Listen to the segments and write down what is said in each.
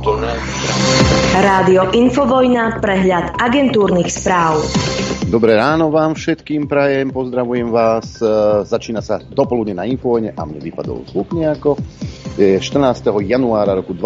Rádio Infovojna, prehľad agentúrnych správ. Dobré ráno vám všetkým prajem, pozdravujem vás. Začína sa dopoludne na Infovojne a mne vypadol zvuk nejako. Je 14. januára roku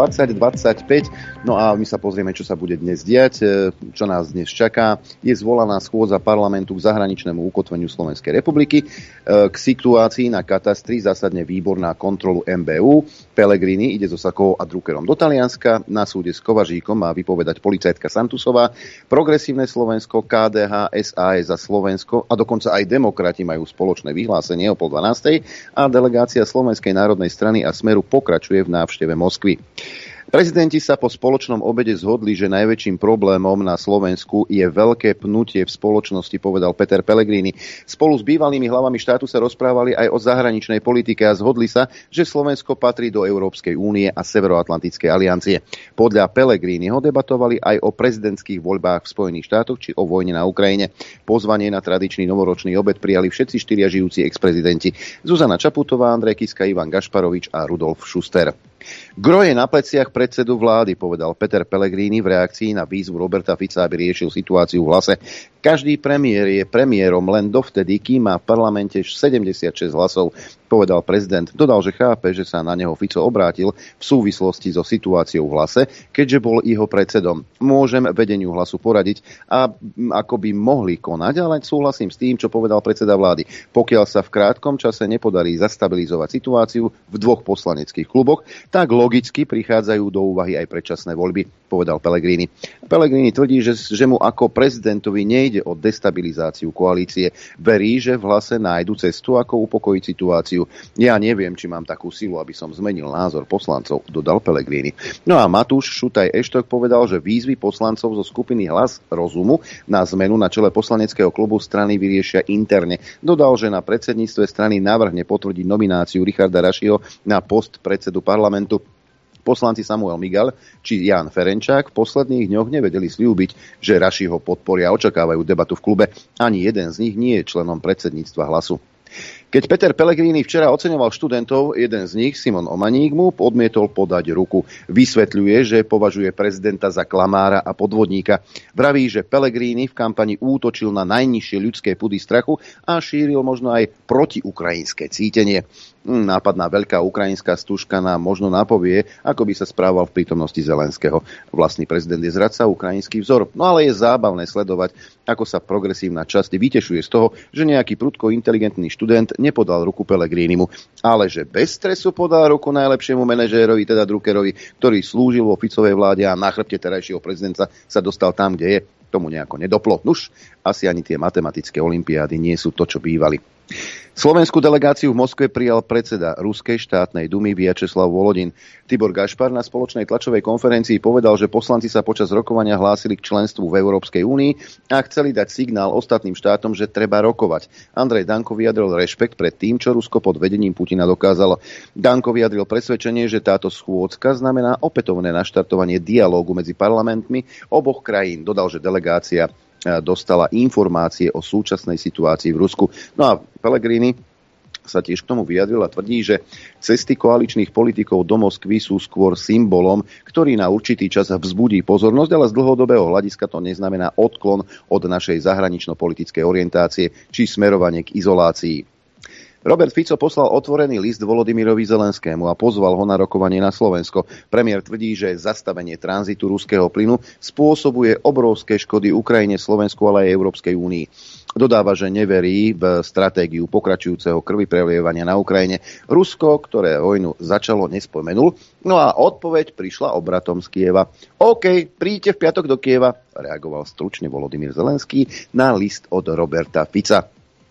2025. No a my sa pozrieme, čo sa bude dnes diať, čo nás dnes čaká. Je zvolaná schôdza parlamentu k zahraničnému ukotveniu Slovenskej republiky, k situácii na katastri zásadne výbor na kontrolu MBU. Pellegrini ide so Sakovou a Druckerom do Talianska. Na súde s Kovaříkom má vypovedať policajtka Santusová. Progresívne Slovensko, KDH, SAS za Slovensko a dokonca aj demokrati majú spoločné vyhlásenie o 11:30 a delegácia Slovenskej národnej strany a Smeru pokračuje v návšteve Moskvy. Prezidenti sa po spoločnom obede zhodli, že najväčším problémom na Slovensku je veľké pnutie v spoločnosti, povedal Peter Pellegrini. Spolu s bývalými hlavami štátu sa rozprávali aj o zahraničnej politike a zhodli sa, že Slovensko patrí do Európskej únie a Severoatlantickej aliancie. Podľa Pellegriniho debatovali aj o prezidentských voľbách v Spojených štátoch či o vojne na Ukrajine. Pozvanie na tradičný novoročný obed prijali všetci štyria žijúci ex-prezidenti: Zuzana Čaputová, Andrej Kiska, Ivan Gašparovič a Rudolf Schuster. Gro je na pleciach predsedu vlády, povedal Peter Pellegrini v reakcii na výzvu Roberta Fica, aby riešil situáciu v Hlase. Každý premiér je premiérom len dovtedy, kým má v parlamente 76 hlasov, povedal prezident. Dodal, že chápe, že sa na neho Fico obrátil v súvislosti so situáciou v Hlase, keďže bol jeho predsedom. Môžem vedeniu Hlasu poradiť, a ako by mohli konať, ale súhlasím s tým, čo povedal predseda vlády. Pokiaľ sa v krátkom čase nepodarí zastabilizovať situáciu v dvoch poslaneckých kluboch, tak logicky prichádzajú do úvahy aj predčasné voľby, povedal Pellegrini. Pellegrini tvrdí, že mu ako prezidentovi nejde o destabilizáciu koalície. Verí, že v Hlase nájdu cestu, ako upokojiť situáciu. Ja neviem, či mám takú silu, aby som zmenil názor poslancov, dodal Pellegrini. No a Matúš Šutaj Eštok povedal, že výzvy poslancov zo skupiny Hlas rozumu na zmenu na čele poslaneckého klubu strany vyriešia interne. Dodal, že na predsedníctve strany navrhne potvrdiť nomináciu Richarda Rašiho na post predsedu parlamentu. Poslanci Samuel Migal či Jan Ferenčák v posledných dňoch nevedeli sľúbiť, že Rašiho podporia a očakávajú debatu v klube. Ani jeden z nich nie je členom predsedníctva Hlasu. Keď Peter Pellegrini včera oceňoval študentov, jeden z nich, Simon Omaník, mu odmietol podať ruku. Vysvetľuje, že považuje prezidenta za klamára a podvodníka. Vraví, že Pellegrini v kampani útočil na najnižšie ľudské pudy strachu a šíril možno aj protiukrajinské cítenie. Nápadná veľká ukrajinská stužka nám možno napovie, ako by sa správal v prítomnosti Zelenského. Vlastný prezident je zradca, ukrajinský vzor. No ale je zábavné sledovať, ako sa progresívna časť vytešuje z toho, že nejaký prudko inteligentný študent nepodal ruku Pellegrinimu, ale že bez stresu podal ruku najlepšiemu manažérovi, teda Druckerovi, ktorý slúžil vo Ficovej vláde a na chrbte terajšieho prezidenta sa dostal tam, kde je. Tomu nejako nedoplo. Nuž, asi ani tie matematické olympiády nie sú to, čo bývali. Slovenskú delegáciu v Moskve prijal predseda Ruskej štátnej dumy Vjačeslav Volodin. Tibor Gašpar na spoločnej tlačovej konferencii povedal, že poslanci sa počas rokovania hlásili k členstvu v Európskej únii a chceli dať signál ostatným štátom, že treba rokovať. Andrej Danko vyjadril rešpekt pred tým, čo Rusko pod vedením Putina dokázalo. Danko vyjadril presvedčenie, že táto schôdzka znamená opätovné naštartovanie dialógu medzi parlamentmi oboch krajín. Dodal, že delegácia dostala informácie o súčasnej situácii v Rusku. No a Pellegrini sa tiež k tomu vyjadril a tvrdí, že cesty koaličných politikov do Moskvy sú skôr symbolom, ktorý na určitý čas vzbudí pozornosť, ale z dlhodobého hľadiska to neznamená odklon od našej zahranično-politickej orientácie či smerovanie k izolácii. Robert Fico poslal otvorený list Volodymyrovi Zelenskému a pozval ho na rokovanie na Slovensko. Premiér tvrdí, že zastavenie tranzitu ruského plynu spôsobuje obrovské škody Ukrajine, Slovensku, ale aj Európskej únii. Dodáva, že neverí v stratégiu pokračujúceho krvi prelievania na Ukrajine. Rusko, ktoré vojnu začalo, nespomenul. No a odpoveď prišla obratom z Kieva. OK, príďte v piatok do Kieva, reagoval stručne Volodymyr Zelenský na list od Roberta Fica.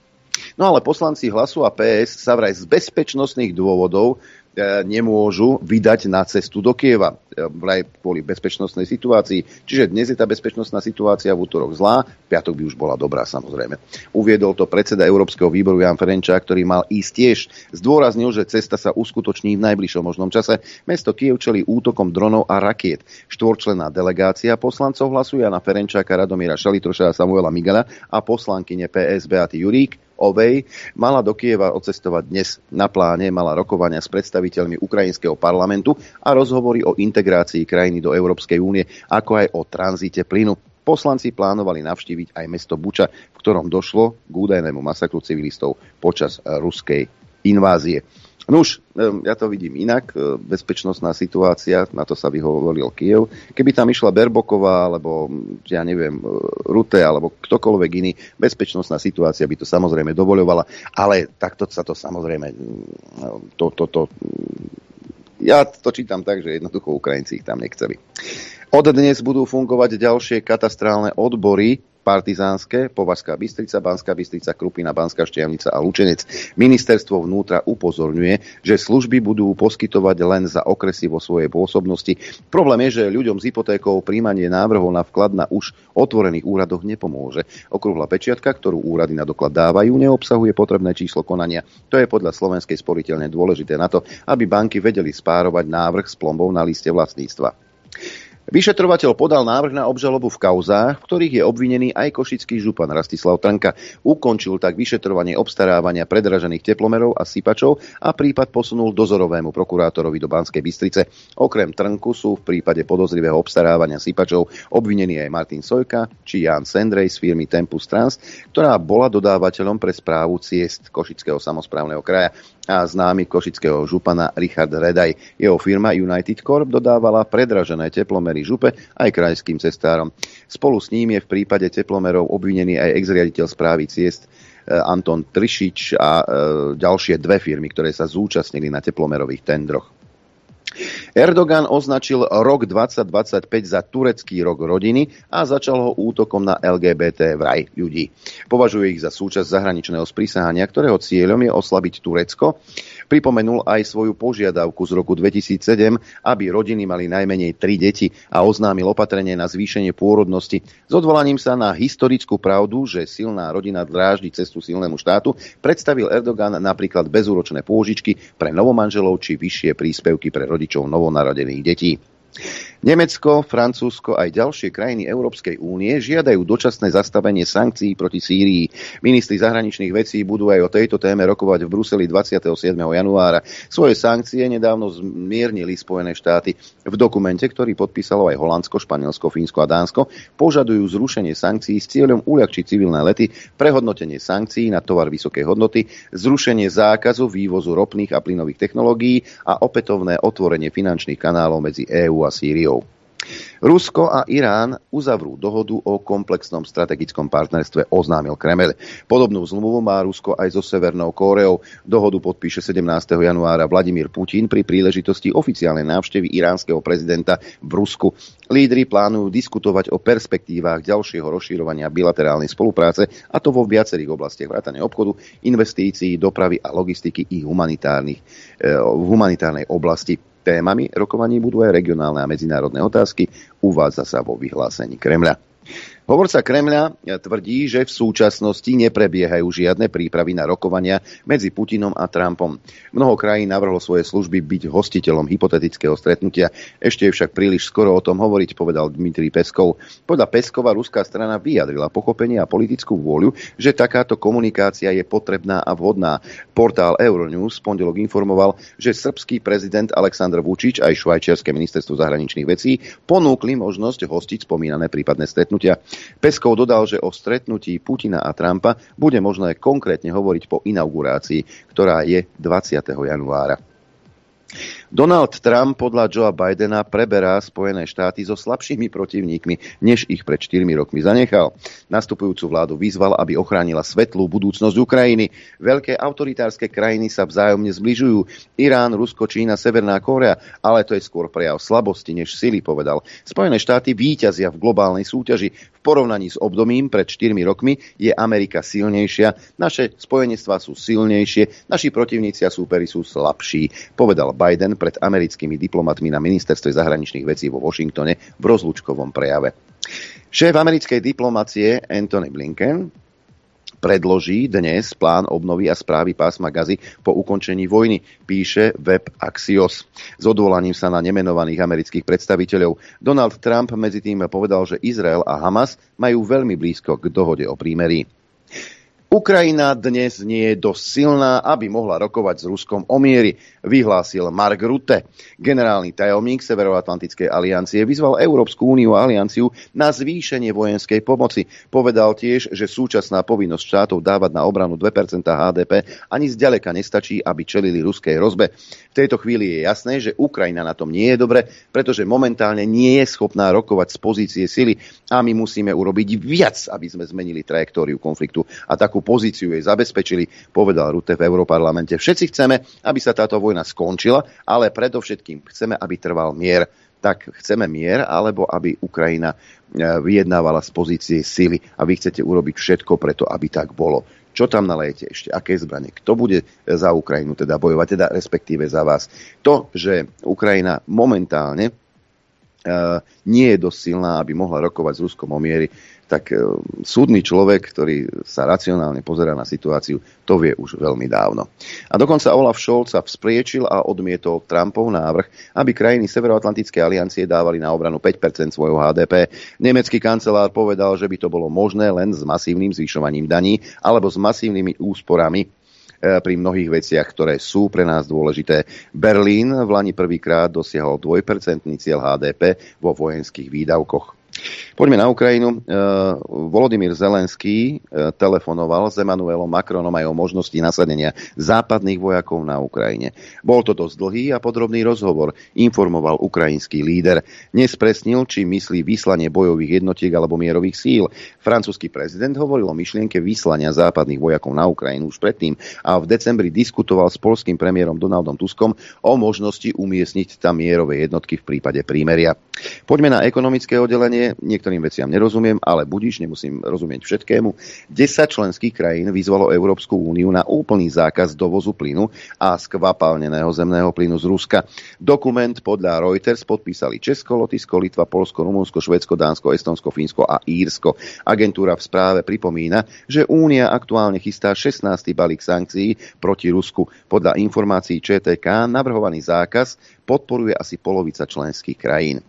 No ale poslanci Hlasu a PS sa vraj z bezpečnostných dôvodov nemôžu vydať na cestu do Kieva. Vraj kvôli bezpečnostnej situácii. Čiže dnes je tá bezpečnostná situácia v útorok zlá, v piatok by už bola dobrá, samozrejme. Uviedol to predseda Európskeho výboru Jan Ferenčák, ktorý mal ísť tiež. Zdôraznil, že cesta sa uskutoční v najbližšom možnom čase. Mesto Kyjev čelí útokom dronov a rakiet. Štvorčlenná delegácia poslancov Hlasu Jana Ferenčáka, Radomíra Šalitroša a Samuela Migala a poslankyne PS Beaty Jurík Ovej mala do Kyjeva odcestovať dnes. Na pláne mala rokovania s predstaviteľmi ukrajinského parlamentu a rozhovory o integrácii krajiny do Európskej únie, ako aj o tranzite plynu. Poslanci plánovali navštíviť aj mesto Buča, v ktorom došlo k údajnému masakru civilistov počas ruskej invázie. Nuž, ja to vidím inak, bezpečnostná situácia, na to sa vyhovoril Kyjev. Keby tam išla Berboková, alebo ja neviem, Rutte, alebo ktokoľvek iný, bezpečnostná situácia by to samozrejme dovoľovala, ale takto sa to samozrejme, ja to čítam tak, že jednoducho Ukrajinci ich tam nechceli. Od dnes budú fungovať ďalšie katastrálne odbory, partizánske, Považská Bystrica, Banská Bystrica, Krupina, Banská Štiavnica a Lučenec. Ministerstvo vnútra upozorňuje, že služby budú poskytovať len za okresy vo svojej pôsobnosti. Problém je, že ľuďom s hypotékou príjmanie návrhov na vklad na už otvorených úradoch nepomôže. Okrúhla pečiatka, ktorú úrady na doklad dávajú, neobsahuje potrebné číslo konania. To je podľa Slovenskej sporiteľne dôležité na to, aby banky vedeli spárovať návrh s plombou na liste vlastníctva. Vyšetrovateľ podal návrh na obžalobu v kauzách, v ktorých je obvinený aj košický župan Rastislav Trnka. Ukončil tak vyšetrovanie obstarávania predražených teplomerov a sypačov a prípad posunul dozorovému prokurátorovi do Banskej Bystrice. Okrem Trnku sú v prípade podozrivého obstarávania sypačov obvinení aj Martin Sojka či Jan Sendrej z firmy Tempus Trans, ktorá bola dodávateľom pre správu ciest Košického samosprávneho kraja, a známy košického župana Richard Redaj. Jeho firma United Corp dodávala predražené teplomery župe aj krajským cestárom. Spolu s ním je v prípade teplomerov obvinený aj ex-riaditeľ správy ciest Anton Trišič a ďalšie dve firmy, ktoré sa zúčastnili na teplomerových tendroch. Erdogan označil rok 2025 za turecký rok rodiny a začal ho útokom na LGBT vraj ľudí. Považuje ich za súčasť zahraničného sprísahania, ktorého cieľom je oslabiť Turecko. Pripomenul aj svoju požiadavku z roku 2007, aby rodiny mali najmenej 3 deti a oznámil opatrenie na zvýšenie pôrodnosti. S odvolaním sa na historickú pravdu, že silná rodina dráždi cestu silnému štátu, predstavil Erdogan napríklad bezúročné pôžičky pre novomanželov či vyššie príspevky pre rodičov novonarodených detí. Nemecko, Francúzsko aj ďalšie krajiny Európskej únie žiadajú dočasné zastavenie sankcií proti Sýrii. Ministri zahraničných vecí budú aj o tejto téme rokovať v Bruseli 27. januára. Svoje sankcie nedávno zmiernili Spojené štáty. V dokumente, ktorý podpísalo aj Holandsko, Španielsko, Fínsko a Dánsko, požadujú zrušenie sankcií s cieľom uľahčiť civilné lety, prehodnotenie sankcií na tovar vysokej hodnoty, zrušenie zákazu vývozu ropných a plynových technológií a opätovné otvorenie finančných kanálov medzi EÚ a Sýriou. Rusko a Irán uzavrú dohodu o komplexnom strategickom partnerstve, oznámil Kremeľ. Podobnú zmluvu má Rusko aj so Severnou Kóreou. Dohodu podpíše 17. januára Vladimír Putin pri príležitosti oficiálnej návštevy iránskeho prezidenta v Rusku. Lídri plánujú diskutovať o perspektívach ďalšieho rozširovania bilaterálnej spolupráce, a to vo viacerých oblastiach vrátane obchodu, investícií, dopravy a logistiky i v humanitárnej oblasti. Témami rokovaní budú aj regionálne a medzinárodné otázky, uvádza sa vo vyhlásení Kremľa. Hovorca Kremľa tvrdí, že v súčasnosti neprebiehajú žiadne prípravy na rokovania medzi Putinom a Trumpom. Mnoho krajín navrhlo svoje služby byť hostiteľom hypotetického stretnutia. Ešte je však príliš skoro o tom hovoriť, povedal Dmitrij Peskov. Podľa Peskova ruská strana vyjadrila pochopenie a politickú vôľu, že takáto komunikácia je potrebná a vhodná. Portál Euronews v pondelok informoval, že srbský prezident Aleksandr Vučić aj švajčiarske ministerstvo zahraničných vecí ponúkli možnosť hostiť spomínané prípadné stretnutia. Peskov dodal, že o stretnutí Putina a Trumpa bude možné konkrétne hovoriť po inaugurácii, ktorá je 20. januára. Donald Trump podľa Joea Bidena preberá Spojené štáty so slabšími protivníkmi, než ich pred 4 rokmi zanechal. Nastupujúcu vládu vyzval, aby ochránila svetlú budúcnosť Ukrajiny. Veľké autoritárske krajiny sa vzájomne zbližujú. Irán, Rusko, Čína, Severná Kórea, ale to je skôr prejav slabosti než sily, povedal. Spojené štáty víťazia v globálnej súťaži. V porovnaní s obdobím pred 4 rokmi je Amerika silnejšia, naše spojenectvá sú silnejšie, naši protivníci a súperi sú slabší, povedal Biden pred americkými diplomatmi na ministerstve zahraničných vecí vo Washingtone v rozlúčkovom prejave. Šéf americkej diplomacie Antony Blinken predloží dnes plán obnovy a správy pásma Gazy po ukončení vojny, píše web Axios. S odvolaním sa na nemenovaných amerických predstaviteľov. Donald Trump medzi tým povedal, že Izrael a Hamas majú veľmi blízko k dohode o prímerí. Ukrajina dnes nie je dosť silná, aby mohla rokovať s Ruskom o miery, vyhlásil Mark Rutte. Generálny tajomník Severoatlantickej aliancie vyzval Európsku úniu a alianciu na zvýšenie vojenskej pomoci. Povedal tiež, že súčasná povinnosť štátov dávať na obranu 2% HDP ani zďaleka nestačí, aby čelili ruskej hrozbe. V tejto chvíli je jasné, že Ukrajina na tom nie je dobre, pretože momentálne nie je schopná rokovať z pozície sily a my musíme urobiť viac, aby sme zmenili trajektóriu konfliktu a takú pozíciu jej zabezpečili, povedal Rutte v Europarlamente. Všetci chceme, aby sa táto vojna skončila, ale predovšetkým chceme, aby trval mier. Tak chceme mier, alebo aby Ukrajina vyjednávala z pozície sily a vy chcete urobiť všetko preto, aby tak bolo. Čo tam nalejete ešte? Aké zbrane? Kto bude za Ukrajinu teda bojovať? Teda respektíve za vás. To, že Ukrajina momentálne nie je dosť silná, aby mohla rokovať s Ruskom o miery, tak súdny človek, ktorý sa racionálne pozerá na situáciu, to vie už veľmi dávno. A dokonca Olaf Scholz sa vzpriečil a odmietol Trumpov návrh, aby krajiny Severoatlantickej aliancie dávali na obranu 5% svojho HDP. Nemecký kancelár povedal, že by to bolo možné len s masívnym zvyšovaním daní alebo s masívnymi úsporami pri mnohých veciach, ktoré sú pre nás dôležité. Berlín v lani prvýkrát dosiahol 2% cieľ HDP vo vojenských výdavkoch. Poďme na Ukrajinu. Volodymyr Zelenský telefonoval s Emmanuelom Macronom aj o možnosti nasadenia západných vojakov na Ukrajine. Bol to dosť dlhý a podrobný rozhovor, informoval ukrajinský líder. Nespresnil, či myslí vyslanie bojových jednotiek alebo mierových síl. Francúzsky prezident hovoril o myšlienke vyslania západných vojakov na Ukrajinu už predtým a v decembri diskutoval s poľským premiérom Donaldom Tuskom o možnosti umiestniť tam mierové jednotky v prípade prímeria. Poďme na ekonomické oddelenie. Niektorým veciam nerozumiem, ale budíš, nemusím rozumieť všetkému. 10 členských krajín vyzvalo Európsku úniu na úplný zákaz dovozu plynu a skvapalneného zemného plynu z Ruska. Dokument podľa Reuters podpísali Česko, Lotyšsko, Litva, Poľsko, Rumunsko, Švédsko, Dánsko, Estonsko, Fínsko a Írsko. Agentúra v správe pripomína, že únia aktuálne chystá 16. balík sankcií proti Rusku. Podľa informácií ČTK navrhovaný zákaz podporuje asi polovica členských krajín.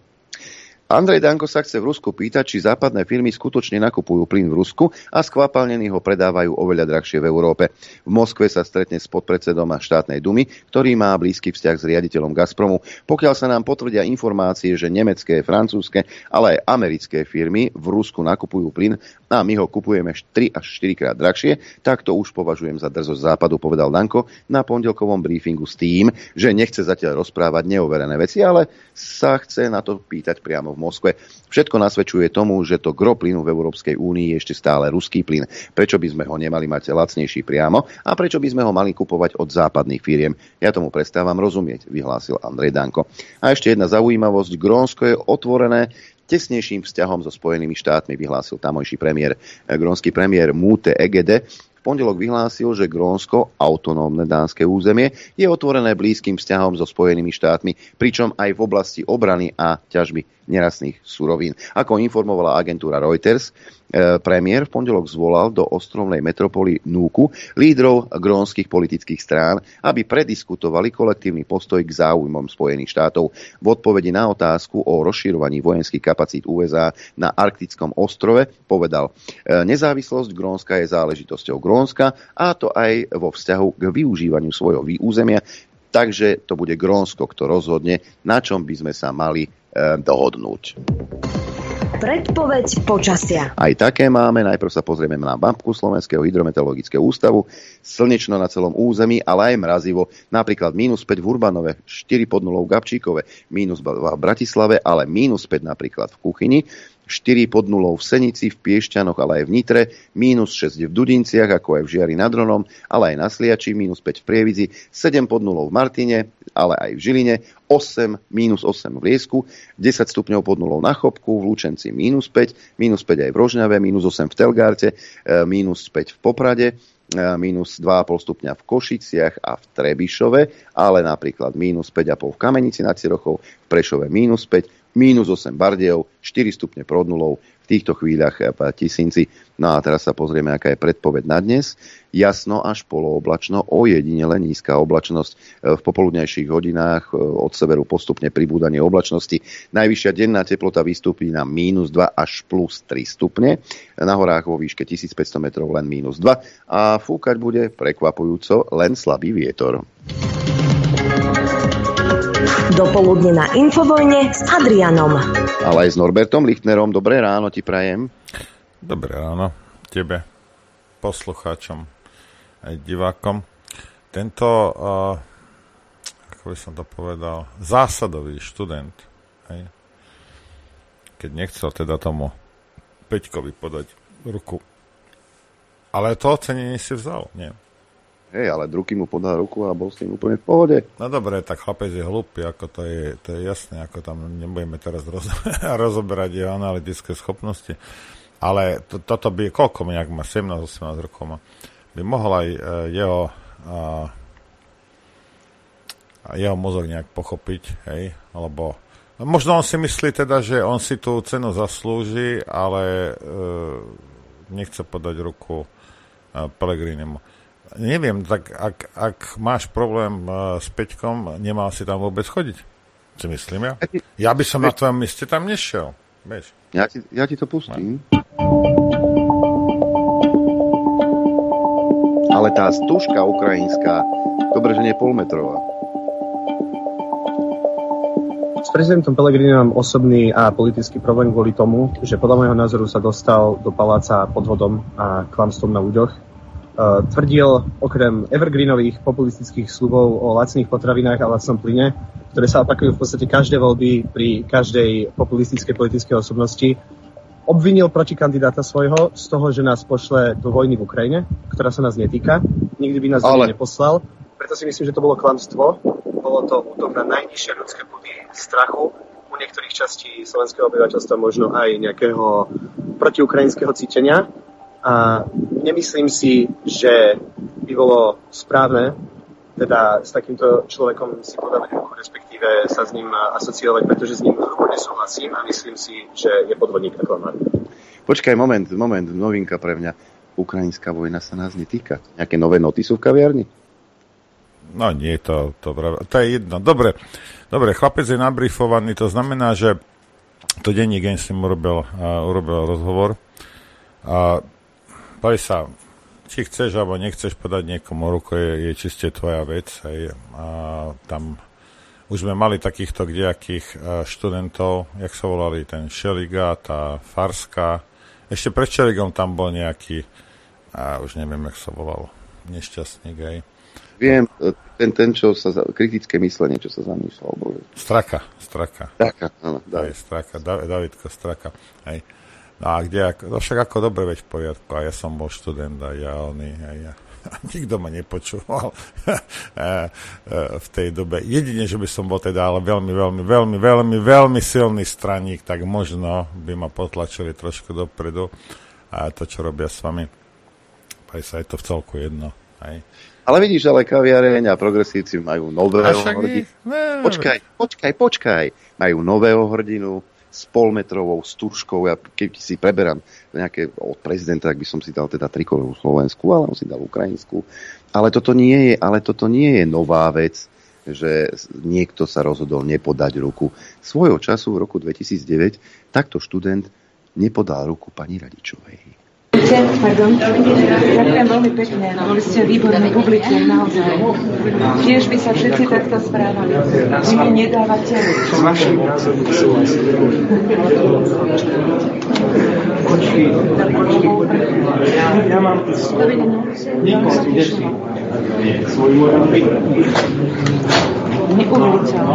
Andrej Danko sa chce v Rusku pýtať, či západné firmy skutočne nakupujú plyn v Rusku a skvapalnený ho predávajú oveľa drahšie v Európe. V Moskve sa stretne s podpredsedom štátnej dumy, ktorý má blízky vzťah s riaditeľom Gazpromu. Pokiaľ sa nám potvrdia informácie, že nemecké, francúzske, ale aj americké firmy v Rusku nakupujú plyn a my ho kupujeme 3 až 4 krát drahšie, tak to už považujem za drzosť západu, povedal Danko na pondelkovom briefingu s tým, že nechce zatiaľ rozprávať neoverené veci, ale sa chce na to pýtať priamo v Moskve. Všetko nasvedčuje tomu, že to gro plynu v Európskej únii je ešte stále ruský plyn. Prečo by sme ho nemali mať lacnejší priamo a prečo by sme ho mali kupovať od západných firiem? Ja tomu prestávam rozumieť, vyhlásil Andrej Danko. A ešte jedna zaujímavosť. Grónsko je otvorené tesnejším vzťahom so Spojenými štátmi, vyhlásil tamojší premiér. Grónsky premiér Mute Egede v pondelok vyhlásil, že Grónsko, autonómne dánske územie, je otvorené blízkym vzťahom so Spojenými štátmi, pričom aj v oblasti obrany a ťažby nerastných surovín. Ako informovala agentúra Reuters, premiér v pondelok zvolal do ostrovnej metropoly Núku lídrov grónskych politických strán, aby prediskutovali kolektívny postoj k záujmom Spojených štátov. V odpovedi na otázku o rozširovaní vojenských kapacít USA na arktickom ostrove povedal: nezávislosť Grónska je záležitosťou Grónska a to aj vo vzťahu k využívaniu svojho územia, takže to bude Grónsko, kto rozhodne, na čom by sme sa mali dohodnúť. Predpoveď počasia. Aj také máme. Najprv sa pozrieme na mapku Slovenského hydrometeorologického ústavu. Slnečno na celom území, ale aj mrazivo. Napríklad -5 v Urbanove, 4 pod nulou v Gabčíkove, -2 v Bratislave, ale -5 napríklad v Kuchyni, 4 pod nulou v Senici, v Piešťanoch, ale aj v Nitre, -6 v Dudinciach, ako aj v Žiari nad Hronom, ale aj na Sliači, -5 v Prievidzi, 7 pod nulou v Martine, ale aj v Žiline, -8 v Liesku, 10 stupňov pod nulou na Chopku, v Lučenci -5, -5 aj v Rožňave, -8 v Telgárte, -5 v Poprade, -2,5 stupňa v Košiciach a v Trebišove, ale napríklad -5,5 v Kamenici nad Cirochou, v Prešove -5, -8 Bardejov, 4 stupne pod nulou v týchto chvíľach tisíci. No a teraz sa pozrieme, aká je predpoveď na dnes. Jasno až polooblačno, ojedinele nízka oblačnosť. V popoludnejších hodinách od severu postupne pribúdanie oblačnosti. Najvyššia denná teplota vystúpi na -2 až +3 stupne. Na horách vo výške 1500 metrov len -2 a fúkať bude prekvapujúco len slabý vietor. Dopoludne na Infovojne s Adrianom. Ale aj s Norbertom Lichtnerom. Dobré ráno ti prajem. Dobré ráno tebe, poslucháčom aj divákom. Tento, ako by som to povedal, zásadový študent, hej, keď nechcel teda tomu Peťkovi podať ruku, ale to ocenenie si vzal, nie? Hej, ale druhý mu podal ruku a bol s ním úplne v pohode. No dobre, tak chlapec je hlúpy, ako to je jasné, ako tam nebudeme teraz rozoberať jeho analytické schopnosti. Ale toto by, koľko nejak má, 17-18 rokov má, by mohol aj jeho mozog nejak pochopiť, hej, alebo možno on si myslí teda, že on si tú cenu zaslúži, ale nechce podať ruku Pellegrinimu. Neviem, tak ak máš problém s Peťkom, nemal si tam vôbec chodiť, si myslím ja. Ja by som na tvojom mieste tam nešiel, vieš. Ja ti to pustím. Ale tá stužka ukrajinská, dobre, že nie je polmetrová. S prezidentom Pellegrinim mám osobný a politický problém kvôli tomu, že podľa môjho názoru sa dostal do paláca podvodom a klamstvom na ľuďoch. Tvrdil okrem evergreenových populistických sľubov o lacných potravinách a lacnom plyne, ktoré sa opakujú v podstate každé voľby pri každej populistickej politickej osobnosti, obvinil protikandidáta svojho z toho, že nás pošle do vojny v Ukrajine, ktorá sa nás netýka. Nikdy by nás neposlal. Preto si myslím, že to bolo klamstvo. Bolo to útok na najnižšie ľudské pudy strachu. U niektorých častí slovenského obyvateľstva možno aj nejakého protiukrajinského cítenia. A nemyslím si, že by bolo správne teda s takýmto človekom si podávať ruku, respektíve sa s ním asociovať, pretože s ním hrubo nesúhlasím a myslím si, že je podvodník a klamár. Počkaj, moment, novinka pre mňa. Ukrajinská vojna sa nás netýka. Nejaké nové noty sú v kaviarni? No nie, to je jedno. Dobre, chlapec je nabrifovaný, to znamená, že to denník s ním urobil rozhovor. Poď sa, či chceš alebo nechceš podať niekomu ruku, je čiste tvoja vec. Hej. A tam už sme mali takýchto kdejakých študentov, jak sa volali, ten Šeliga, tá Farska. Ešte pred Šeligom tam bol nejaký, už neviem, jak sa volal, nešťastník, hej. Viem, ten čo sa, kritické myslenie, čo sa zamýšľal. Bože. Straka, áno. Straka, Davidko Straka, hej. No a však ako dobre, veď v poriadku, a ja som bol študent a nikto ma nepočúval v tej dobe. Jedine, že by som bol teda ale veľmi silný straník, tak možno by ma potlačili trošku dopredu a to, čo robia s vami, sa je to v celku jedno. Hej. Ale vidíš, ale kaviareň a progresívci majú nového hrdinu. Počkaj. Majú nového hrdinu s polmetrovou stužkou. Ja keď si preberám nejaké od prezidenta, tak by som si dal teda trikorovú slovenskú, ale on si dal ukrajinskú. Ale toto nie je nová vec, že niekto sa rozhodol nepodať ruku. Svojho času v roku 2009 takto študent nepodal ruku pani Radičovej. Pardon. Ďakujem veľmi pekne. Boli ste výborní publici, naozaj. Tiež by sa všetci takto správali. Vy mi nedávate. S vašim názorom súhlasím. Ja mám nikoho ideš svoj môj neuvúčal.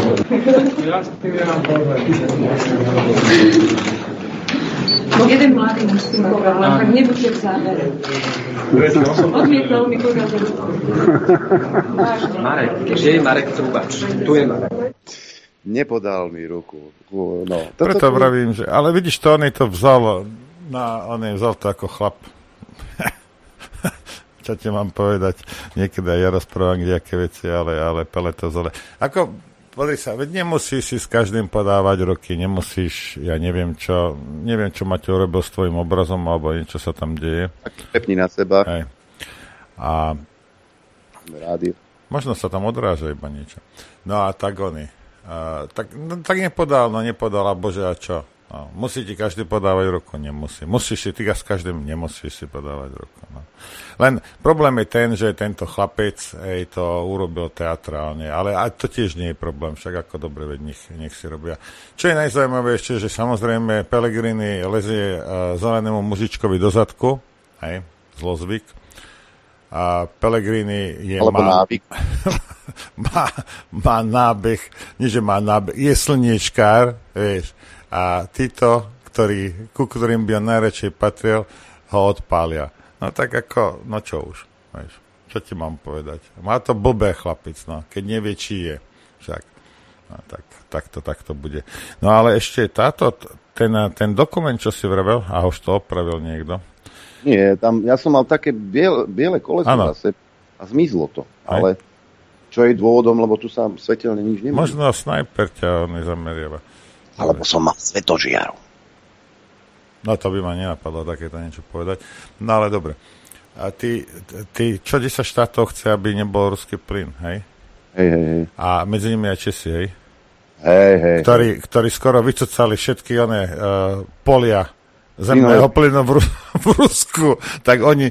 Jeden mladý muž si ma povedal, tak nebuďte v závere. Odmietol mi podať ruku. Marek, kde je Marek Trubač? Tu je Marek. Nepodal mi ruku. No, preto vravím, že... Ale vidíš, to on to vzal to ako chlap. Čo ti mám povedať? Niekedy aj ja rozprávam kdejaké veci, ale Pele to zole. Ako Pozri sa, veď nemusíš si s každým podávať roky, nemusíš, ja neviem čo Maťo urobil s tvojim obrazom, alebo niečo sa tam deje. Tak prepni na seba. Hej. A Rádio. možno sa tam odráža iba niečo. No a tak oni. Tak nepodal, a bože, a čo? No, musí ti každý podávať ruku? Nemusí. Musíš si, ty s každým nemusíš si podávať ruku. No. Len problém je ten, že tento chlapec to urobil teatrálne, ale aj to tiež nie je problém, však ako dobre, veď nech si robia. Čo je najzaujímavejšie, že samozrejme Pellegrini lezie zelenému mužičkovi do zadku, hej, zlozvyk, a Pellegrini je nábyk. má nábeh, nie že má nábeh, je slniečkár, vieš, a títo, ku ktorým by on najradšej patril, ho odpália. No tak ako, no čo už, vieš, čo ti mám povedať? Má to blbé chlapic, no, keď nevie, či je, však. No tak to bude. No ale ešte ten dokument, čo si vravel, a už to opravil niekto. Nie, ja som mal také biele koleso zase a zmizlo to, ale čo je dôvodom, lebo tu sa svetelne nič nemôže. Možno snajper ťa nezameriava. Alebo som mal svetožiaru. No to by ma nenapadlo takéto niečo povedať. No ale dobre. A ty čo 10 štátov chce, aby nebol ruský plyn, hej? Hej. A medzi nimi aj Česi, hej? Hej. Ktorí skoro vycucali všetky polia zemného plynu v Rusku. Tak oni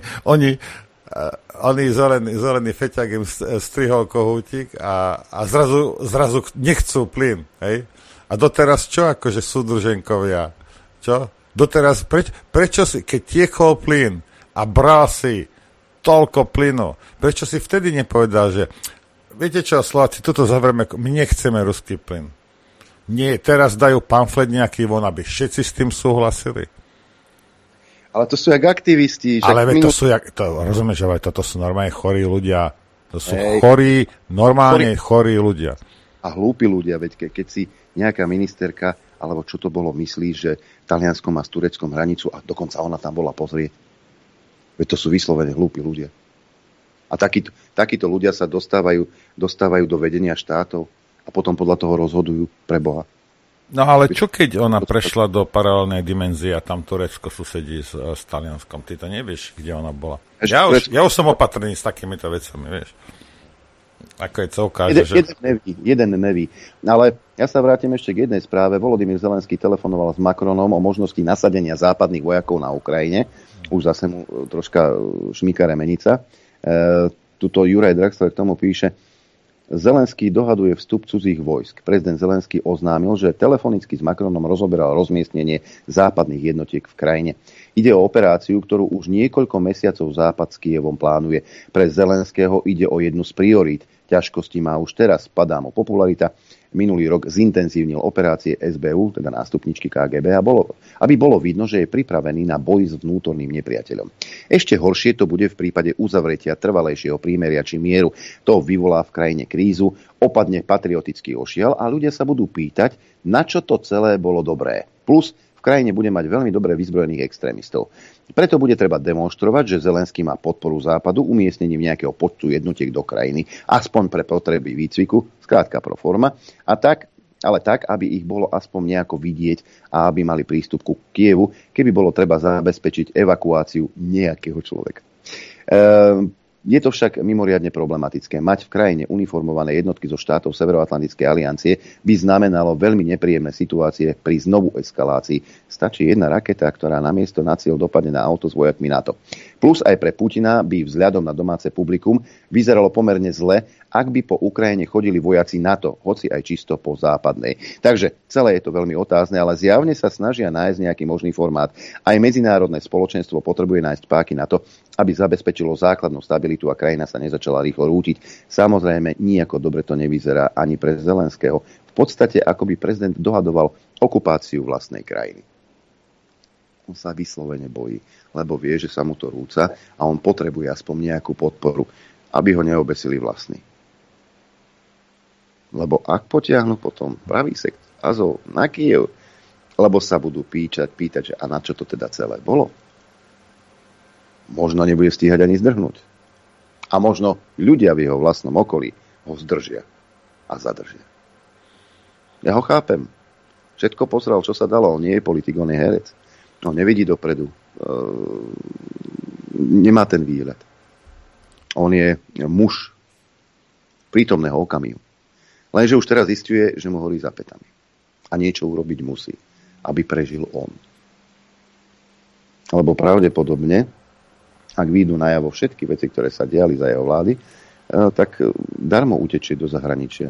zelený feťak im strihol kohútik a zrazu nechcú plyn, hej? A doteraz čo, akože súdruženkovia? Čo? Doteraz, prečo si, keď tiekol plyn a bral si toľko plynu, prečo si vtedy nepovedal, že viete čo, Slováci, tuto zavrieme, my nechceme ruský plyn. Nie, teraz dajú pamflet nejaký von, aby všetci s tým súhlasili. Ale to sú jak aktivisti. Ale rozumieš, že toto sú normálne chorí ľudia. To sú chorí ľudia. A hlúpi ľudia, veď keď si nejaká ministerka, alebo čo to bolo, myslí, že Taliansko má s Tureckom hranicu a dokonca ona tam bola pozrieť. Veď to sú vyslovene hlúpi ľudia. A takíto ľudia sa dostávajú do vedenia štátov a potom podľa toho rozhodujú pre Boha. No ale čo keď ona prešla do paralelnej dimenzie a tam Turecko susedí s Talianskom? Ty to nevieš, kde ona bola. Ja už som opatrný s takýmito vecami, vieš. Ako je celká, jeden neví. Ale ja sa vrátim ešte k jednej správe. Volodymyr Zelenský telefonoval s Macronom o možnosti nasadenia západných vojakov na Ukrajine. Už zase mu troška šmíka remenica. Tuto Juraj Draxler k tomu píše: Zelenský dohaduje vstup cudzích vojsk. Prezident Zelenský oznámil, že telefonicky s Macronom rozoberal rozmiestnenie západných jednotiek v krajine. Ide o operáciu, ktorú už niekoľko mesiacov Západ s Kyjevom plánuje. Pre Zelenského ide o jednu z priorít. Ťažkosti má už teraz, padá mu popularita. Minulý rok zintenzívnil operácie SBU, teda nástupničky KGB, aby bolo vidno, že je pripravený na boj s vnútorným nepriateľom. Ešte horšie to bude v prípade uzavretia trvalejšieho prímeria či mieru. To vyvolá v krajine krízu, opadne patriotický ošial a ľudia sa budú pýtať, na čo to celé bolo dobré. Plus v krajine bude mať veľmi dobre vyzbrojených extrémistov. Preto bude treba demonštrovať, že Zelenský má podporu Západu umiestnením nejakého počtu jednotiek do krajiny, aspoň pre potreby výcviku, skrátka pro forma, ale tak, aby ich bolo aspoň nejako vidieť a aby mali prístup ku Kievu, keby bolo treba zabezpečiť evakuáciu nejakého človeka. Je to však mimoriadne problematické. Mať v krajine uniformované jednotky zo štátov Severoatlantickej aliancie by znamenalo veľmi nepríjemné situácie pri znovu eskalácii. Stačí jedna raketa, ktorá namiesto na cieľ dopadne na auto s vojakmi NATO. Plus aj pre Putina by vzhľadom na domáce publikum vyzeralo pomerne zle, ak by po Ukrajine chodili vojaci NATO, hoci aj čisto po západnej. Takže celé je to veľmi otázne, ale zjavne sa snažia nájsť nejaký možný formát. Aj medzinárodné spoločenstvo potrebuje nájsť páky na to, aby zabezpečilo základnú stabilitu a krajina sa nezačala rýchlo rútiť. Samozrejme, nijako dobre to nevyzerá ani pre Zelenského. V podstate, ako by prezident dohadoval okupáciu vlastnej krajiny. On sa vyslovene bojí, lebo vie, že sa mu to rúca a on potrebuje aspoň nejakú podporu, aby ho neobesili vlastní. Lebo ak potiahnu potom pravý sekt Azov na Kyjev, lebo sa budú pýtať, že a na čo to teda celé bolo, možno nebude stíhať ani zdrhnúť. A možno ľudia v jeho vlastnom okolí ho zdržia a zadržia. Ja ho chápem. Všetko posral, čo sa dalo. On nie je politik, on je herec. On nevidí dopredu. Nemá ten výhľad. On je muž prítomného okamihu. Lenže už teraz zisťuje, že mu horí za pätami. A niečo urobiť musí, aby prežil on. Lebo pravdepodobne, ak výjdu najavo všetky veci, ktoré sa diali za jeho vlády, tak darmo utečie do zahraničia.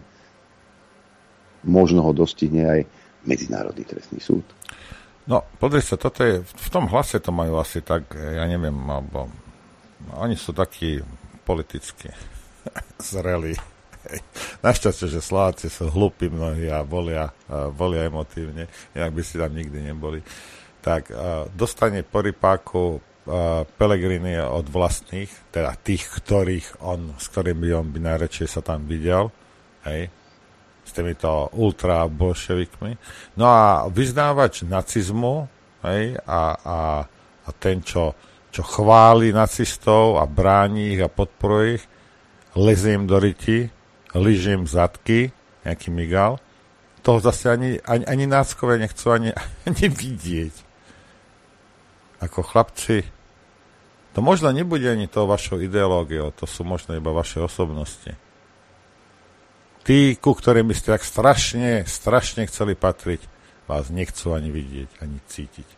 Možno ho dostihne aj Medzinárodný trestný súd. No, pozri sa, toto je, v tom Hlase to majú asi tak, ja neviem, alebo oni sú takí politicky zrelí. Našťastie, že Slováci sú hlúpi mnohí a volia emotívne, inak by si tam nikdy neboli. Tak dostane po rypáku Pellegrini od vlastných, teda tých, s ktorými on by najradšej sa tam videl, hej, s týmito ultrabolševikmi. No a vyznávač nacizmu, hej, a ten, čo chváli nacistov a bráni ich a podporuje ich, lezie im do ryti, líže im zadky, nejaký Migal, toho zase ani náckové nechcú ani vidieť. Ako chlapci, to možno nebude ani to vašou ideológiou, to sú možno iba vaše osobnosti. Tí, ku ktorým by ste tak strašne chceli patriť, vás nechcú ani vidieť, ani cítiť.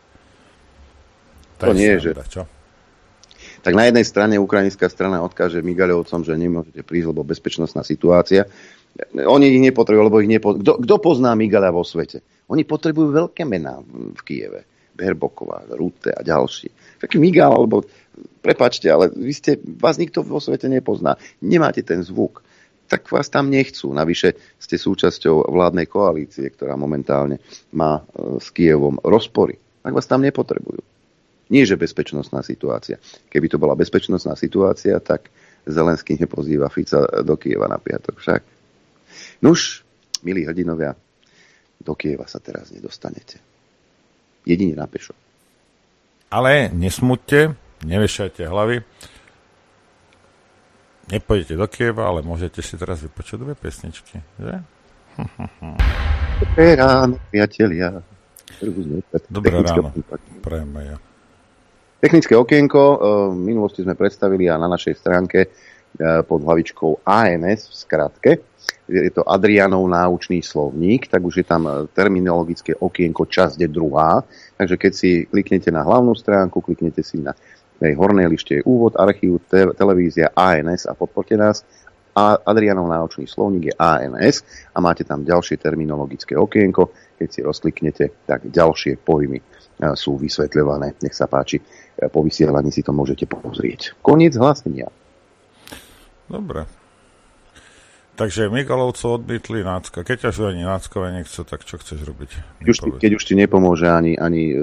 To nie je, že... Čo? Tak na jednej strane ukrajinská strana odkáže Migaľovcom, že nemôžete prísť, lebo bezpečnostná situácia. Oni ich nepotrebujú, lebo ich Kto pozná Migaľa vo svete? Oni potrebujú veľké mená v Kieve. Berboková, Rutte a ďalší. Taký Migal, alebo prepáčte, ale vás nikto vo svete nepozná. Nemáte ten zvuk. Tak vás tam nechcú. Navyše ste súčasťou vládnej koalície, ktorá momentálne má s Kyjevom rozpory. Tak vás tam nepotrebujú. Nie, že bezpečnostná situácia. Keby to bola bezpečnostná situácia, tak Zelenský nepozýva Fica do Kyjeva na piatok však. Nuž, milí hrdinovia, do Kyjeva sa teraz nedostanete. Jedine na pešo. Ale nesmuťte, nevešajte hlavy. Nepôjdete do Kyjeva, ale môžete si teraz vypočuť dve pesničky, že? Dobré ráno, priatelia. Dobré ráno, prejme ja. Technické okienko, v minulosti sme predstavili a na našej stránke pod hlavičkou ANS v skratke, je to Adrianov náučný slovník, tak už je tam terminologické okienko časť 2. Takže keď si kliknete na hlavnú stránku, kliknete si na tej hornej lište úvod, archív, televízia ANS a podporte nás. A Adrianov náučný slovník je ANS a máte tam ďalšie terminologické okienko. Keď si rozkliknete, tak ďalšie pojmy sú vysvetľované. Nech sa páči, po vysielaní si to môžete pozrieť. Koniec hlásenia. Dobre. Takže Migalovcov odbytli nácka. Keď ťa ani náckové nechce, tak čo chceš robiť? Keď už ti nepomôže ani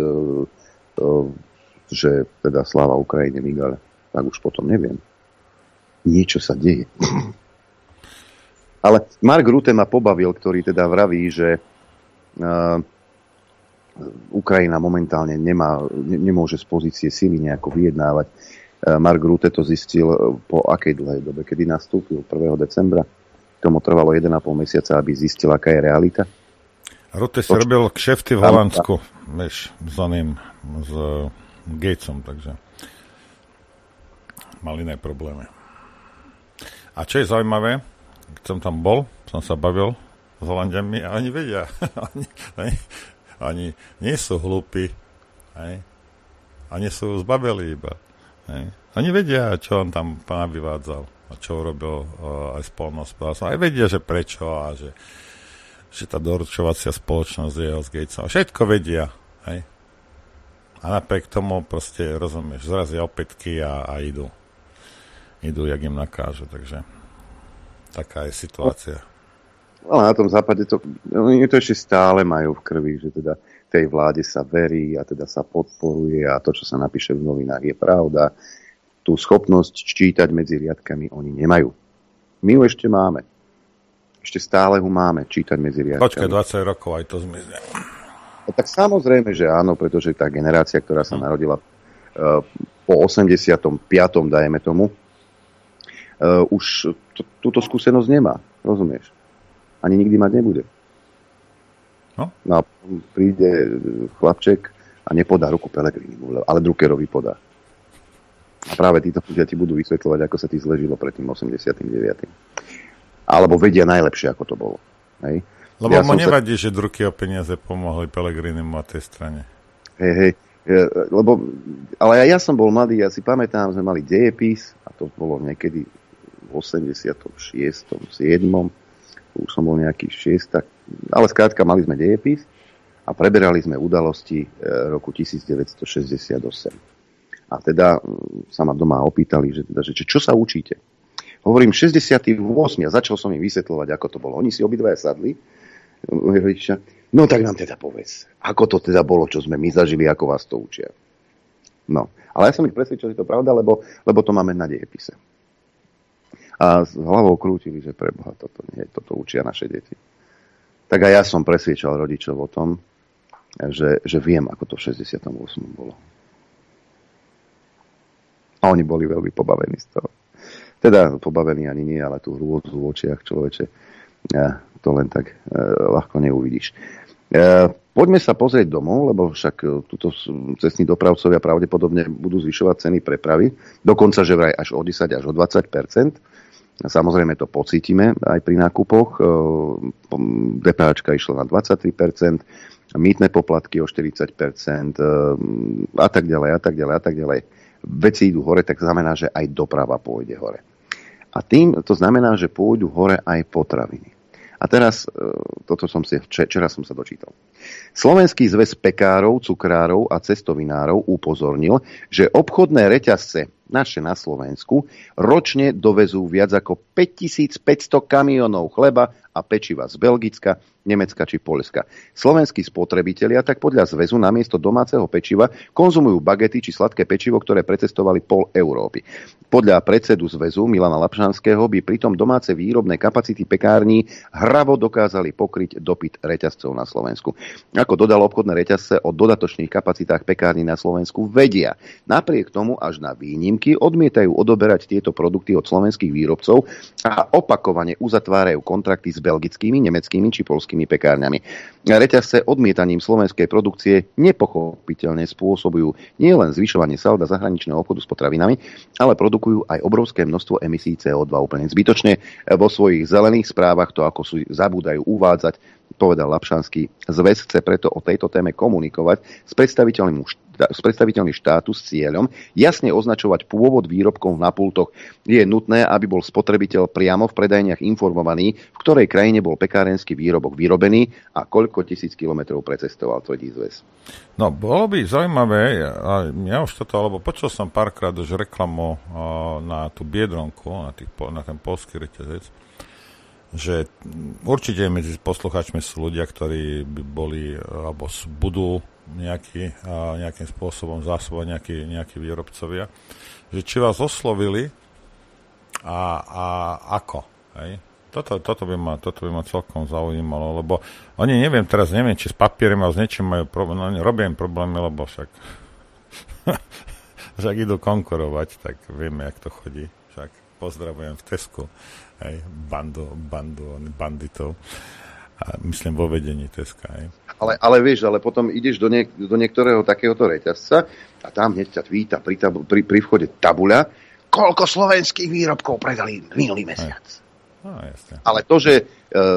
že teda sláva Ukrajine Migale, tak už potom neviem. Niečo sa deje. Ale Mark Rutte ma pobavil, ktorý teda vraví, že Ukrajina momentálne nemôže z pozície sily nejako vyjednávať. Mark Rutte to zistil po akej dlhej dobe, kedy nastúpil 1. decembra. Tomu trvalo 1,5 mesiaca, aby zistil, aká je realita. Rutte si robil kšefty v Holandsku, vieš, s Gatesom, takže mal iné problémy. A čo je zaujímavé, keď som tam bol, som sa bavil s Holandiami a oni vedia, oni nie sú hlúpi, oni sú zbabeli iba. Oni vedia, čo on tam vyvádzal a čo urobil aj s poľnohospodárstvom. Aj vedia, že prečo a že tá doručovacia spoločnosť je s Gatesom. Všetko vedia, hej. A napriek tomu proste, rozumieš, zrazia opätky a idú. Idú, jak im nakážu, takže taká je situácia. Ale na tom západe oni to ešte stále majú v krvi, že teda tej vláde sa verí a teda sa podporuje a to, čo sa napíše v novinách, je pravda. Tú schopnosť čítať medzi riadkami oni nemajú. My ju ešte máme. Ešte stále ho máme, čítať medzi riadkami. Počkaj, 20 rokov aj to zmizne. Tak samozrejme, že áno, pretože tá generácia, ktorá sa narodila po 85. dajme tomu, už túto skúsenosť nemá, rozumieš? Ani nikdy mať nebude. No a príde chlapček a nepodá ruku Pellegrinimu, ale Druckerovi podá. A práve títo ľudia ti budú vysvetľovať, ako sa ti zle žilo pred tým 89. Alebo vedia najlepšie, ako to bolo. Hej? Lebo mu nevadí, že Drucki o peniaze pomohli Pellegrinimu a tej strane. Hej. Ale ja som bol mladý, ja si pamätám, sme mali dejepis, a to bolo niekedy v 86. 7. Už som bol nejaký 6. Ale skrátka, mali sme dejepis a preberali sme udalosti roku 1968. A teda sa ma doma opýtali, že čo sa učíte? Hovorím 68. a začal som im vysvetľovať, ako to bolo. Oni si obidvaja sadli. No tak nám teda povedz, ako to teda bolo, čo sme my zažili, ako vás to učia. No, ale ja som ich presvedčil, že to je pravda, lebo to máme na dejepise. A s hlavou krútili, že preboha, toto učia naše deti. Tak aj ja som presviečal rodičov o tom, že viem, ako to v 68. bolo. A oni boli veľmi pobavení z toho. Teda pobavení ani nie, ale tú hrôzu v očiach človeče, to len tak ľahko neuvidíš. Poďme sa pozrieť domov, lebo však tuto cestní dopravcovia pravdepodobne budú zvyšovať ceny prepravy, dokonca že vraj až o 10 až o 20%. Samozrejme to pocítime aj pri nákupoch. DPHčka išla na 23%, mýtne poplatky o 40% a tak ďalej. Veci idú hore, tak znamená, že aj doprava pôjde hore. A tým to znamená, že pôjdu hore aj potraviny. A teraz, včera som sa dočítal. Slovenský zväz pekárov, cukrárov a cestovinárov upozornil, že obchodné reťazce naše na Slovensku ročne dovezú viac ako 5500 kamionov chleba a pečiva z Belgicka, Nemecka či Poľska. Slovenskí spotrebitelia tak podľa zväzu namiesto domáceho pečiva konzumujú bagety či sladké pečivo, ktoré precestovali pol Európy. Podľa predsedu zväzu Milana Lapšanského by pritom domáce výrobné kapacity pekární hravo dokázali pokryť dopyt reťazcov na Slovensku. Ako dodal obchodné reťazce, o dodatočných kapacitách pekární na Slovensku vedia. Napriek tomu až na výnimky odmietajú odoberať tieto produkty od slovenských výrobcov a opakovane uzatvárajú kontrakty s belgickými, nemeckými či poľskými pekárňami. Reťazce odmietaním slovenskej produkcie nepochopiteľne spôsobujú nielen zvyšovanie salda zahraničného obchodu s potravinami, ale produkujú aj obrovské množstvo emisí CO2 úplne zbytočne. Vo svojich zelených správach to ako sú zabúdajú uvádzať, povedal Lapšanský. Zväz chce preto o tejto téme komunikovať s predstaviteľmi štátu s cieľom jasne označovať pôvod výrobkov na pultoch. Je nutné, aby bol spotrebiteľ priamo v predajniach informovaný, v ktorej krajine bol pekárenský výrobok vyrobený a koľko tisíc kilometrov precestoval, tvrdí zväz. No, bolo by zaujímavé, ja už lebo počul som párkrát už reklamu na tú Biedronku, na ten poľský reťazec, že určite medzi poslucháčmi sú ľudia, ktorí by boli alebo budú nejakým spôsobom zásobovať nejakí výrobcovia, že či vás oslovili a ako. Hej? Toto by ma celkom zaujímalo, lebo oni neviem, či s papierom a s niečím majú problém, no robia im problémy, lebo však idú konkurovať, tak vieme, jak to chodí. Však pozdravujem v Tesku, hej, bandu banditov. A myslím vo vedení Teska. Hej. Ale vieš, potom ideš do niektorého takéhoto reťazca a tam hneď ťa víta pri vchode tabuľa, koľko slovenských výrobkov predali minulý mesiac. No, jasne. Ale to, že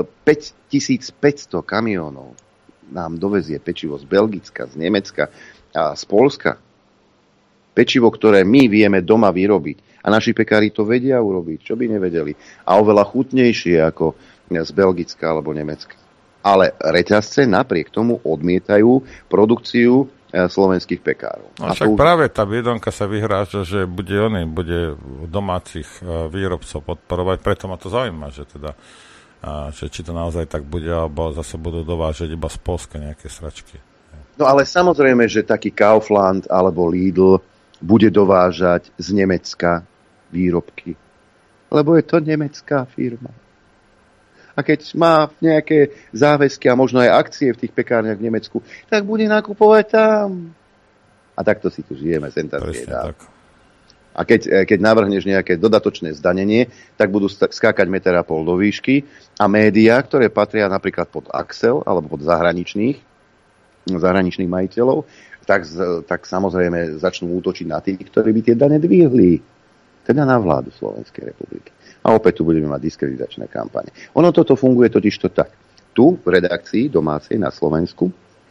5500 kamionov nám dovezie pečivo z Belgicka, z Nemecka a z Poľska, pečivo, ktoré my vieme doma vyrobiť a naši pekári to vedia urobiť, čo by nevedeli. A oveľa chutnejšie ako z Belgicka alebo Nemecka. Ale reťazce napriek tomu odmietajú produkciu slovenských pekárov. No však práve tá Biedronka sa vyhráža, že bude domácich výrobcov podporovať, preto ma to zaujíma, že teda že či to naozaj tak bude, alebo zase budú dovážať iba z Poľska nejaké sračky. No ale samozrejme, že taký Kaufland alebo Lidl bude dovážať z Nemecka výrobky. Lebo je to nemecká firma. A keď má nejaké záväzky a možno aj akcie v tých pekárniach v Nemecku, tak bude nakupovať tam. A takto si tu žijeme, sem tam. A keď navrhneš nejaké dodatočné zdanenie, tak budú skákať 1,5 metra do výšky a médiá, ktoré patria napríklad pod Axel alebo pod zahraničných majiteľov, tak samozrejme začnú útočiť na tých, ktorí by tie dane dvihli. Teda na vládu Slovenskej republiky. A opäť tu budeme mať diskreditačné kampane. Ono toto funguje totižto tak. Tu v redakcii domácej na Slovensku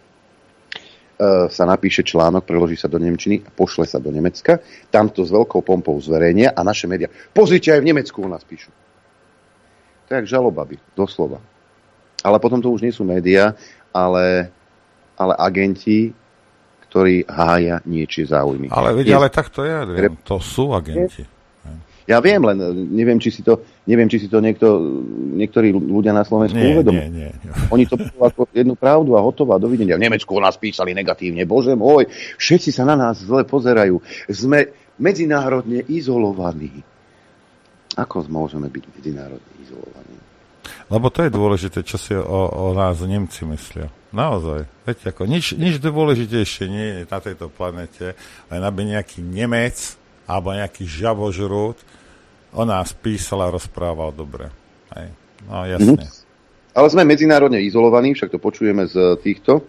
sa napíše článok, preloží sa do nemčiny a pošle sa do Nemecka. Tam to s veľkou pompou zverejnia a naše médiá. Pozrite, aj v Nemecku u nás píšu. To je jak žalobaby, doslova. Ale potom to už nie sú médiá, ale agenti, ktorí hája niečie záujmy. Ale tak to je, Adrian. To sú agenti. Ja viem, len neviem, či si to niektorí ľudia na Slovensku uvedomujú. Nie. Oni to povedali ako jednu pravdu a hotová, dovidenia. V Nemecku o nás písali negatívne, bože môj, všetci sa na nás zle pozerajú. Sme medzinárodne izolovaní. Ako môžeme byť medzinárodne izolovaní? Lebo to je dôležité, čo si o nás Nemci myslia. Naozaj. Viete, ako nič dôležitejšie nie je na tejto planete, len aby nejaký Nemec alebo nejaký žabožrút o nás písal a rozprával dobre. Hej. No, jasne. Ale sme medzinárodne izolovaní, však to počujeme z týchto,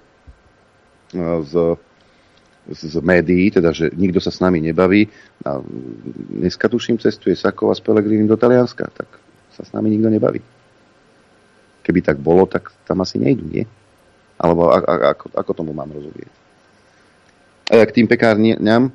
z médií, teda, že nikto sa s nami nebaví. A dneska, tuším, cestuje Sakova s Pelegrínim do Talianska, tak sa s nami nikto nebaví. Keby tak bolo, tak tam asi nejdu, nie? Alebo ako tomu mám rozumieť? A k tým pekárniam.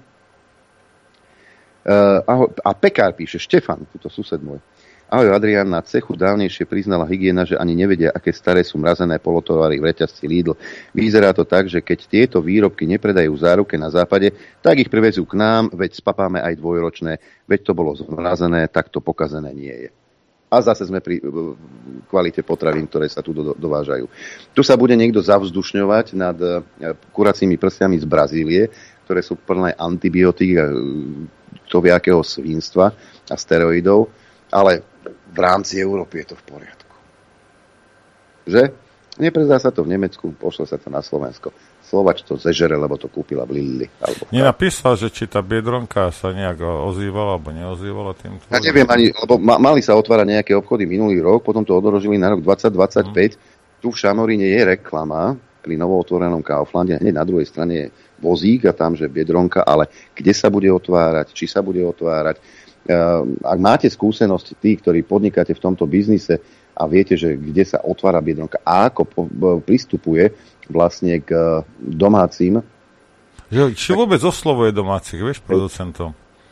A pekár píše, Štefan, túto sused môj. Ahoj Adrián, na cechu dávnejšie priznala hygiena, že ani nevedia, aké staré sú mrazené polotovary v reťazci Lidl. Vyzerá to tak, že keď tieto výrobky nepredajú v záruke na západe, tak ich privezú k nám, veď spapáme aj dvojročné, veď to bolo zmrazené, tak to pokazené nie je. A zase sme pri kvalite potravín, ktoré sa tu dovážajú. Tu sa bude niekto zavzdušňovať nad kuracími prstiami z Brazílie, ktoré sú plné antibiotík a to viakého svinstva a steroidov, ale v rámci Európy je to v poriadku. Že? Neprezdá sa to v Nemecku, pošle sa to na Slovensko. Slovač to zežere, lebo to kúpila v Lidli. Nenapísal, že či tá Biedronka sa nejak ozývala, alebo neozývala týmto? Ja neviem ani, lebo mali sa otvárať nejaké obchody minulý rok, potom to odložili na rok 2025. Tu v Šamoríne je reklama pri novootvorenom Kauflande, hneď na druhej strane je vozík a tam, že Biedronka, ale kde sa bude otvárať, či sa bude otvárať. Ak máte skúsenosti tí, ktorí podnikáte v tomto biznise a viete, že kde sa otvára Biedronka a ako pristupuje vlastne k domácim. Či vôbec oslovuje domácich, vieš, producentov?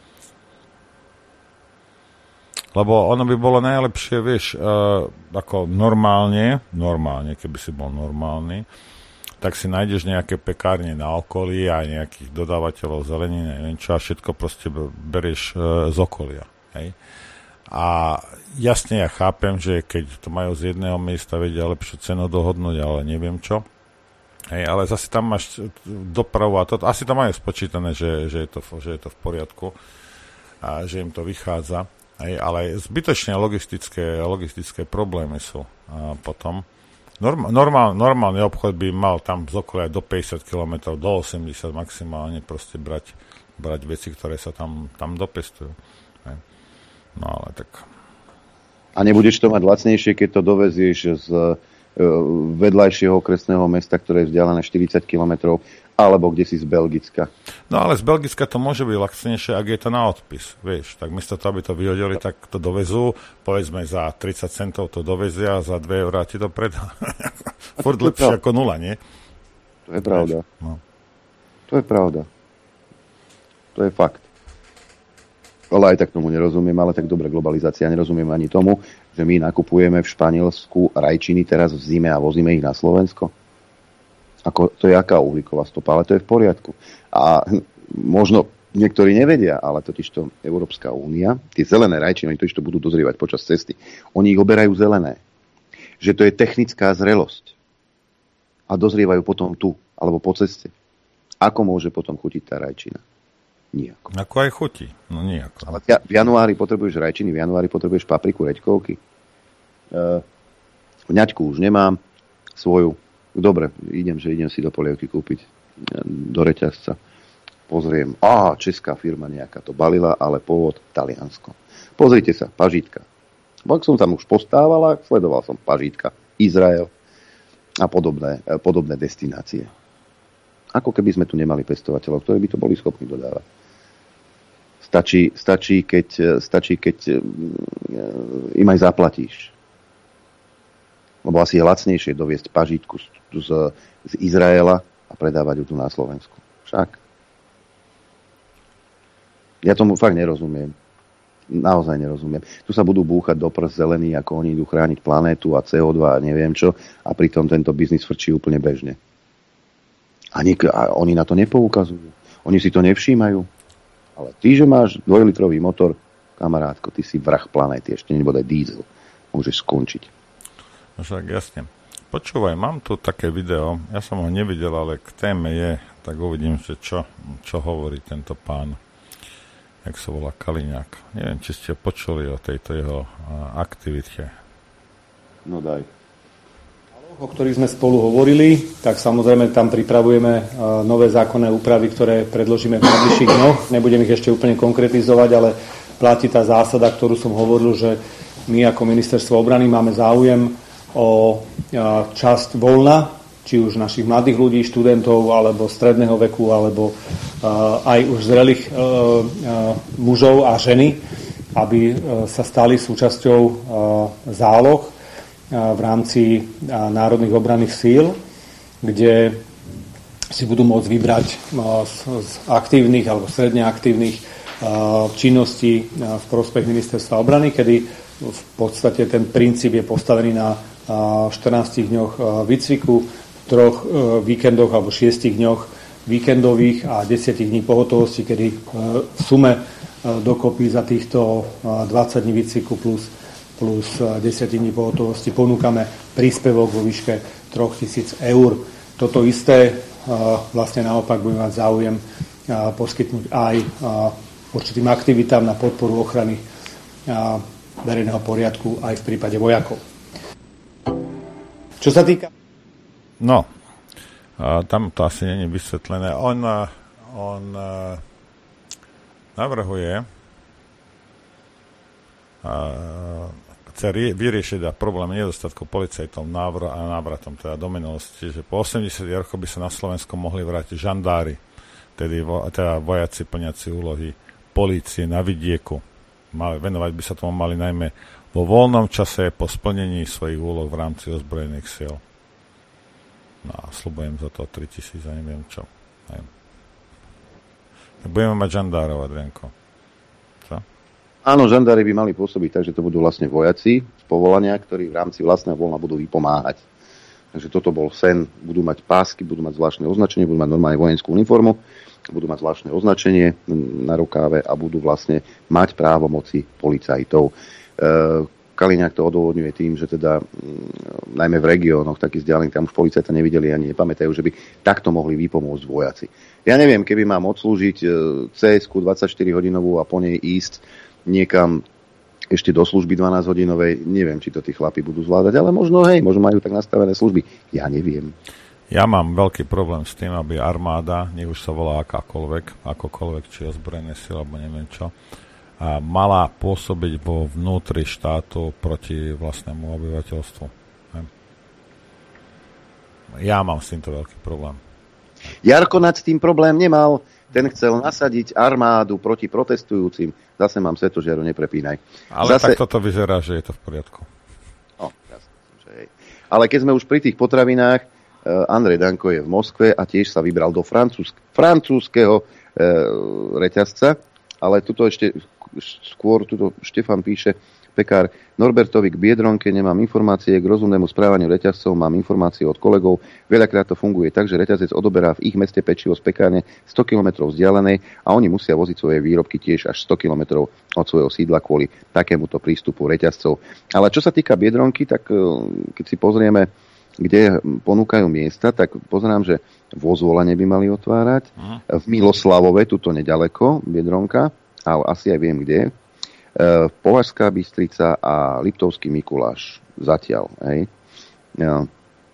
Lebo ono by bolo najlepšie, vieš, ako normálne, keby si bol normálny, tak si nájdeš nejaké pekárne na okolí a nejakých dodávateľov zeleniny, neviem čo, a všetko proste berieš z okolia. Hej? A jasne ja chápem, že keď to majú z jedného miesta, vedia lepšiu cenu dohodnúť, ale neviem čo. Hej, ale zase tam máš dopravu a to asi to majú spočítané, že je to v poriadku a že im to vychádza. Hej, ale zbytočne logistické problémy sú potom. Normálny obchod by mal tam z okolia do 50 km, do 80 maximálne proste brať veci, ktoré sa tam dopestujú. Hej. No ale tak. A nebudeš to mať lacnejšie, keď to dovezieš z vedľajšieho okresného mesta, ktoré je vzdialené 40 km, alebo kde si z Belgicka. No ale z Belgicka to môže byť lacnejšie, ak je to na odpis, vieš. Tak miesto toho, aby to vyhodili, tak to dovezú, povedzme za 30 centov to dovezia a za 2 eurá ti to predá. Furt lepšie ako nula, nie? To je pravda. No. To je pravda. To je fakt. Ale aj tak tomu nerozumiem, ale tak dobre, globalizácia, nerozumiem ani tomu, že my nakupujeme v Španielsku rajčiny teraz v zime a vozíme ich na Slovensko. To je aká uhlíková stopa, ale to je v poriadku. A možno niektorí nevedia, ale totižto Európska únia, tie zelené rajčiny, oni totižto budú dozrievať počas cesty. Oni ich oberajú zelené. Že to je technická zrelosť. A dozrievajú potom tu, alebo po ceste. Ako môže potom chutiť tá rajčina? Nijako. Ako aj chutí, no nijako. Ale v januári potrebuješ rajčiny, v januári potrebuješ papriku, reďkovky. Vňaťku už nemám svoju. Dobre, idem si do polievky kúpiť do reťazca. pozriem, česká firma nejaká to balila, ale pôvod Taliansko. Pozrite sa, Pažitka. Ak som tam už postávala, sledoval som Pažitka, Izrael a podobné destinácie. Ako keby sme tu nemali pestovateľov, ktorí by to boli schopní dodávať. Stačí, keď im aj zaplatíš. Lebo asi je lacnejšie doviesť pažítku z Izraela a predávať ju tu na Slovensku. Však. Ja tomu fakt nerozumiem. Naozaj nerozumiem. Tu sa budú búchať do prs zelení, ako oni idú chrániť planétu a CO2 a neviem čo, a pritom tento biznis frčí úplne bežne. A oni na to nepoukazujú. Oni si to nevšímajú. Ale ty, že máš 2-litrový motor, kamarátko, ty si vrah planéty, ešte nebodaj diesel. Môžeš skončiť. No však jasne. Počúvaj, mám tu také video, ja som ho nevidel, ale k téme je, tak uvidím, že čo hovorí tento pán, jak sa volá Kaliňák. Neviem, či ste počuli o tejto jeho aktivite. No daj. O ktorých sme spolu hovorili, tak samozrejme tam pripravujeme nové zákonné úpravy, ktoré predložíme v najbližších dňoch. Nebudem ich ešte úplne konkretizovať, ale platí tá zásada, ktorú som hovoril, že my ako ministerstvo obrany máme záujem o časť voľna, či už našich mladých ľudí, študentov, alebo stredného veku, alebo aj už zrelých mužov a ženy, aby sa stali súčasťou záloh v rámci národných obranných síl, kde si budú môcť vybrať z aktívnych alebo stredne aktívnych činností v prospech ministerstva obrany, kedy v podstate ten princíp je postavený na 14 dňoch výcviku, 3 víkendoch alebo 6 dňoch víkendových a 10 dní pohotovosti, kedy v sume dokopy za týchto 20 dní výcviku plus 10 dní pohotovosti ponúkame príspevok vo výške 3 000 eur. Toto isté vlastne naopak budeme mať záujem poskytnúť aj určitým aktivitám na podporu ochrany verejného poriadku aj v prípade vojakov. Čo sa týka... No, tam to asi nie je vysvetlené. On navrhuje chce vyriešiť problém nedostatku policajtov návratom teda do minulosti, že po 80 rokoch by sa na Slovensku mohli vrátiť žandári, teda vojaci plniaci úlohy polície na vidieku. Venovať by sa tomu mali najmä vo voľnom čase po splnení svojich úloh v rámci ozbrojených síl. No a sľubujem za to 3000 a neviem čo. Budeme mať žandárov, Adrianko. Áno, žandári by mali pôsobiť tak, že to budú vlastne vojaci z povolania, ktorí v rámci vlastného voľna budú vypomáhať. Takže toto bol sen. Budú mať pásky, budú mať zvláštne označenie, budú mať normálne vojenskú uniformu, budú mať zvláštne označenie na rukáve a budú vlastne mať právomoci policajtov. Kaliňák to odôvodňuje tým, že teda najmä v regiónoch takých vzdialených, tam už policajta nevideli ani nepamätajú, že by takto mohli vypomôcť vojaci. Ja neviem, keby mám odslúžiť CS-ku 24-hodinovú a po nej ísť niekam ešte do služby 12-hodinovej, neviem, či to tí chlapi budú zvládať, ale možno majú tak nastavené služby. Ja neviem. Ja mám veľký problém s tým, aby armáda, nech už sa volá akokoľvek, či ozbrojené sily, alebo neviem čo, a mala pôsobiť vo vnútri štátu proti vlastnému obyvateľstvu. Ja mám s týmto veľký problém. Jarko nad tým problém nemal. Ten chcel nasadiť armádu proti protestujúcim. Zase mám svetožiaru, neprepínaj. Ale tak toto vyzerá, že je to v poriadku. Že hej. Ale keď sme už pri tých potravinách, Andrej Danko je v Moskve a tiež sa vybral do francúzskeho reťazca. Ale tuto ešte skôr, tuto Štefan píše, pekár, Norbertovi k Biedronke nemám informácie, k rozumnému správaniu reťazcov mám informácie od kolegov. Veľakrát to funguje tak, že reťazec odoberá v ich meste pečivo z pekárne 100 km vzdialenej a oni musia voziť svoje výrobky tiež až 100 km od svojho sídla kvôli takémuto prístupu reťazcov. Ale čo sa týka Biedronky, tak keď si pozrieme, kde ponúkajú miesta, tak pozerám, že vo Zvolane by mali otvárať, v Miloslavove, tuto nedaleko, Biedronka, ale asi aj viem, kde je. Považská Bystrica a Liptovský Mikuláš zatiaľ. Hej. Ja.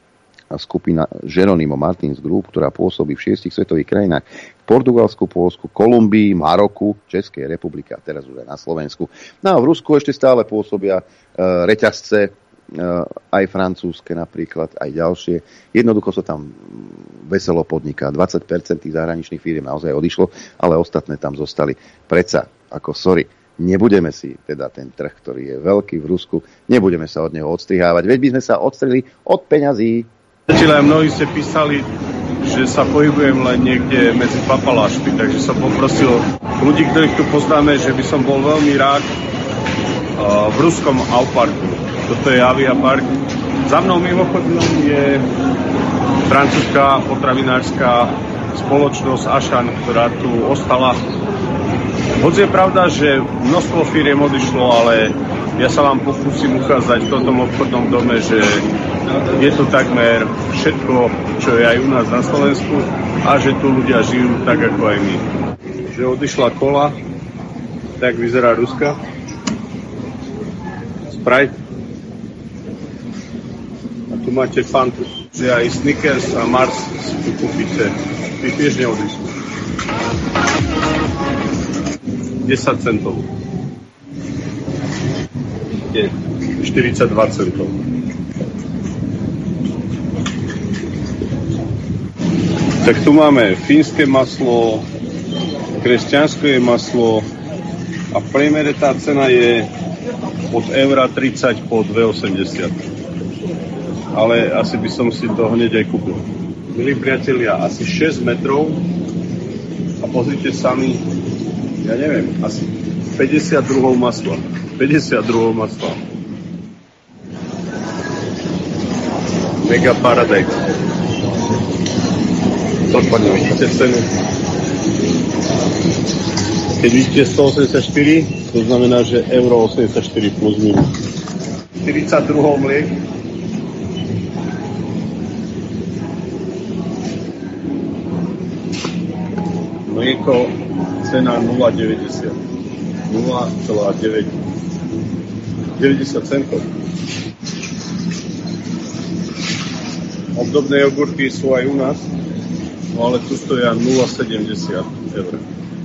skupina Jeronimo Martins Group, ktorá pôsobí v 6 svetových krajinách, v Portugalsku, Poľsku, Kolumbii, Maroku, Českej republike a teraz už aj na Slovensku. No a v Rusku ešte stále pôsobia reťazce, aj francúzske napríklad, aj ďalšie. Jednoducho sa tam veselo podniká. 20% tých zahraničných firiem naozaj odišlo, ale ostatné tam zostali. Predsa, nebudeme si teda ten trh, ktorý je veľký v Rusku, nebudeme sa od neho odstrihávať. Veď by sme sa odstrihli od peňazí. Mnohí ste písali, že sa pohybujem len niekde medzi papalášmi, takže som poprosil ľudí, ktorých tu poznáme, že by som bol veľmi rád v ruskom Auparku. Toto je Aviapark. Za mnou mimochodom je francúzska potravinárska spoločnosť Auchan, ktorá tu ostala. Hoď je pravda, že množstvo firiem odišlo, ale ja sa vám pokúsim ukázať v tomto obchodnom dome, že je tu takmer všetko, čo je aj u nás na Slovensku a že tu ľudia žijú tak, ako aj my. Že odišla kola, tak vyzerá Ruska. Sprite. A tu máte Fantu, že aj Snickers a Mars si tu kúpite. Ty tiež neodišli. 10 centov. Je 42 centov. Tak tu máme fínske maslo, kresťanské maslo a v priemere tá cena je od €1,30 po 2,80. Ale asi by som si to hneď aj kúpil. Milí priatelia, asi 6 metrov a pozrite sami, ja neviem, asi 52 masla. 52 masla. Mega Paradise. Vidíte cenu. Keď vidíte 184, to znamená, že €84 plus minus. 42 mliek. Mlieko, cena 0,90. 0,90 centov. Obdobné jogurty sú aj u nás, no ale tu stoja 0,70 €.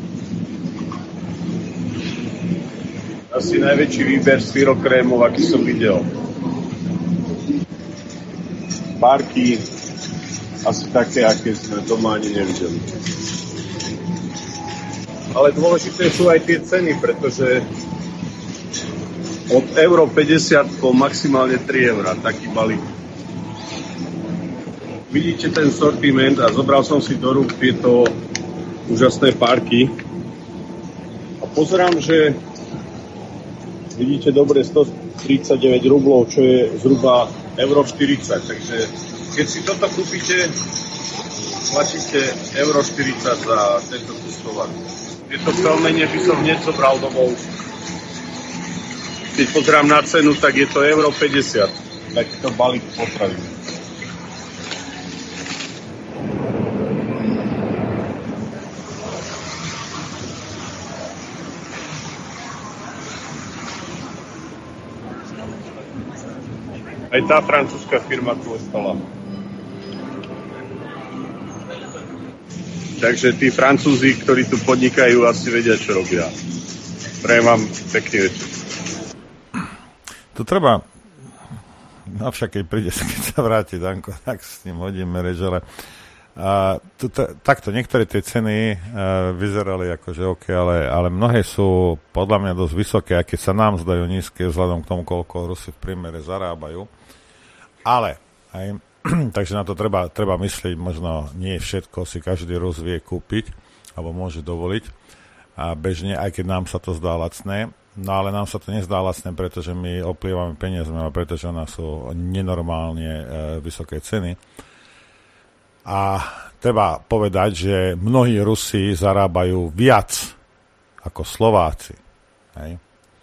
Asi najväčší výber syrokrémov, aký som videl. Párky, asi také, aké sme doma ani nevideli. Ale dôležité sú aj tie ceny, pretože od €1,50 po maximálne 3 €, taký balík. Vidíte ten sortiment a zobral som si do rúk tieto úžasné párky. A pozerám, že vidíte dobre 139 rublov, čo je zhruba €40. Takže keď si toto kúpite, platíte €40 za tento kus tovaru. Tieto pelmene by som hneď zobral domov. Keď pozerám na cenu, tak je to €50. Takýto balík potravín. Aj tá francúzska firma tu ostala. Takže tí Francúzi, ktorí tu podnikajú, asi vedia, čo robia. Prajem vám pekný večer. Tu treba, avšak keď príde, keď sa vráti Danko, tak s ním hodíme reč, ale takto, niektoré tie ceny vyzerali akože OK, ale mnohé sú podľa mňa dosť vysoké, a keď sa nám zdajú nízke vzhľadom k tomu, koľko Rusi v priemere zarábajú. Ale aj takže na to treba myslieť, možno nie všetko si každý Rus vie kúpiť, alebo môže dovoliť. A bežne, aj keď nám sa to zdá lacné, no ale nám sa to nezdá lacné, pretože my oplievame peniazmi, ale pretože u nás sú nenormálne vysoké ceny. A treba povedať, že mnohí Rusi zarábajú viac ako Slováci. Hej?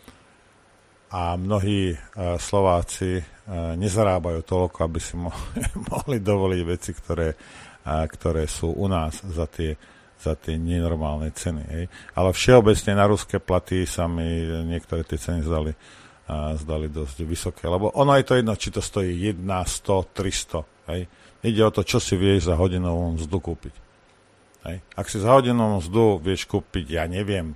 A mnohí Slováci nezarábajú toľko, aby si mohli dovoliť veci, ktoré sú u nás za tie nenormálne ceny. Hej. Ale všeobecne na ruské platy sa mi niektoré tie ceny zdali dosť vysoké. Lebo ono je to jedno, či to stojí 1, 100, 300 Hej. Ide o to, čo si vieš za hodinovú mzdu kúpiť. Hej. Ak si za hodinovú mzdu vieš kúpiť, ja neviem,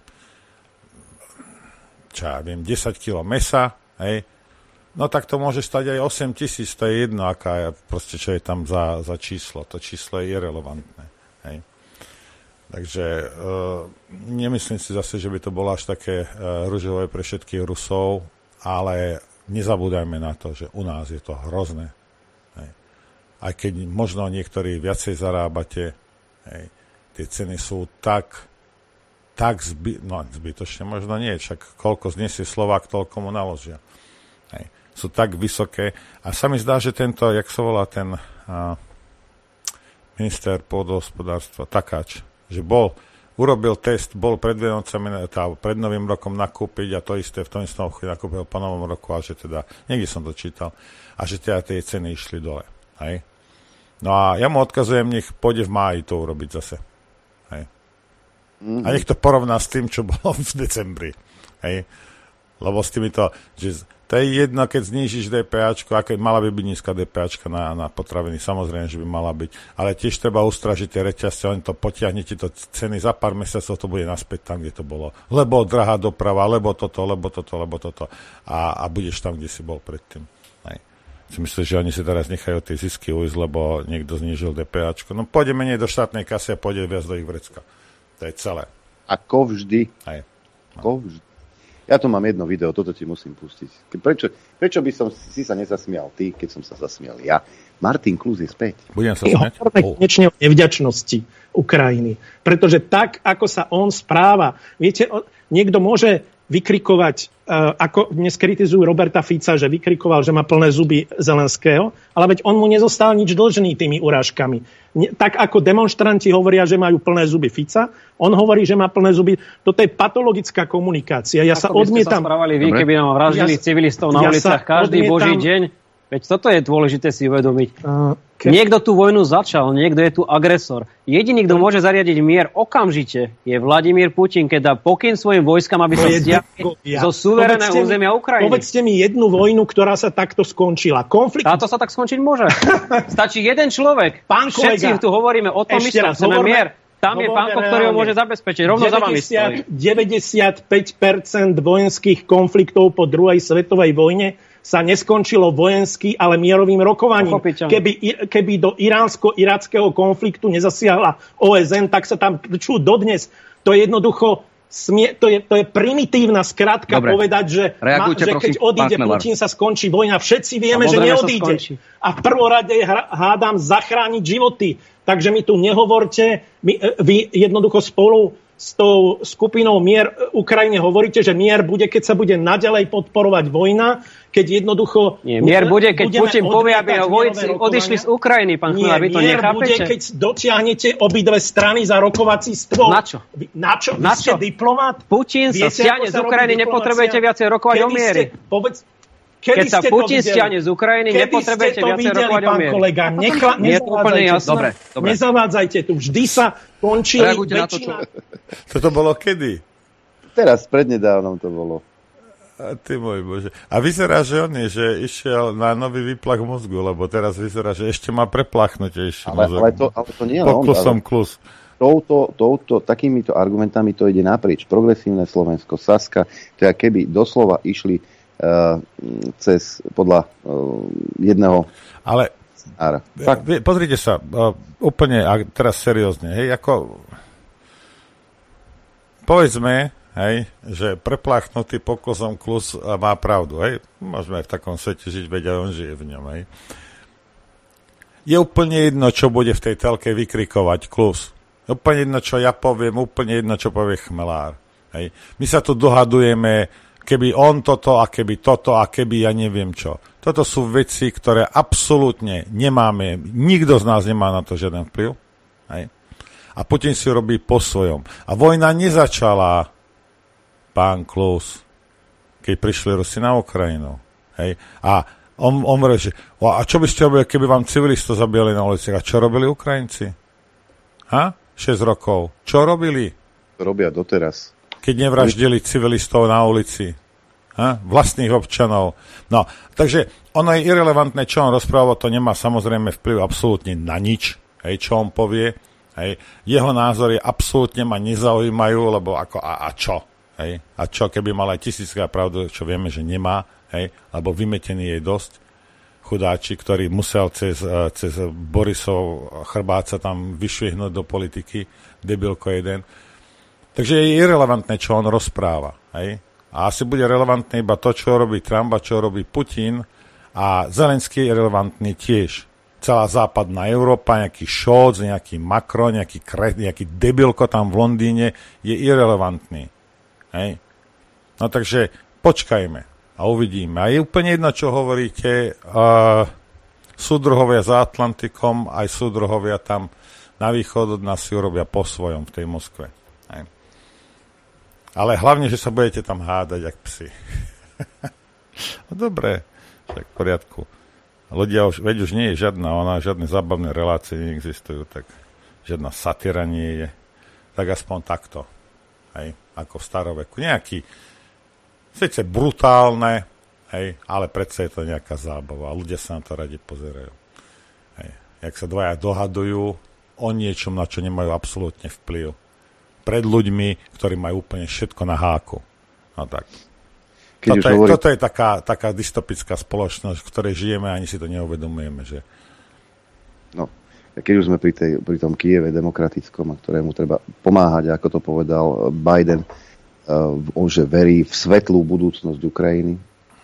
10 kg mesa, hej, no tak to môže stať aj 8 000, to je jedno, aká je, proste, čo je tam za číslo. To číslo je irelevantné. Hej. Takže nemyslím si zase, že by to bolo až také ružové pre všetkých Rusov, ale nezabúdajme na to, že u nás je to hrozné. Hej. Aj keď možno niektorí viacej zarábate, hej, tie ceny sú tak zbytočne možno nie, však koľko znesie Slovák, toľko mu naložia. Hej. Sú tak vysoké a sa mi zdá, že tento, jak sa volá ten minister pôdohospodárstva Takáč, že urobil test, bol pred Vianocami, pred Novým rokom nakúpiť a to isté v tom istom obchode nakúpil po Novom roku a že teda, niekde som to čítal, a že teda tie ceny išli dole. Hej. No a ja mu odkazujem, nech pôjde v máji to urobiť zase. Hej. A nech to porovná s tým, čo bolo v decembri. Hej. Lebo s týmito, že to je jedno, keď znížiš DPAčko, aké mala by byť nízka DPAčka na potraviny, samozrejme, že by mala byť, ale tiež treba ustražiť tie reťazce, len to potiahne ti to ceny, za pár mesiacov to bude naspäť tam, kde to bolo. Lebo drahá doprava, lebo toto. A budeš tam, kde si bol predtým. Hej. Si myslíš, že oni si teraz nechajú tie zisky ujsť, lebo niekto znížil DPAčko. No pôjde menej do štátnej kasy a pôjde viac do ich vrecka. To je celé. Ako vždy. Hej. Ako vždy. Ja tu mám jedno video, toto ti musím pustiť. Prečo by som si sa nezasmial ty, keď som sa zasmial ja? Martin Klus je späť. Budem sa smiať? Hovoríme konečne o nevďačnosti Ukrajiny. Pretože tak, ako sa on správa, viete, niekto môže vykrikovať, ako dnes kritizujú Roberta Fica, že vykrikoval, že má plné zuby Zelenského, ale veď on mu nezostal nič dlžný tými urážkami. Tak ako demonštranti hovoria, že majú plné zuby Fica, on hovorí, že má plné zuby. Toto je patologická komunikácia. Ja sa odmietam. Ako by ste sa správali vy, keby nám vraždili civilistov na uliciach každý boží deň? Veď toto je dôležité si uvedomiť. Niekto tú vojnu začal, niekto je tu agresor. Jediný, kto môže zariadiť mier okamžite, je Vladimír Putin, keď dá pokyn svojim vojskám, aby sa stiahli zo suverénneho územia Ukrajiny. Povedzte mi jednu vojnu, ktorá sa takto skončila. Konflikt. Táto sa tak skončiť môže. Stačí jeden človek. Pán kolega, všetci tu hovoríme o tom istom, chceme mier. Tam je pánko, ktorý ho môže zabezpečiť. Rovno za vami stojí. 95% vojenských konfliktov po druhej svetovej vojne sa neskončilo vojensky, ale mierovým rokovaním. Keby do iránsko-irackého konfliktu nezasiahla OSN, tak sa tam čú dodnes. To je jednoducho to je primitívna skratka povedať, že keď odíde Putin, sa skončí vojna. Všetci vieme, že neodíde. A v prvorade hádam zachrániť životy. Takže mi tu nehovorte, vy jednoducho spolu s tou skupinou Mier Ukrajine hovoríte, že mier bude, keď sa bude naďalej podporovať vojna, keď jednoducho... Nie, mier bude, keď Putin povie, aby vojci odišli z Ukrajiny, pán Chmela, vy to nechápete? Mier bude, keď dotiahnete obidve strany za rokovací stôl. Na čo? Vy ste diplomat? Putin sa stiahne z Ukrajiny, nepotrebujete viacej rokovať o miery. Keď sa Putin stiahne z Ukrajiny, nepotrebujete viacej rokovať o miery. Je to úplne jasné. Nezavádzajte tu. Vždy sa končili väčšina... Toto bolo kedy? Teraz, prednedávnom to bolo. A ty môj Bože. A vyzerá, že on je, že išiel na nový výplach mozgu, lebo teraz vyzerá, že ešte má prepláchnutejší mozog. Ale to nie len on. Pokusom klus. Takýmito argumentami to ide naprieč. Progresívne Slovensko, Saska, to je keby doslova išli podľa jedného ale ára. Pozrite sa, úplne teraz seriózne, hej, ako povedzme, hej, že prepláchnutý pokusom klus má pravdu, hej, môžeme aj v takom svete žiť, veď on žije v ňom, hej. Je úplne jedno, čo bude v tej telke vykrikovať klus. Úplne jedno, čo ja poviem, úplne jedno, čo povie Chmelár, hej. My sa tu dohadujeme, keby on toto a keby toto a keby ja neviem čo. Toto sú veci, ktoré absolútne nemáme, nikto z nás nemá na to žiaden vplyv. Hej. A Putin si robí po svojom. A vojna nezačala, pán Klus, keď prišli Rusi na Ukrajinu. Hej. A on hovorí, že a čo by ste robili, keby vám civilistov zabíjali na uliciach? A čo robili Ukrajinci? 6 rokov. Čo robili? Robia doteraz. Keď nevraždili civilistov na ulici. vlastných občanov. No, takže ono je irelevantné, čo on rozprával, to nemá samozrejme vplyv absolútne na nič, hej, čo on povie. Hej. Jeho názory absolútne ma nezaujímajú, lebo ako a čo? Hej. A čo, keby mal aj tisíckrát pravdu, čo vieme, že nemá, hej, lebo vymetený je dosť. Chudáči, ktorý musel cez Borisov chrbát sa tam vyšvihnúť do politiky, debilko jeden. Takže je irelevantné, čo on rozpráva. Hej. A asi bude relevantné iba to, čo robí Trump a čo robí Putin. A Zelenský je relevantný tiež. Celá západná Európa, nejaký Scholz, nejaký Macron, nejaký debilko tam v Londýne je irelevantný. Hej. No takže počkajme a uvidíme. A je úplne jedno, čo hovoríte. Súdruhovia za Atlantikom, aj súdruhovia tam na východ od nás si urobia po svojom v tej Moskve. Hej. Ale hlavne, že sa budete tam hádať, jak psi. No dobre, tak v poriadku. Ľudia už nie je žiadne zábavné relácie neexistujú, tak žiadna satyra nie je. Tak aspoň takto. Hej, ako v staroveku. Nejaký, sice brutálne, hej, ale predsa je to nejaká zábava. Ľudia sa na to radi pozerajú. Hej, jak sa dvaja dohadujú o niečom, na čo nemajú absolútne vplyv. Pred ľuďmi, ktorí majú úplne všetko na háku. No tak. Toto je taká dystopická spoločnosť, v ktorej žijeme a ani si to neuvedomujeme, že... No, keď už sme pri tom Kieve demokratickom, a ktorému treba pomáhať, ako to povedal Biden, on že verí v svetlú budúcnosť Ukrajiny.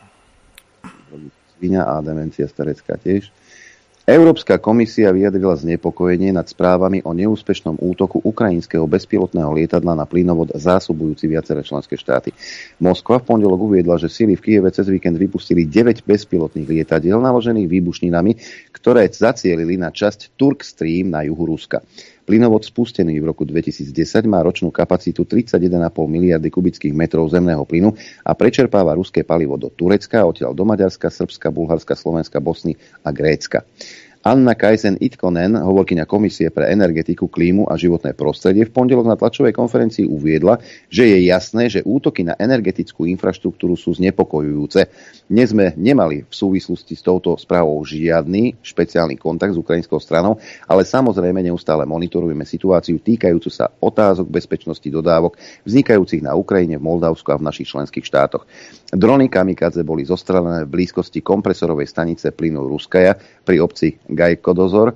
Sviňa a demencia starecká tiež. Európska komisia vyjadrila znepokojenie nad správami o neúspešnom útoku ukrajinského bezpilotného lietadla na plynovod zásobujúci viaceré členské štáty. Moskva v pondelok uviedla, že sily v Kyjeve cez víkend vypustili 9 bezpilotných lietadiel naložených výbušninami, ktoré zacielili na časť Turk Stream na juhu Ruska. Plynovod spustený v roku 2010 má ročnú kapacitu 31,5 miliardy kubických metrov zemného plynu a prečerpáva ruské palivo do Turecka, odtiaľ do Maďarska, Srbska, Bulharska, Slovenska, Bosny a Grécka. Anna Kajsen-Itkonen, hovorkyňa Komisie pre energetiku, klímu a životné prostredie, v pondelok na tlačovej konferencii uviedla, že je jasné, že útoky na energetickú infraštruktúru sú znepokojujúce. Dnes sme nemali v súvislosti s touto správou žiadny špeciálny kontakt s ukrajinskou stranou, ale samozrejme neustále monitorujeme situáciu týkajúcu sa otázok bezpečnosti dodávok vznikajúcich na Ukrajine, v Moldavsku a v našich členských štátoch. Drony kamikadze boli zostrelené v blízkosti kompresorovej stanice plynu Ruskaja pri obci Gajkodozor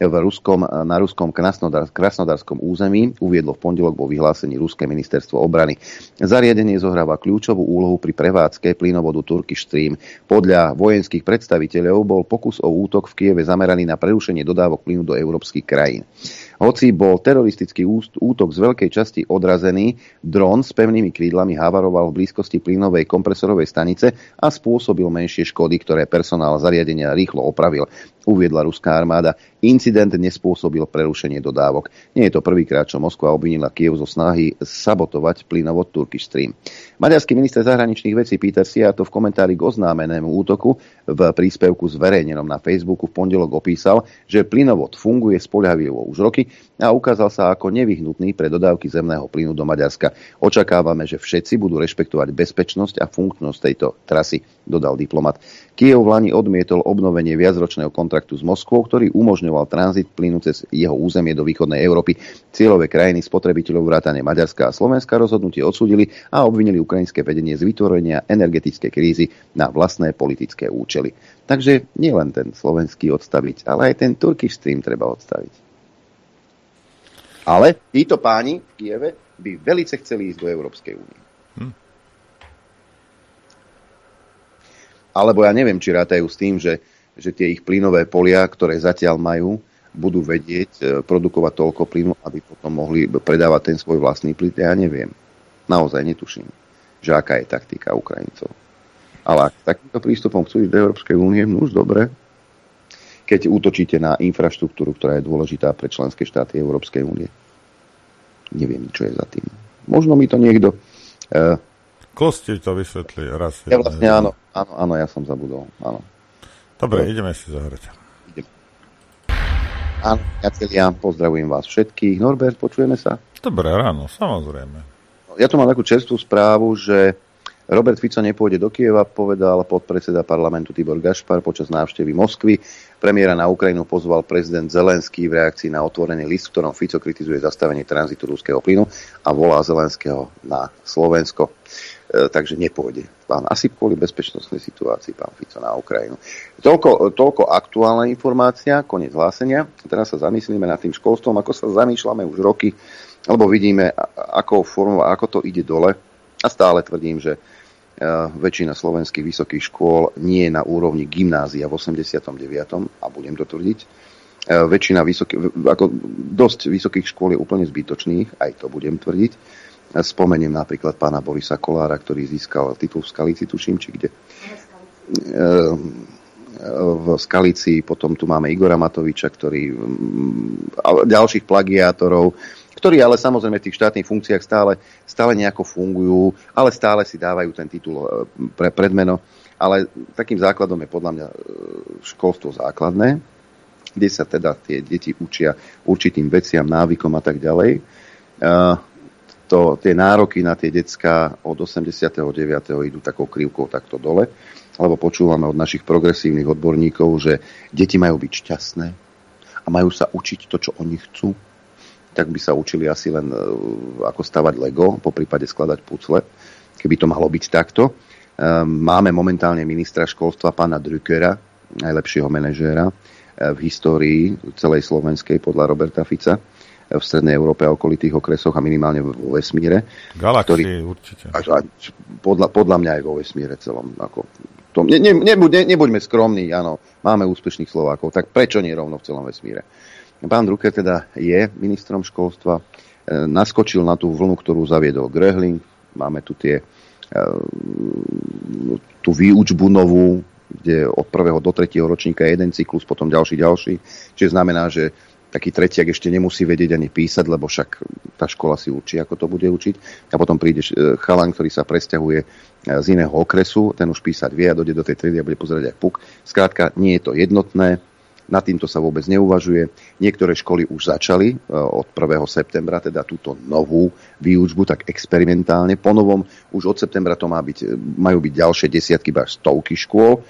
na ruskom krasnodarskom území, uviedlo v pondelok vo vyhlásení ruské ministerstvo obrany. Zariadenie zohráva kľúčovú úlohu pri prevádzke plynovodu Turkish Stream. Podľa vojenských predstaviteľov bol pokus o útok v Kyjeve zameraný na prerušenie dodávok plynu do európskych krajín. Hoci bol teroristický útok z veľkej časti odrazený, dron s pevnými krídlami havaroval v blízkosti plynovej kompresorovej stanice a spôsobil menšie škody, ktoré personál zariadenia rýchlo opravil, uviedla ruská armáda. Incident nespôsobil prerušenie dodávok. Nie je to prvýkrát, čo Moskva obvinila Kyjev zo snahy sabotovať plynovod Turkish Stream. Maďarský minister zahraničných vecí Peter Szijjártó v komentári k oznámenému útoku v príspevku zverejnenom na Facebooku v pondelok opísal, že plynovod funguje spoľahlivo už roky a ukázal sa ako nevyhnutný pre dodávky zemného plynu do Maďarska. Očakávame, že všetci budú rešpektovať bezpečnosť a funkčnosť tejto trasy, dodal diplomat. Kyjev vlani odmietol obnovenie viacročného kontraktu s Moskvou, ktorý umožňoval tranzit plynu cez jeho územie do východnej Európy. Cieľové krajiny spotrebiteľov vrátane Maďarska a Slovenska rozhodnutie odsúdili a obvinili ukrajinské vedenie z vytvorenia energetickej krízy na vlastné politické účely. Takže nie len ten slovenský odstaviť, ale aj ten Turkish Stream treba odstaviť. Ale títo páni v Kyjeve by velice chceli ísť do Európskej únie. Alebo ja neviem, či rátajú s tým, že tie ich plynové polia, ktoré zatiaľ majú, budú vedieť produkovať toľko plynu, aby potom mohli predávať ten svoj vlastný plyn. Ja neviem. Naozaj netuším, že aká je taktika Ukrajincov. Ale ak takýmto prístupom chcú ísť do Európskej únie, no už dobre. Keď útočíte na infraštruktúru, ktorá je dôležitá pre členské štáty Európskej únie. Neviem, čo je za tým. Možno mi to niekto... Kosti to vysvetlí raz. Ja vlastne áno, ja som zabudol. Áno. Dobre, ideme si zahrať. Áno, priatelia, pozdravujem vás všetkých. Norbert, počujeme sa? Dobré ráno, samozrejme. Ja tu mám takú čerstvú správu, že Robert Fico nepôjde do Kieva, povedal podpredseda parlamentu Tibor Gašpar počas návštevy Moskvy. Premiéra na Ukrajinu pozval prezident Zelenský v reakcii na otvorený list, v ktorom Fico kritizuje zastavenie tranzitu ruského plynu a volá Zelenského na Slovensko. Takže nepôjde. Pán, asi kvôli bezpečnostnej situácii, pán Fico na Ukrajinu. Toľko aktuálna informácia, koniec hlásenia. Teraz sa zamyslíme nad tým školstvom, ako sa zamýšľame už roky, lebo vidíme, akou formou, ako to ide dole. A stále tvrdím, že väčšina slovenských vysokých škôl nie je na úrovni gymnázia v 89. a budem to tvrdiť. Väčšina dosť vysokých škôl je úplne zbytočných, aj to budem tvrdiť. Spomeniem napríklad pána Borisa Kolára, ktorý získal titul v Skalici, tuším, či kde. V Skalici, potom tu máme Igora Matoviča, a ďalších plagiátorov, ktorí ale samozrejme v tých štátnych funkciách stále nejako fungujú, ale stále si dávajú ten titul pre predmeno. Ale takým základom je podľa mňa školstvo základné, kde sa teda tie deti učia určitým veciam, návykom a tak ďalej. Tie nároky na tie decká od 89. idú takou krivkou takto dole, lebo počúvame od našich progresívnych odborníkov, že deti majú byť šťastné a majú sa učiť to, čo oni chcú. Tak by sa učili asi len ako stavať Lego, poprípade skladať pucle, keby to malo byť takto. Máme momentálne ministra školstva pána Druckera, najlepšieho manažéra v histórii celej slovenskej podľa Roberta Fica, v strednej Európe a okolitých okresoch a minimálne vo vesmíre. Galaxii určite. Podľa mňa aj vo vesmíre celom. Nebuďme skromní, áno, máme úspešných Slovákov, tak prečo nie rovno v celom vesmíre? Pán Drucker teda je ministrom školstva, naskočil na tú vlnu, ktorú zaviedol Gröhling. Máme tu tú výučbu novú, kde od 1. do 3. ročníka je jeden cyklus, potom ďalší. Čiže znamená, že taký tretiak ešte nemusí vedieť ani písať, lebo však tá škola si učí, ako to bude učiť. A potom príde chalan, ktorý sa presťahuje z iného okresu, ten už písať vie a dojde do tej triedy a bude pozerať jak puk. Skrátka, nie je to jednotné. Nad týmto sa vôbec neuvažuje. Niektoré školy už začali od 1. septembra, teda túto novú výučbu, tak experimentálne. Po novom už od septembra to majú byť ďalšie desiatky, až stovky škôl.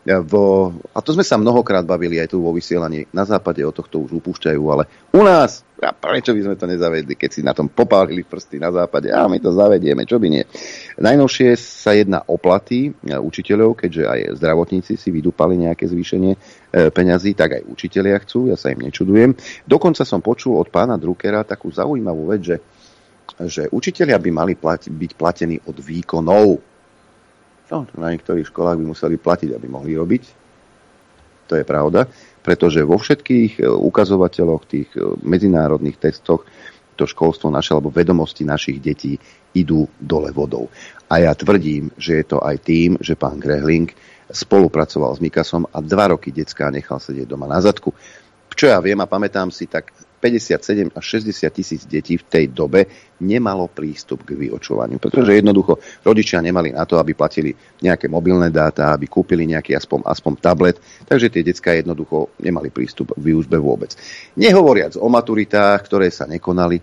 A to sme sa mnohokrát bavili aj tu vo vysielaní. Na západe od tohto už upúšťajú, ale u nás, a prečo by sme to nezavedli, keď si na tom popálili prsty na západe, a my to zavedieme, čo by nie. Najnovšie sa jedná o platy učiteľov, keďže aj zdravotníci si vydúpali nejaké zvýšenie peňazí, tak aj učitelia chcú, ja sa im nečudujem. Dokonca som počul od pána Druckera takú zaujímavú vec, že učitelia by mali byť platení od výkonov. No, na niektorých školách by museli platiť, aby mohli robiť. To je pravda, pretože vo všetkých ukazovateľoch, tých medzinárodných testoch, to školstvo naše, alebo vedomosti našich detí idú dole vodou. A ja tvrdím, že je to aj tým, že pán Gröhling spolupracoval s Mikasom a 2 roky decká nechal sedieť doma na zadku. Čo ja viem a pamätám si, tak 57 až 60 tisíc detí v tej dobe nemalo prístup k vyučovaniu, pretože jednoducho rodičia nemali na to, aby platili nejaké mobilné dáta, aby kúpili nejaký aspoň tablet, takže tie decká jednoducho nemali prístup k výučbe vôbec. Nehovoriac o maturitách, ktoré sa nekonali,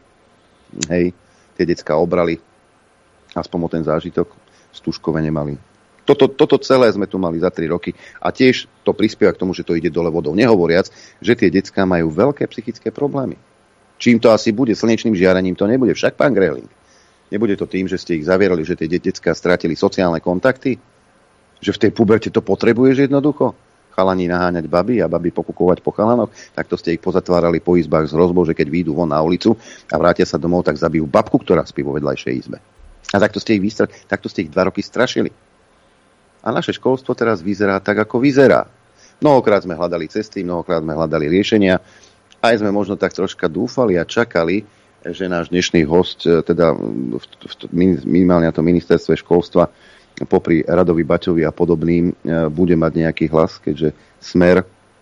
tie decká obrali, aspoň o ten zážitok, stúškové nemali. Toto celé sme tu mali za 3 roky a tiež to prispieva k tomu, že to ide dole vodou. Nehovoriac, že tie decká majú veľké psychické problémy. Čím to asi bude? Slnečným žiarením to nebude. Však pán Gröhling. Nebude to tým, že ste ich zavierali, že tie decká strátili sociálne kontakty? Že v tej puberte to potrebuješ jednoducho? Chalani naháňať baby a baby pokukovať po chalanoch? Takto ste ich pozatvárali po izbách z hrozbou, že keď výjdu von na ulicu a vrátia sa domov, tak zabijú babku, ktorá spí vo vedľajšej izbe. A takto ste ich 2 roky strašili. A naše školstvo teraz vyzerá tak, ako vyzerá. Mnohokrát sme hľadali cesty, mnohokrát sme hľadali riešenia. Aj sme možno tak troška dúfali a čakali, že náš dnešný host, teda minimálne na tom ministerstve školstva, popri Radovi Baťovi a podobným, bude mať nejaký hlas, keďže Smer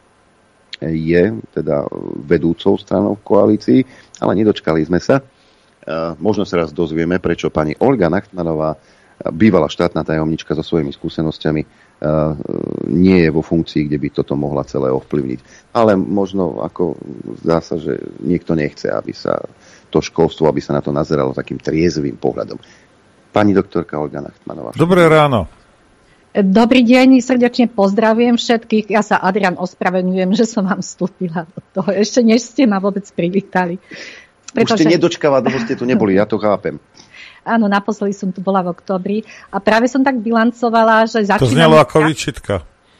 je teda vedúcou stranou v koalícii, ale nedočkali sme sa. Možno sa raz dozvieme, prečo pani Olga Nachtmanová, bývalá štátna tajomnička so svojimi skúsenosťami, nie je vo funkcii, kde by toto mohla celé ovplyvniť. Ale možno zdá sa, že niekto nechce, aby sa to školstvo, aby sa na to nazeralo takým triezvým pohľadom. Pani doktorka Olga Nachtmanová. Dobré ráno. Dobrý deň, srdečne pozdravujem všetkých. Ja sa, Adrian, ospravedlňujem, že som vám vstúpila do toho, ešte než ste ma vôbec privítali. Už ste nedočkávať, lebo ste tu neboli, ja to chápem. Áno, naposledy som tu bola v októbri a práve som tak bilancovala, že začínam... To znelo ako výčitka.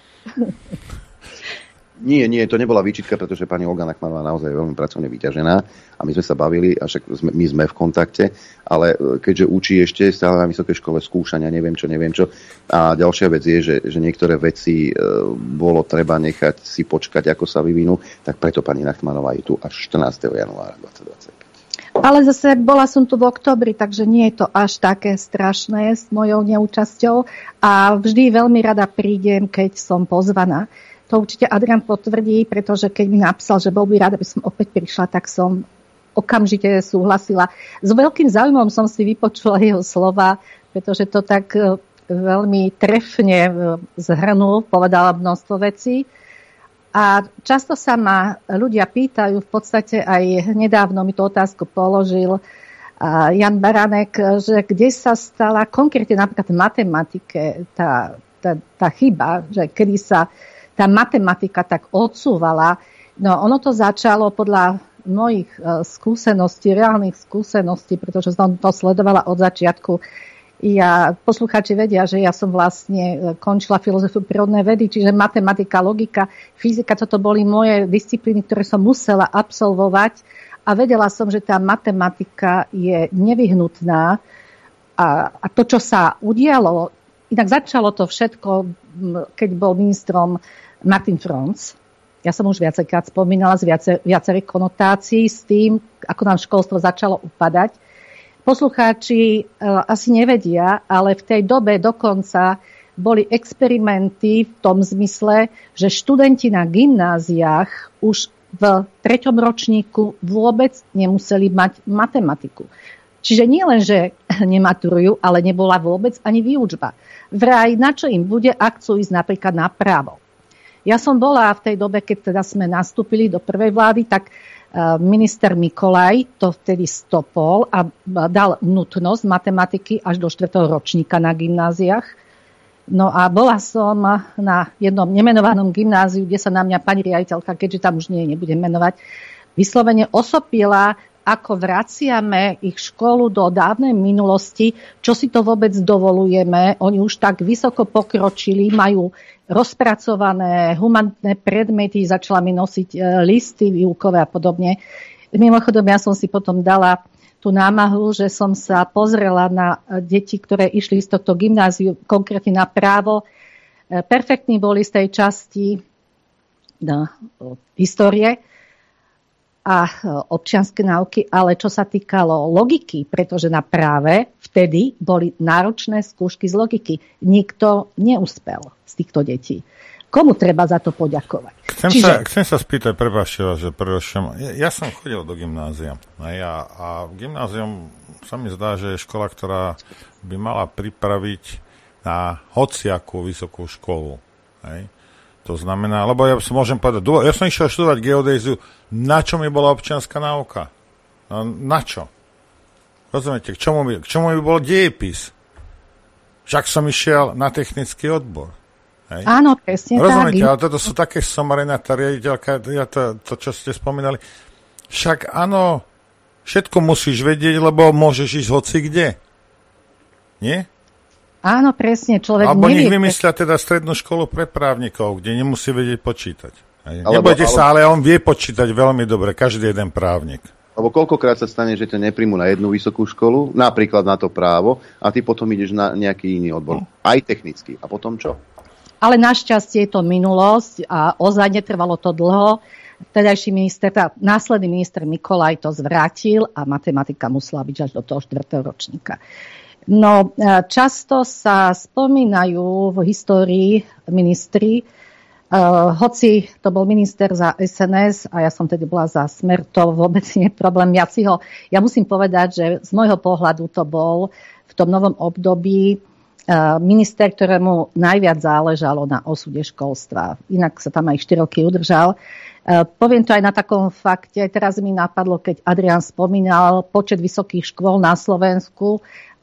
Nie, to nebola výčitka, pretože pani Olga Nachtmanová naozaj je veľmi pracovne vyťažená a my sme sa bavili, a však my sme v kontakte, ale keďže učí ešte stále na vysokej škole skúšania, neviem čo. A ďalšia vec je, že niektoré veci bolo treba nechať si počkať, ako sa vyvinú, tak preto pani Nachtmanová je tu až 14. januára 2025. Ale zase bola som tu v októbri, takže nie je to až také strašné s mojou neúčasťou a vždy veľmi rada prídem, keď som pozvaná. To určite Adrian potvrdí, pretože keď mi napísal, že bol by rád, aby som opäť prišla, tak som okamžite súhlasila. S veľkým záujmom som si vypočula jeho slova, pretože to tak veľmi trefne zhrnul, povedala množstvo vecí. A často sa ma ľudia pýtajú, v podstate aj nedávno mi tú otázku položil Jan Baránek, že kde sa stala konkrétne napríklad v matematike tá chyba, že kedy sa tá matematika tak odsúvala. No ono to začalo podľa mojich skúseností, reálnych skúseností, pretože som to sledovala od začiatku. Poslucháči vedia, že ja som vlastne končila filozofiu prírodnej vedy, čiže matematika, logika, fyzika, toto boli moje disciplíny, ktoré som musela absolvovať a vedela som, že tá matematika je nevyhnutná a to, čo sa udialo, inak začalo to všetko, keď bol ministrom Martin Franz. Ja som už viacejkrát spomínala z viacerých konotácií s tým, ako nám školstvo začalo upadať. Poslucháči asi nevedia, ale v tej dobe dokonca boli experimenty v tom zmysle, že študenti na gymnáziách už v 3. ročníku vôbec nemuseli mať matematiku. Čiže nie len, že nematurujú, ale nebola vôbec ani výučba. Vraj, na čo im bude, ak chcú ísť napríklad na právo. Ja som bola v tej dobe, keď teda sme nastúpili do prvej vlády, tak minister Mikolaj to vtedy stopol a dal nutnosť matematiky až do 4. ročníka na gymnáziách. No a bola som na jednom nemenovanom gymnáziu, kde sa na mňa pani riaditeľka, keďže tam už nebudem menovať, vyslovene osopila, ako vraciame ich školu do dávnej minulosti, čo si to vôbec dovolujeme. Oni už tak vysoko pokročili, majú rozpracované humanitné predmety, začala mi nosiť listy výukové a podobne. Mimochodom, ja som si potom dala tú námahu, že som sa pozrela na deti, ktoré išli z tohto gymnáziu, konkrétne na právo. Perfektní boli z tej časti histórie a občianske náuky, ale čo sa týkalo logiky, pretože na práve vtedy boli náročné skúšky z logiky. Nikto neúspel z týchto detí. Komu treba za to poďakovať? Chcem sa spýtať, prepáčte vás, že prerušujem. Ja som chodil do gymnázia a gymnázium sa mi zdá, že je škola, ktorá by mala pripraviť na hociakú vysokú školu. Hej? To znamená, lebo ja môžem povedať, ja som išiel študovať geodéziu, na čo mi bola občianska náuka? No, na čo? Rozumiete, k čomu by bol dejepis? Však som išiel na technický odbor. Hej? Áno, presne. Rozumiete, ale toto sú také somarina, tá riaditeľka, to, čo ste spomínali. Však áno, všetko musíš vedieť, lebo môžeš ísť hoci kde. Nie? Áno, presne, človek alebo nevie. Alebo nech vymyslia teda strednú školu pre právnikov, kde nemusí vedieť počítať. Nebojte sa, ale on vie počítať veľmi dobre, každý jeden právnik. Lebo koľkokrát sa stane, že ťa nepríjmu na jednu vysokú školu, napríklad na to právo, a ty potom ideš na nejaký iný odbor, aj technický. A potom čo? Ale našťastie je to minulosť a ozaj netrvalo to dlho. Vtedajší minister, následný minister Mikolaj to zvrátil a matematika musela byť až do toho 4. ročníka. No, často sa spomínajú v histórii ministri, hoci to bol minister za SNS a ja som tedy bola za Smer, to vôbec nie je problém. Ja musím povedať, že z môjho pohľadu to bol v tom novom období minister, ktorému najviac záležalo na osude školstva. Inak sa tam aj 4 roky udržal. Poviem to aj na takom fakte. Teraz mi napadlo, keď Adrian spomínal počet vysokých škôl na Slovensku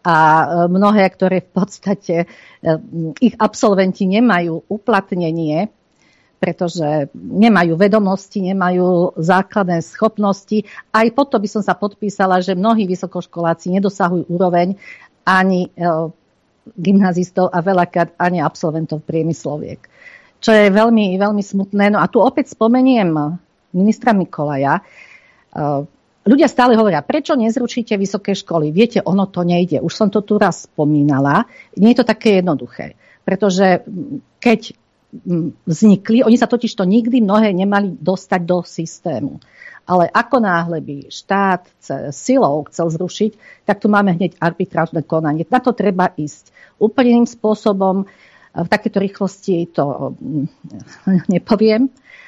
a mnohé, ktoré v podstate ich absolventi nemajú uplatnenie, pretože nemajú vedomosti, nemajú základné schopnosti. Aj potom by som sa podpísala, že mnohí vysokoškoláci nedosahujú úroveň ani gymnazistov a veľakrát ani absolventov priemysloviek. Čo je veľmi, veľmi smutné. No a tu opäť spomeniem ministra Mikolaja. Ľudia stále hovoria, prečo nezručíte vysoké školy? Viete, ono to nejde. Už som to tu raz spomínala. Nie je to také jednoduché. Pretože keď vznikli, oni sa totiž to nikdy mnohé nemali dostať do systému. Ale ako náhle by štát silou chcel zrušiť, tak tu máme hneď arbitrážne konanie. Na to treba ísť úplným spôsobom. V takéto rýchlosti to nepoviem.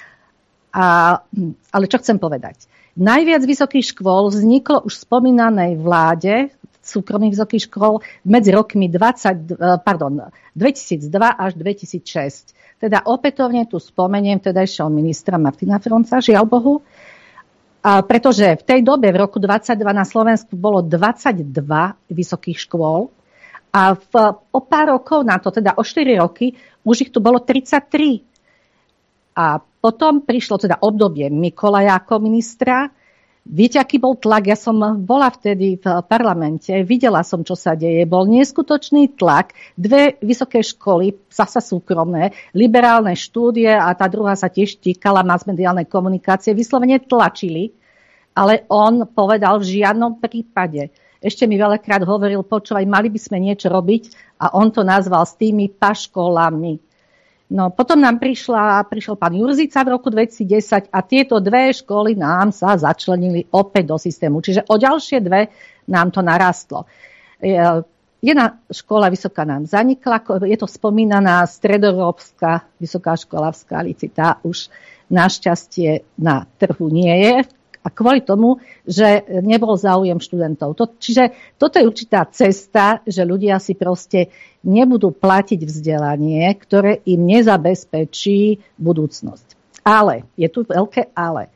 Ale čo chcem povedať? Najviac vysokých škôl vzniklo už v spomínanej vláde súkromných vysokých škôl medzi rokmi 2002 až 2006. Teda opätovne tu spomeniem vtedajšieho ministra Martina Fronca, žiaľ Bohu, pretože v tej dobe, v roku 2022 na Slovensku bolo 22 vysokých škôl a o pár rokov na to, teda o 4 roky, už ich tu bolo 33. A potom prišlo teda obdobie Mikolaja ako ministra. Viete, aký bol tlak? Ja som bola vtedy v parlamente, videla som, čo sa deje. Bol neskutočný tlak. 2 vysoké školy, zasa súkromné, liberálne štúdie a tá druhá sa tiež týkala masmediálnej komunikácie, vyslovene tlačili, ale on povedal v žiadnom prípade. Ešte mi veľakrát hovoril, počúvaj, mali by sme niečo robiť a on to nazval s tými paškolami. No, potom nám prišiel pán Jurzica v roku 2010 a tieto 2 školy nám sa začlenili opäť do systému. Čiže o ďalšie 2 nám to narastlo. Jedna škola vysoká nám zanikla, je to spomínaná Stredoeurópska vysoká škola v Skalici. Tá už našťastie na trhu nie je a kvôli tomu, že nebol záujem študentov. Čiže toto je určitá cesta, že ľudia si proste nebudú platiť vzdelanie, ktoré im nezabezpečí budúcnosť. Ale, je tu veľké ale.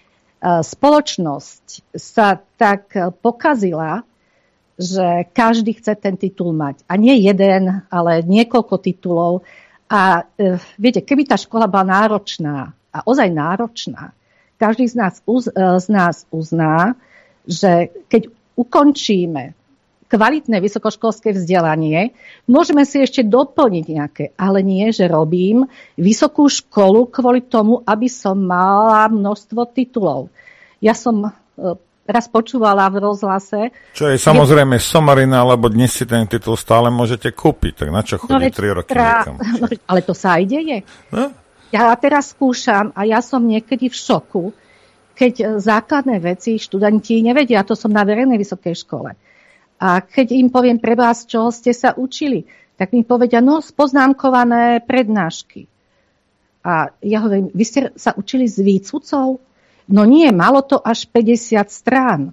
Spoločnosť sa tak pokazila, že každý chce ten titul mať. A nie jeden, ale niekoľko titulov. A viete, keby tá škola bola náročná, a ozaj náročná, každý z nás uzná, že keď ukončíme kvalitné vysokoškolské vzdelanie, môžeme si ešte doplniť nejaké, ale nie, že robím vysokú školu kvôli tomu, aby som mala množstvo titulov. Ja som raz počúvala v rozhlase. Čo je samozrejme somarina, lebo dnes si ten titul stále môžete kúpiť, tak na čo chodí 3 roky niekam? Ale to sa aj deje. No? Ja teraz skúšam a ja som niekedy v šoku, keď základné veci študenti nevedia. To som na verejnej vysokej škole. A keď im poviem pre vás, čoho ste sa učili, tak mi povedia, spoznámkované prednášky. A ja hovorím, vy ste sa učili z výcucov? No nie, malo to až 50 strán.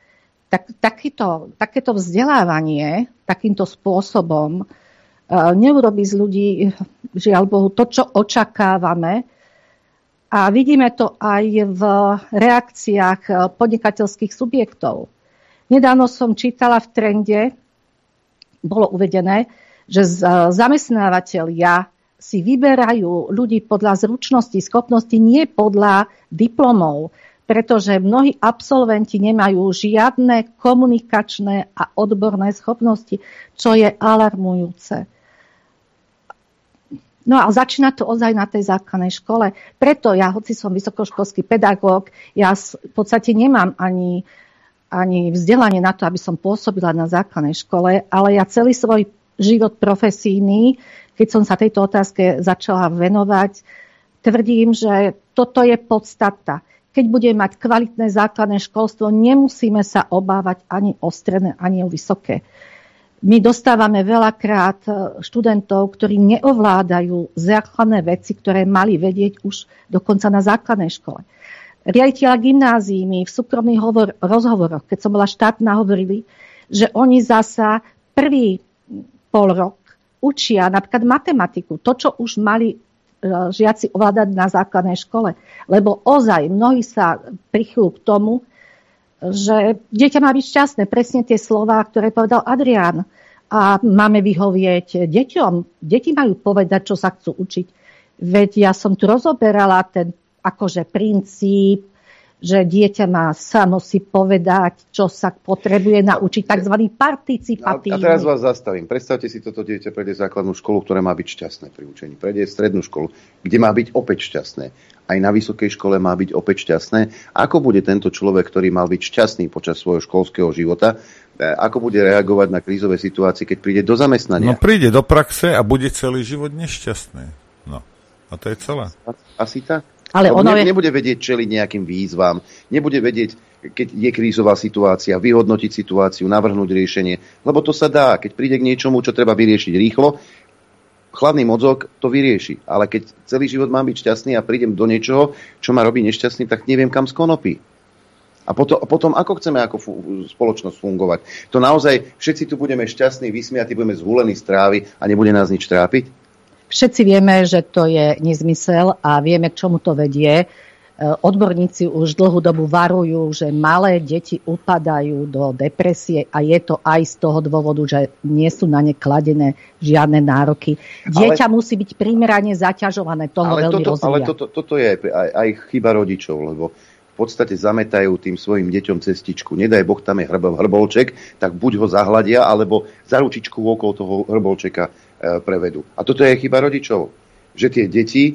Takéto vzdelávanie takýmto spôsobom neurobí z ľudí, žiaľ Bohu, to, čo očakávame. A vidíme to aj v reakciách podnikateľských subjektov. Nedávno som čítala v Trende, bolo uvedené, že zamestnávateľia si vyberajú ľudí podľa zručnosti, schopnosti, nie podľa diplomov, pretože mnohí absolventi nemajú žiadne komunikačné a odborné schopnosti, čo je alarmujúce. No a začína to ozaj na tej základnej škole. Preto ja, hoci som vysokoškolský pedagóg, ja v podstate nemám ani vzdelanie na to, aby som pôsobila na základnej škole, ale ja celý svoj život profesijný, keď som sa tejto otázke začala venovať, tvrdím, že toto je podstata. Keď budeme mať kvalitné základné školstvo, nemusíme sa obávať ani o stredné, ani o vysoké. My dostávame veľakrát študentov, ktorí neovládajú základné veci, ktoré mali vedieť už dokonca na základnej škole. Riaditeľa gymnázií mi v súkromných rozhovoroch, keď som bola štátna, hovorili, že oni zasa prvý pol rok učia napríklad matematiku, to, čo už mali žiaci ovládať na základnej škole. Lebo ozaj mnohí sa prichylú k tomu, že dieťa má byť šťastné. Presne tie slová, ktoré povedal Adrián. A máme vyhovieť deťom. Deti majú povedať, čo sa chcú učiť. Veď ja som tu rozoberala ten akože princíp, že dieťa má samo si povedať, čo sa potrebuje naučiť, takzvaný participatívny. A teraz vás zastavím. Predstavte si, toto dieťa prejde základnú školu, ktoré má byť šťastné pri učení. Prejde strednú školu, kde má byť opäť šťastné. Aj na vysokej škole má byť opäť šťastné. Ako bude tento človek, ktorý mal byť šťastný počas svojho školského života, ako bude reagovať na krízové situácie, keď príde do zamestnania? No príde do praxe a bude celý život nešťastný. No. A to je celé. Asi tak. Ale nebude vedieť čeliť nejakým výzvam, nebude vedieť, keď je krízová situácia, vyhodnotiť situáciu, navrhnúť riešenie, lebo to sa dá, keď príde k niečomu, čo treba vyriešiť rýchlo, chladný mozog to vyrieši, ale keď celý život mám byť šťastný a prídem do niečoho, čo ma robí nešťastný, tak neviem, kam skonopí. A potom ako chceme ako spoločnosť fungovať? To naozaj všetci tu budeme šťastní, vysmiatí, budeme zhulení z trávy a nebude nás nič trápiť? Všetci vieme, že to je nezmysel a vieme, k čomu to vedie. Odborníci už dlhú dobu varujú, že malé deti upadajú do depresie a je to aj z toho dôvodu, že nie sú na ne kladené žiadne nároky. Dieťa musí byť primerane zaťažované, toho veľmi rozvíja. Ale toto je aj chyba rodičov, lebo v podstate zametajú tým svojim deťom cestičku. Nedaj Boh, tam je hrbolček, tak buď ho zahľadia, alebo za ručičku okolo toho hrbolčeka prevedú. A toto je chyba rodičov, že tie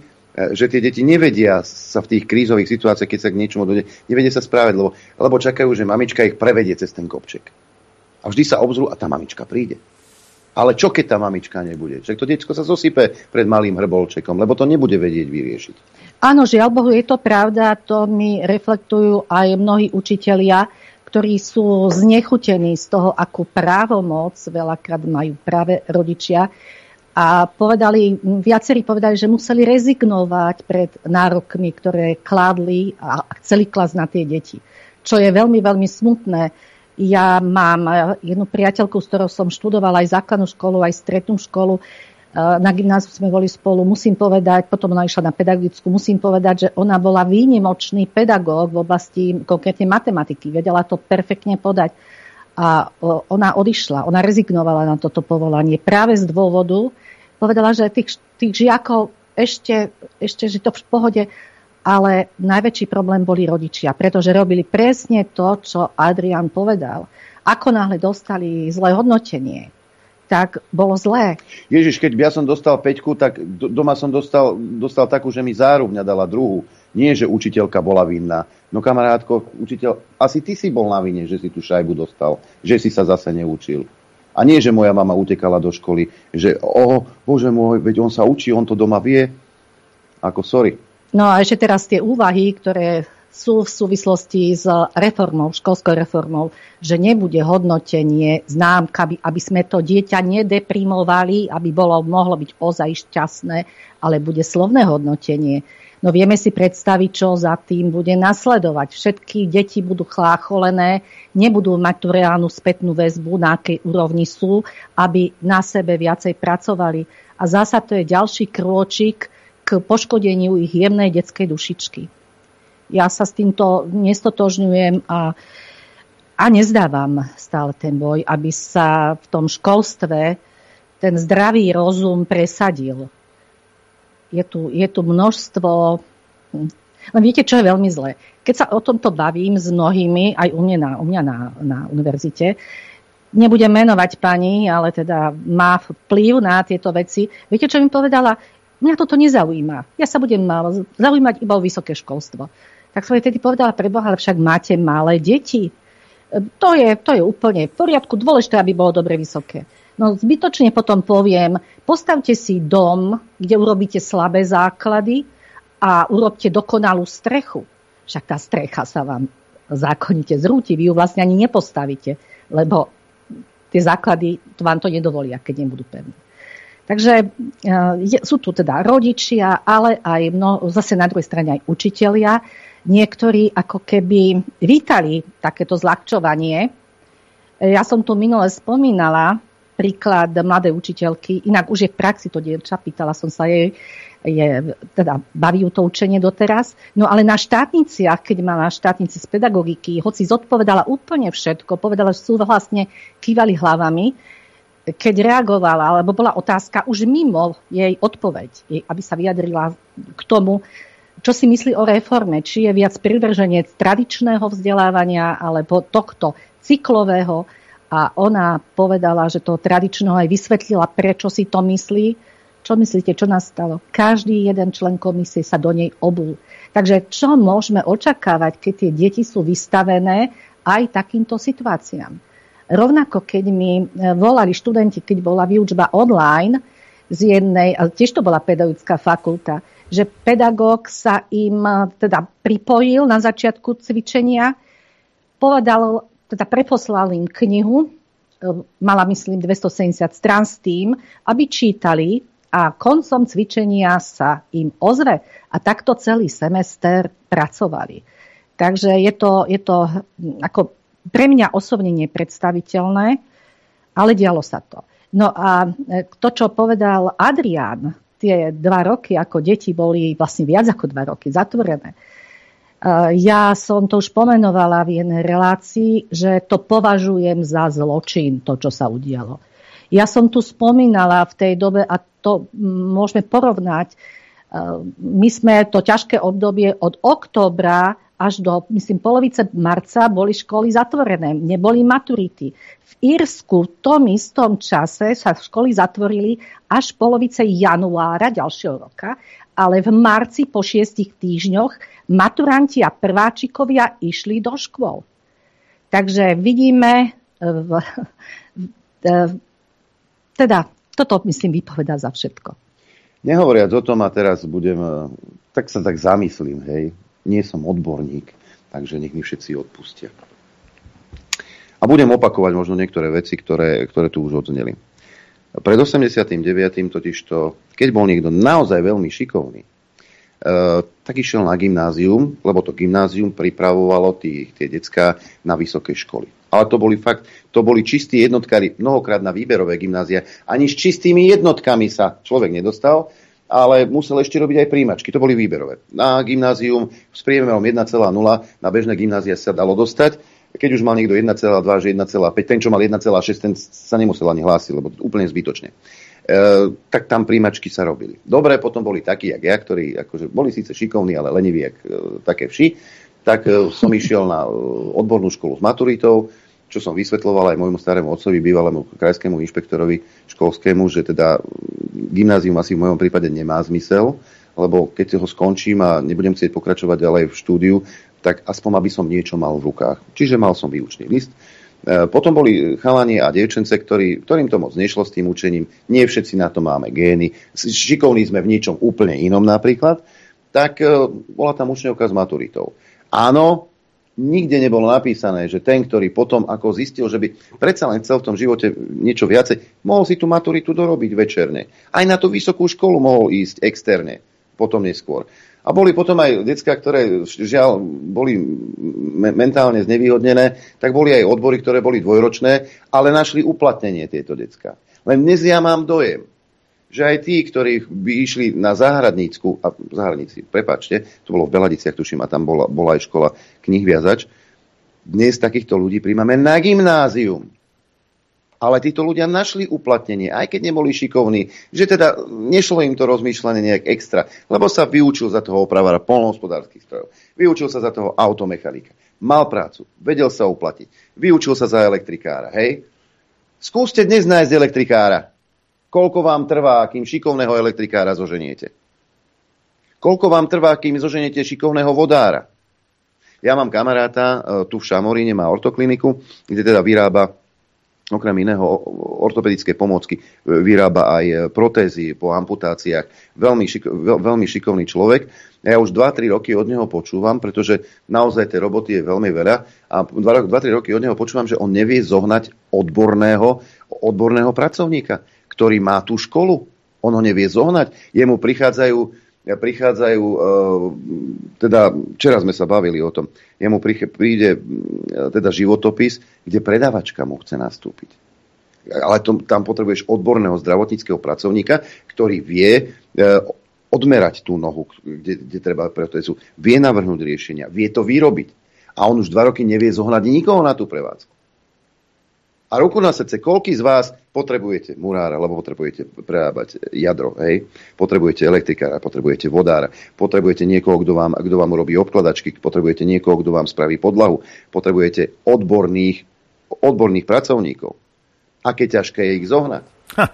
deti nevedia sa v tých krízových situáciách, keď sa k niečomu dojde, nevedia sa správať, lebo čakajú, že mamička ich prevedie cez ten kopček. A vždy sa obzrú a tá mamička príde. Ale čo keď tá mamička nebude? Však to diecko sa zosype pred malým hrbolčekom, lebo to nebude vedieť vyriešiť. Áno, žiaľ Bohu, je to pravda, to mi reflektujú aj mnohí učitelia, ktorí sú znechutení z toho, akú právomoc veľakrát majú práve rodičia. A viacerí povedali, že museli rezignovať pred nárokmi, ktoré kládli a chceli klásť na tie deti. Čo je veľmi, veľmi smutné. Ja mám jednu priateľku, s ktorou som študovala aj základnú školu, aj strednú školu. Na gymnáziu sme boli spolu, musím povedať, potom ona išla na pedagogickú, musím povedať, že ona bola výnimočný pedagóg v oblasti konkrétne matematiky, vedela to perfektne podať. A ona odišla, ona rezignovala na toto povolanie práve z dôvodu, povedala, že tých žiakov ešte, že to v pohode, ale najväčší problém boli rodičia, pretože robili presne to, čo Adrián povedal. Ako náhle dostali zlé hodnotenie, tak bolo zlé. Ježiš, keď ja som dostal 5, tak doma som dostal takú, že mi zárubňa dala druhú. Nie, že učiteľka bola vinná. No kamarátko, učiteľ, asi ty si bol na vine, že si tú šajbu dostal, že si sa zase neučil. A nie, že moja mama utekala do školy, že bože môj, veď on sa učí, on to doma vie. Ako sorry. No a ešte teraz tie úvahy, ktoré sú v súvislosti s reformou, školskou reformou, že nebude hodnotenie, známka, aby sme to dieťa nedeprimovali, aby mohlo byť ozaj šťastné, ale bude slovné hodnotenie. No vieme si predstaviť, čo za tým bude nasledovať. Všetky deti budú chlácholené, nebudú mať tú reálnu spätnú väzbu, na akej úrovni sú, aby na sebe viacej pracovali. A zasa to je ďalší krôčik k poškodeniu ich jemnej detskej dušičky. Ja sa s týmto nestotožňujem a nezdávam stále ten boj, aby sa v tom školstve ten zdravý rozum presadil. Je tu množstvo... Viete, čo je veľmi zlé? Keď sa o tomto bavím s mnohými, aj u mňa na univerzite, nebudem menovať pani, ale teda má vplyv na tieto veci. Viete, čo mi povedala? Mňa toto nezaujíma. Ja sa budem zaujímať iba o vysoké školstvo. Tak som jej tedy povedala, preboha, ale však máte malé deti. To je úplne v poriadku, dôležité, aby bolo dobre vysoké. No zbytočne potom poviem, postavte si dom, kde urobíte slabé základy a urobte dokonalú strechu. Však tá strecha sa vám zákonite zrúti, vy ju vlastne ani nepostavíte, lebo tie základy vám to nedovolia, keď nebudú pevné. Takže sú tu teda rodičia, ale aj zase na druhej strane aj učitelia. Niektorí ako keby vítali takéto zľahčovanie. Ja som tu minule spomínala príklad mladej učiteľky, inak už je v praxi to dievča, pýtala som sa jej, teda baví ju to učenie doteraz. No ale na štátniciach, keď mala štátnici z pedagogiky, hoci zodpovedala úplne všetko, povedala, že sú vlastne kývali hlavami, keď reagovala, alebo bola otázka už mimo jej odpoveď, aby sa vyjadrila k tomu, čo si myslí o reforme, či je viac privrženec tradičného vzdelávania alebo tohto cyklového. A ona povedala, že to tradičného aj vysvetlila, prečo si to myslí. Čo myslíte, čo nastalo? Každý jeden člen komisie sa do nej obul. Takže čo môžeme očakávať, keď tie deti sú vystavené aj takýmto situáciám? Rovnako, keď mi volali študenti, keď bola výučba online z jednej, ale tiež to bola pedagogická fakulta, že pedagóg sa im teda pripojil na začiatku cvičenia, povedal, teda preposlal im knihu, mala myslím 270 strán s tým, aby čítali a koncom cvičenia sa im ozve a takto celý semester pracovali. Takže je to ako pre mňa osobne nepredstaviteľné, ale dialo sa to. No a to, čo povedal Adrián, tie 2 roky ako deti boli vlastne viac ako 2 roky zatvorené. Ja som to už pomenovala v jednej relácii, že to považujem za zločin, to, čo sa udialo. Ja som tu spomínala v tej dobe, a to môžeme porovnať, my sme to ťažké obdobie od októbra až do, myslím, polovice marca boli školy zatvorené, neboli maturity. V Írsku v tom istom čase sa školy zatvorili až polovice januára ďalšieho roka, ale v marci po 6 týždňoch maturanti a prváčikovia išli do škôl. Takže vidíme, teda toto, myslím, vypovedá za všetko. Nehovoriac o tom, a teraz tak sa zamyslím, hej, nie som odborník, takže nech mi všetci odpustia. A budem opakovať možno niektoré veci, ktoré tu už odzneli. Pred 89. totižto, keď bol niekto naozaj veľmi šikovný, tak išiel na gymnázium, lebo to gymnázium pripravovalo tie decká na vysoké školy. Ale to boli čistí jednotkári, mnohokrát na výberové gymnázia. Ani s čistými jednotkami sa človek nedostal, ale musel ešte robiť aj príjmačky. To boli výberové. Na gymnázium s priemerom 1,0 na bežné gymnázia sa dalo dostať. Keď už mal niekto 1,2 až 1,5, ten, čo mal 1,6, ten sa nemusel ani hlásiť, lebo úplne zbytočne. Tak tam príjmačky sa robili. Dobre, potom boli takí, jak ja, ktorí akože boli síce šikovní, ale leniví, jak také vši. Tak som išiel na odbornú školu s maturitou, čo som vysvetľoval aj môjmu starému otcovi, bývalému krajskému inšpektorovi školskému, že teda gymnázium asi v mojom prípade nemá zmysel, lebo keď ho skončím a nebudem chcieť pokračovať ďalej v štúdiu, tak aspoň aby som niečo mal v rukách. Čiže mal som výučný list. Potom boli chalani a dievčence, ktorým to moc nešlo s tým učením. Nie všetci na to máme gény. Šikovní sme v niečom úplne inom napríklad. Tak bola tam učňovka s maturitou. Áno, nikde nebolo napísané, že ten, ktorý potom ako zistil, že by predsa len chcel v tom živote niečo viacej, mohol si tú maturitu dorobiť večerne. Aj na tú vysokú školu mohol ísť externe, potom neskôr. A boli potom aj decká, ktoré žiaľ boli mentálne znevýhodnené, tak boli aj odbory, ktoré boli dvojročné, ale našli uplatnenie tieto decká. Len dnes ja mám dojem, že aj tí, ktorí by išli na záhradnícku, a záhradníci, prepáčte, to bolo v Beladiciach, tuším, a tam bola aj škola knihviazač, dnes takýchto ľudí príjmame na gymnázium. Ale títo ľudia našli uplatnenie, aj keď neboli šikovní, že teda nešlo im to rozmýšľanie nejak extra, lebo sa vyučil za toho opravára poľnohospodárskych strojov, vyučil sa za toho automechanika, mal prácu, vedel sa uplatiť, vyučil sa za elektrikára, hej? Skúste dnes nájsť elektrikára. Koľko vám trvá, kým šikovného elektrikára zoženiete? Koľko vám trvá, kým zoženiete šikovného vodára? Ja mám kamaráta, tu v Šamoríne má ortokliniku, kde teda vyrába okrem iného ortopedické pomôcky, vyrába aj protézy po amputáciách. Veľmi šikovný človek. Ja už 2-3 roky od neho počúvam, pretože naozaj tej roboty je veľmi veľa. A 2-3 roky od neho počúvam, že on nevie zohnať odborného pracovníka, ktorý má tú školu. On ho nevie zohnať. Jemu prichádzajú teda včera sme sa bavili o tom, jemu príde teda životopis, kde predávačka mu chce nastúpiť. Ale tam potrebuješ odborného zdravotníckeho pracovníka, ktorý vie odmerať tú nohu, kde treba protézu, vie navrhnúť riešenia, vie to vyrobiť. A on už 2 roky nevie zohnať nikoho na tú prevádzku. A ruku na srdce, koľký z vás potrebujete murára, alebo potrebujete prerábať jadro, hej? Potrebujete elektrikára, potrebujete vodára, potrebujete niekoho, kto vám urobí obkladačky, potrebujete niekoho, kto vám spraví podlahu, potrebujete odborných pracovníkov. Aké ťažké je ich zohnať.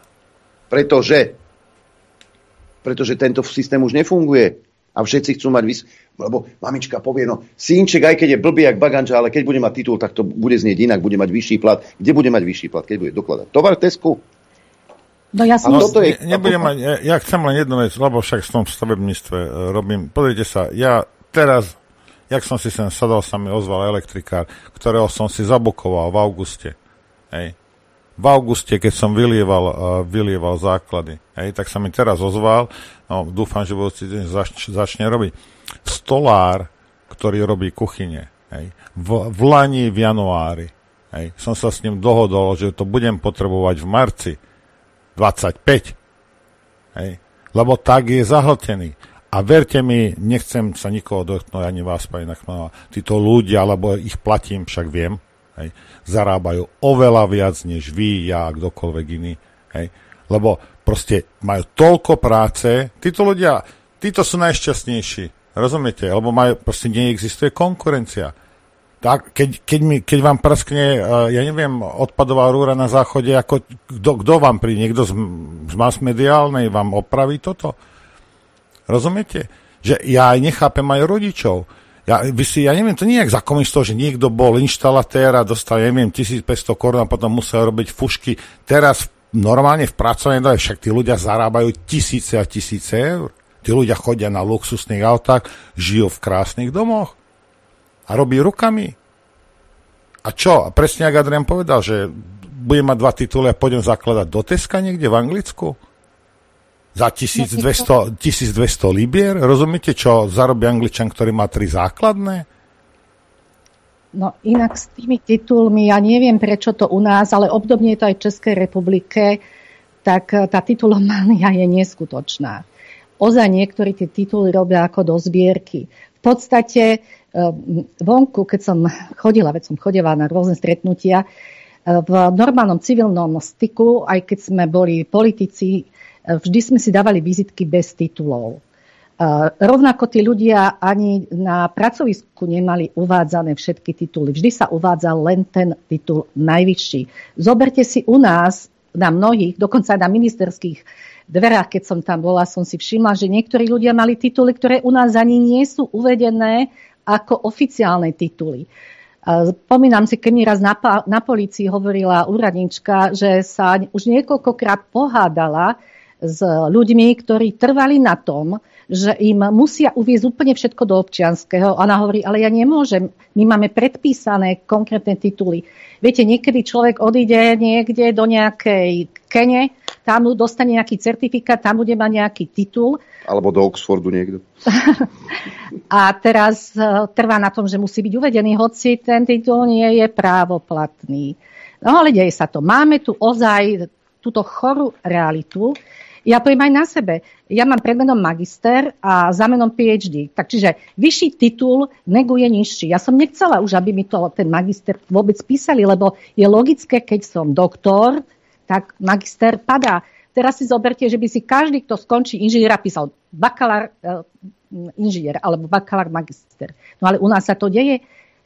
Pretože tento systém už nefunguje. A všetci chcú mať lebo mamička povie, synček, aj keď je blbý jak baganža, ale keď bude mať titul, tak to bude znieť inak, bude mať vyšší plat. Kde bude mať vyšší plat? Keď bude dokladať tovar v Tesku? No jasne. Ja chcem len jednu vec, lebo však v tom stavebníctve robím. Pozrite sa, ja teraz, jak som si sem sadol, sa mi ozval elektrikár, ktorého som si zabukoval v auguste. Hej. V auguste, keď som vylieval základy. Hej, tak sa mi teraz ozval, dúfam, že budúci deň začne robiť. Stolár, ktorý robí kuchyne. Hej, v lani, v januári. Hej, som sa s ním dohodol, že to budem potrebovať v marci 25. Hej, lebo tak je zahltený. A verte mi, nechcem sa nikoho dotknúť, ani vás, pani Nachmanová. Títo ľudia, lebo ich platím, však viem, hej, zarábajú oveľa viac než vy, ja a kdokoľvek iný. Hej. Lebo proste majú toľko práce, títo sú najšťastnejší. Rozumiete? Lebo proste neexistuje konkurencia. Tak, keď vám praskne, ja neviem, odpadová rúra na záchode, ako kto vám príde? Niekto z mass mediálnej vám opraví toto? Rozumiete? Že ja aj nechápem aj rodičov. Ja neviem, to nie je za komunistov, že niekto bol inštalatér a dostal, neviem, 1500 korún a potom musel robiť fušky. Teraz normálne v pracovnej dobe, však tí ľudia zarábajú tisíce a tisíce eur. Tí ľudia chodia na luxusných autách, žijú v krásnych domoch a robí rukami. A čo? A presne ako Adrian povedal, že budem mať 2 tituly a pôjdem zakladať do Teska niekde v Anglicku? Za 1200 libier? Rozumiete, čo zarobí Angličan, ktorý má 3 základné? No inak s tými titulmi, ja neviem prečo to u nás, ale obdobne je to aj v Českej republike, tak tá titulomania je neskutočná. Ozaj niektorí tie tituly robia ako do zbierky. V podstate vonku, keď som chodila na rôzne stretnutia, v normálnom civilnom styku, aj keď sme boli politici, vždy sme si dávali vizitky bez titulov. Rovnako tí ľudia ani na pracovisku nemali uvádzané všetky tituly. Vždy sa uvádzal len ten titul najvyšší. Zoberte si u nás, na mnohých, dokonca aj na ministerských dverách, keď som tam bola, som si všimla, že niektorí ľudia mali tituly, ktoré u nás ani nie sú uvedené ako oficiálne tituly. Pomínam si, keď mi raz na polícii hovorila úradnička, že sa už niekoľkokrát pohádala s ľuďmi, ktorí trvali na tom, že im musia uviesť úplne všetko do občianskeho. Ona hovorí, ale ja nemôžem, my máme predpísané konkrétne tituly. Viete, niekedy človek odíde niekde do nejakej Kene, tam dostane nejaký certifikát, tam bude mať nejaký titul. Alebo do Oxfordu niekto. A teraz trvá na tom, že musí byť uvedený, hoci ten titul nie je právoplatný. No ale deje sa to. Máme tu ozaj túto chorú realitu. Ja poviem aj na sebe. Ja mám pred menom magister a za menom PhD. Takže vyšší titul neguje nižší. Ja som nechcela už, aby mi to ten magister vôbec písali, lebo je logické, keď som doktor, tak magister padá. Teraz si zoberte, že by si každý, kto skončí inžiniera, písal bakalár inžinier alebo bakalár magister. No ale u nás sa to deje.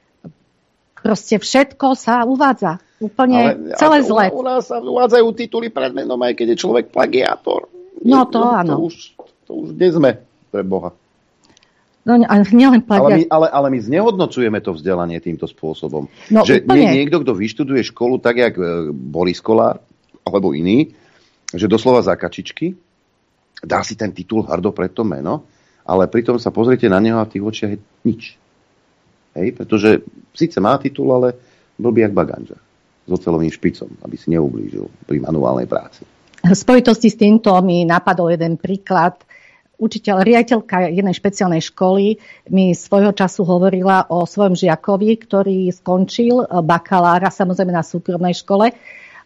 Proste všetko sa uvádza. Úplne celé zle. U nás sa uvádzajú tituly pred menom, aj keď je človek plagiátor. No to áno. To už nie sme, pre Boha. No nielen plagiátor. Ale my znehodnocujeme to vzdelanie týmto spôsobom. No, že niekto, kto vyštuduje školu tak, jak Boris Kolár, alebo iný, že doslova za kačičky, dá si ten titul hrdo pred to meno, ale pritom sa pozriete na neho a v tých očiach je nič. Hej, pretože síce má titul, ale blbý jak baganža. S oceľovým špicom, aby si neublížil pri manuálnej práci. V spojitosti s týmto mi napadol jeden príklad. Riaditeľka jednej špeciálnej školy mi svojho času hovorila o svojom žiakovi, ktorý skončil bakalára, samozrejme na súkromnej škole,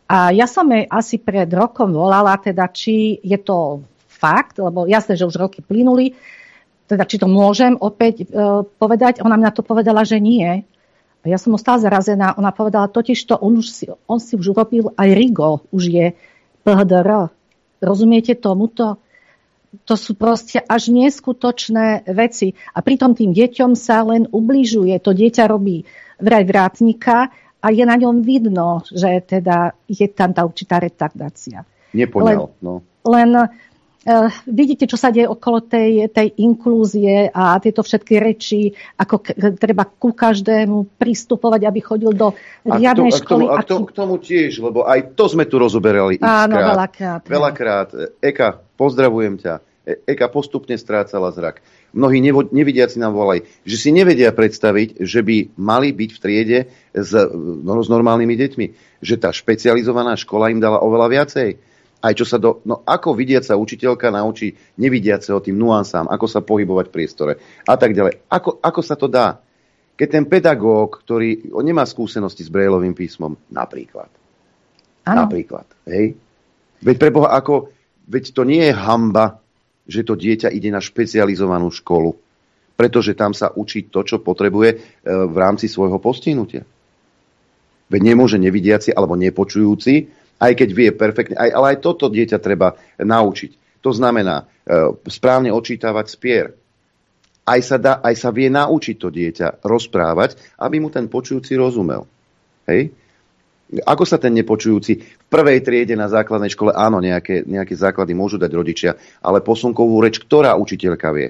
A ja som jej asi pred rokom volala, teda či je to fakt, lebo jasné, že už roky plynuli, teda či to môžem opäť povedať. Ona mi na to povedala, že nie. A ja som ostala zarazená. Ona povedala, totižto on si už urobil aj RIGO, už je PHDR. Rozumiete tomuto? To sú proste až neskutočné veci. A pritom tým deťom sa len ubližuje. To dieťa robí vraj vrátnika a je na ňom vidno, že teda je tam tá určitá retardácia. Nepoňal, Len vidíte, čo sa deje okolo tej inklúzie a tieto všetky reči, ako treba ku každému pristupovať, aby chodil do riadnej školy. K tomu tiež, lebo aj to sme tu rozoberali x-krát. Veľakrát. Eka, pozdravujem ťa. Eka postupne strácala zrak. Mnohí nevidiaci nám volajú, že si nevedia predstaviť, že by mali byť v triede s normálnymi deťmi. Že tá špecializovaná škola im dala oveľa viacej. Aj čo sa ako vidiaca učiteľka naučí nevidiaceho tým nuansám, ako sa pohybovať v priestore a tak ďalej. Ako sa to dá? Keď ten pedagóg, ktorý nemá skúsenosti s Braillovým písmom, napríklad. Áno. Napríklad. Hej? Veď preboha, veď to nie je hanba, že to dieťa ide na špecializovanú školu, pretože tam sa učí to, čo potrebuje v rámci svojho postihnutia. Veď nemôže nevidiaci alebo nepočujúci, aj keď vie perfektne, ale aj toto dieťa treba naučiť. To znamená správne odčítavať spier. Aj sa vie naučiť to dieťa rozprávať, aby mu ten počujúci rozumel. Hej? Ako sa ten nepočujúci v prvej triede na základnej škole, áno, nejaké základy môžu dať rodičia, ale posunkovú reč, ktorá učiteľka vie?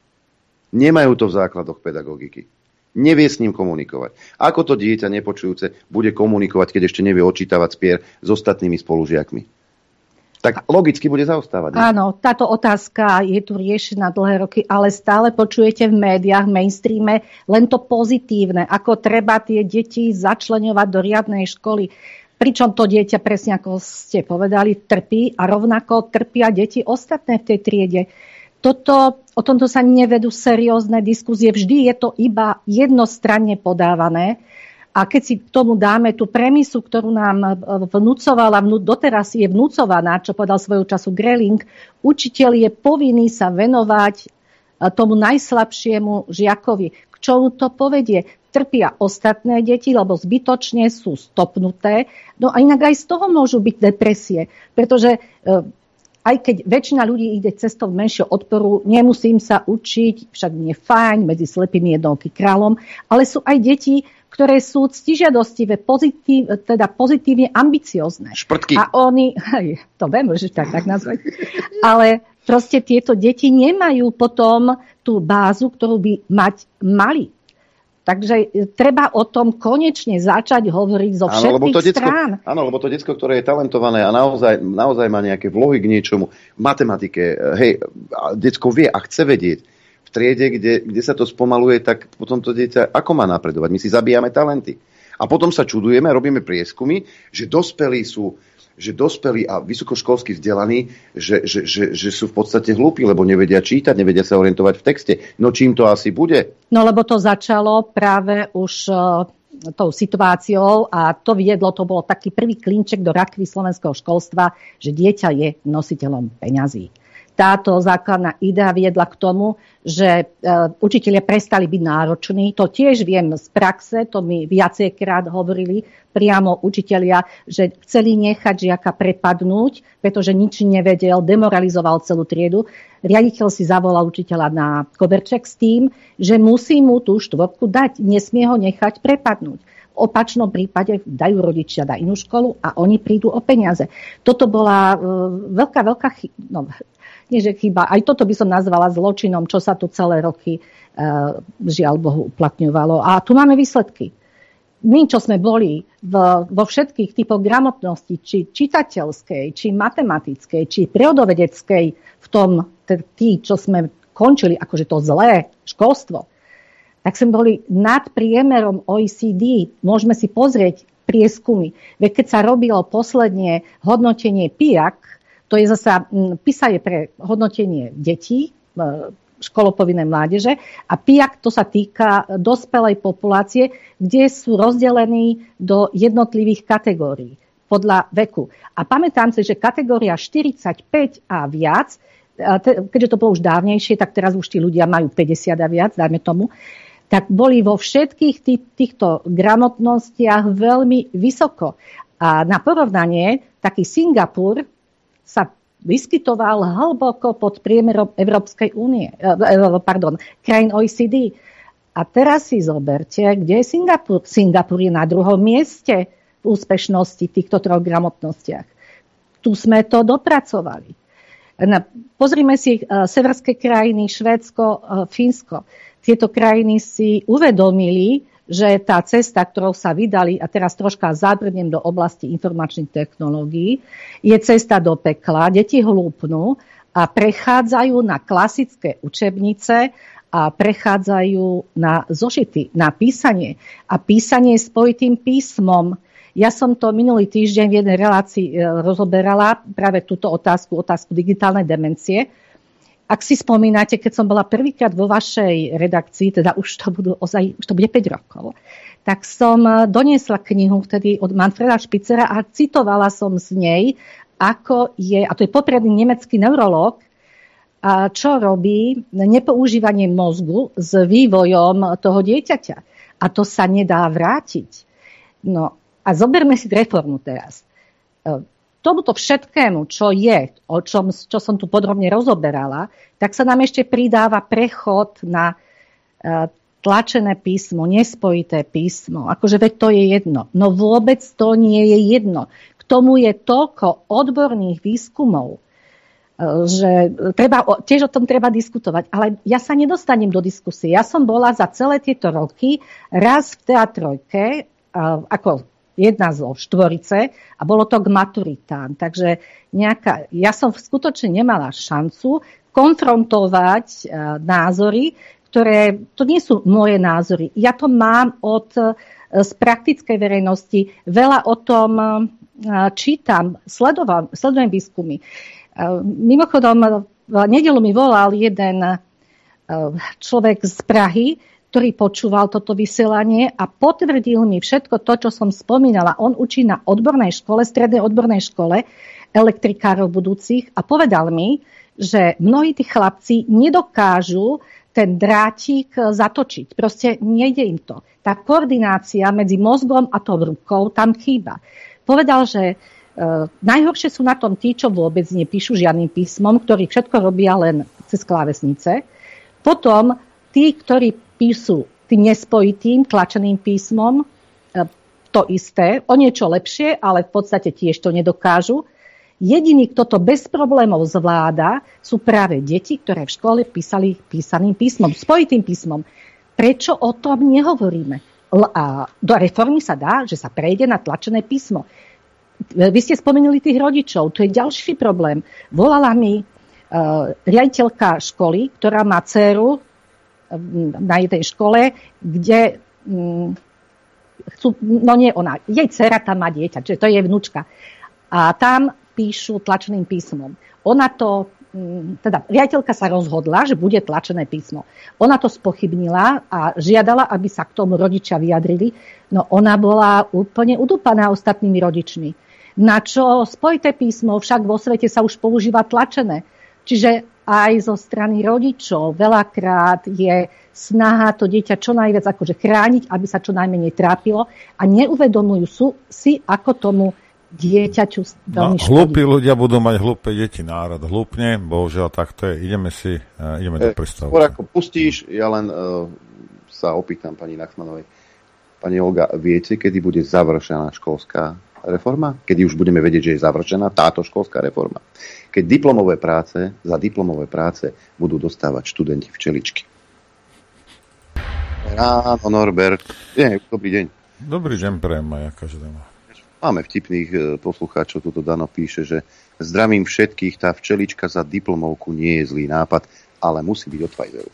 Nemajú to v základoch pedagogiky. Nevie s ním komunikovať. Ako to dieťa nepočujúce bude komunikovať, keď ešte nevie odčítavať spier s ostatnými spolužiakmi? Tak logicky bude zaostávať. Ne? Áno, táto otázka je tu riešená dlhé roky, ale stále počujete v médiách, v mainstreame len to pozitívne, ako treba tie deti začleňovať do riadnej školy. Pričom to dieťa, presne ako ste povedali, trpí a rovnako trpia deti ostatné v tej triede. O tomto sa nevedú seriózne diskusie, vždy je to iba jednostranne podávané. A keď si k tomu dáme tú premisu, ktorú nám vnúcovala, doteraz je vnúcovaná, čo povedal svojho času Greling, učiteľ je povinný sa venovať tomu najslabšiemu žiakovi. K čomu to povedie? Trpia ostatné deti, lebo zbytočne sú stopnuté. No a inak aj z toho môžu byť depresie, pretože aj keď väčšina ľudí ide cestou menšieho odporu, nemusím sa učiť, však nie je fajn, medzi slepými jednouky kráľom, ale sú aj deti, ktoré sú ctižiadostivé, pozitívne ambiciózne. Šprtky. A oni, to viem, môžeš tak nazvať, ale proste tieto deti nemajú potom tú bázu, ktorú by mať mali. Takže treba o tom konečne začať hovoriť zo všetkých strán. Áno, lebo to decko, ktoré je talentované a naozaj má nejaké vlohy k niečomu, v matematike, decko vie a chce vedieť, v triede, kde sa to spomaluje, tak potom to dieťa ako má napredovať? My si zabíjame talenty. A potom sa čudujeme, robíme prieskumy, že dospelí a vysokoškolsky vzdelaní, že sú v podstate hlúpi, lebo nevedia čítať, nevedia sa orientovať v texte. No čím to asi bude? No lebo to začalo práve už tou situáciou a to bolo taký prvý klinček do rakvy slovenského školstva, že dieťa je nositeľom peňazí. Táto základná idea viedla k tomu, že učitelia prestali byť nároční. To tiež viem z praxe, to mi viacejkrát hovorili priamo učitelia, že chceli nechať žiaka prepadnúť, pretože nič nevedel, demoralizoval celú triedu. Riaditeľ si zavolal učiteľa na koberček s tým, že musí mu tú štvorku dať, nesmie ho nechať prepadnúť. V opačnom prípade dajú rodičia na inú školu a oni prídu o peniaze. Toto bola veľká chyba. Aj toto by som nazvala zločinom, čo sa tu celé roky žiaľ Bohu uplatňovalo. A tu máme výsledky. My, čo sme boli vo všetkých typoch gramotnosti, či čitateľskej, či matematickej, či prírodovedeckej, v tom tí, čo sme končili akože to zlé školstvo, tak sme boli nad priemerom OECD. Môžeme si pozrieť prieskumy. Veď keď sa robilo posledne hodnotenie PIAC, to je zasa, PISA je pre hodnotenie detí, školopovinné mládeže a PIAC to sa týka dospelej populácie, kde sú rozdelení do jednotlivých kategórií. podľa veku. A pamätám si, že kategória 45 a viac, keďže to bolo už dávnejšie, tak teraz už tí ľudia majú 50 a viac, dajme tomu, tak boli vo všetkých týchto gramotnostiach veľmi vysoko. A na porovnanie, taký Singapur sa vyskytoval hlboko pod priemerom Európskej únie, krajín OECD. A teraz si zoberte, kde je Singapur. Singapur je na 2. mieste v úspešnosti v týchto 3 gramotnostiach. Tu sme to dopracovali. Pozrime si severské krajiny, Švédsko, Fínsko. Tieto krajiny si uvedomili, že tá cesta, ktorou sa vydali, a teraz troška zabrdnem do oblasti informačných technológií, je cesta do pekla. Deti hlúpnú a prechádzajú na klasické učebnice a prechádzajú na zošity, na písanie. A písanie spojitým písmom. Ja som to minulý týždeň v jednej relácii rozoberala, práve túto otázku digitálnej demencie. Ak si spomínate, keď som bola prvýkrát vo vašej redakcii, teda už to bude 5 rokov, tak som doniesla knihu vtedy od Manfreda Spitzera a citovala som z nej, ako je, a to je popredný nemecký neurológ, čo robí nepoužívanie mozgu s vývojom toho dieťaťa. A to sa nedá vrátiť. No a zoberme si reformu teraz. Tomuto všetkému, čo som tu podrobne rozoberala, tak sa nám ešte pridáva prechod na tlačené písmo, nespojité písmo. Akože veď to je jedno. No vôbec to nie je jedno. K tomu je toľko odborných výskumov, že tiež o tom treba diskutovať. Ale ja sa nedostanem do diskusie. Ja som bola za celé tieto roky raz v teatrojke, ako jedna zo štvorice, a bolo to k maturitám. Takže ja som skutočne nemala šancu konfrontovať názory, ktoré, to nie sú moje názory. Ja to mám z praktickej verejnosti. Veľa o tom čítam, sledujem výskumy. Mimochodom, v nedeľu mi volal jeden človek z Prahy, ktorý počúval toto vysielanie a potvrdil mi všetko to, čo som spomínala. On učí na odbornej škole, strednej odbornej škole elektrikárov budúcich a povedal mi, že mnohí tí chlapci nedokážu ten drátik zatočiť. Proste nejde im to. Tá koordinácia medzi mozgom a tou rukou tam chýba. Povedal, že najhoršie sú na tom tí, čo vôbec nepíšu žiadnym písmom, ktorí všetko robia len cez klávesnice. Potom tí, ktorí píšu tým nespojitým, tlačeným písmom, to isté, o niečo lepšie, ale v podstate tiež to nedokážu. Jediný, kto to bez problémov zvláda, sú práve deti, ktoré v škole písali písaným písmom, spojitým písmom. Prečo o tom nehovoríme? A do reformy sa dá, že sa prejde na tlačené písmo. Vy ste spomenuli tých rodičov, to je ďalší problém. Volala mi riaditeľka školy, ktorá má dcéru na jednej škole, kde jej dcéra tam má dieťa, čiže to je vnúčka. A tam píšu tlačeným písmom. Riaditeľka sa rozhodla, že bude tlačené písmo. Ona to spochybnila a žiadala, aby sa k tomu rodičia vyjadrili. No ona bola úplne udúpaná ostatnými rodičmi. Na čo spojité písmo, však vo svete sa už používa tlačené. Čiže aj zo strany rodičov veľakrát je snaha to dieťa čo najviac akože chrániť, aby sa čo najmenej trápilo a neuvedomujú si, ako tomu dieťaťu veľmi škodí. Hlúpi ľudia budú mať hlúpe deti, národ hlúpne, bohužiaľ tak to je. Ideme do predstavu. Skôr ako pustíš, ja len sa opýtam pani Nachmanovej. Pani Olga, viete, kedy bude završená školská reforma? Kedy už budeme vedieť, že je završená táto školská reforma? Keď za diplomové práce budú dostávať študenti včeličky. Ráno, Norbert. Dobrý deň. Dobrý deň, prejem aj každému. Máme vtipných poslucháčov, toto Dano píše, že zdravím všetkých, tá včelička za diplomovku nie je zlý nápad, ale musí byť od Pfizeru.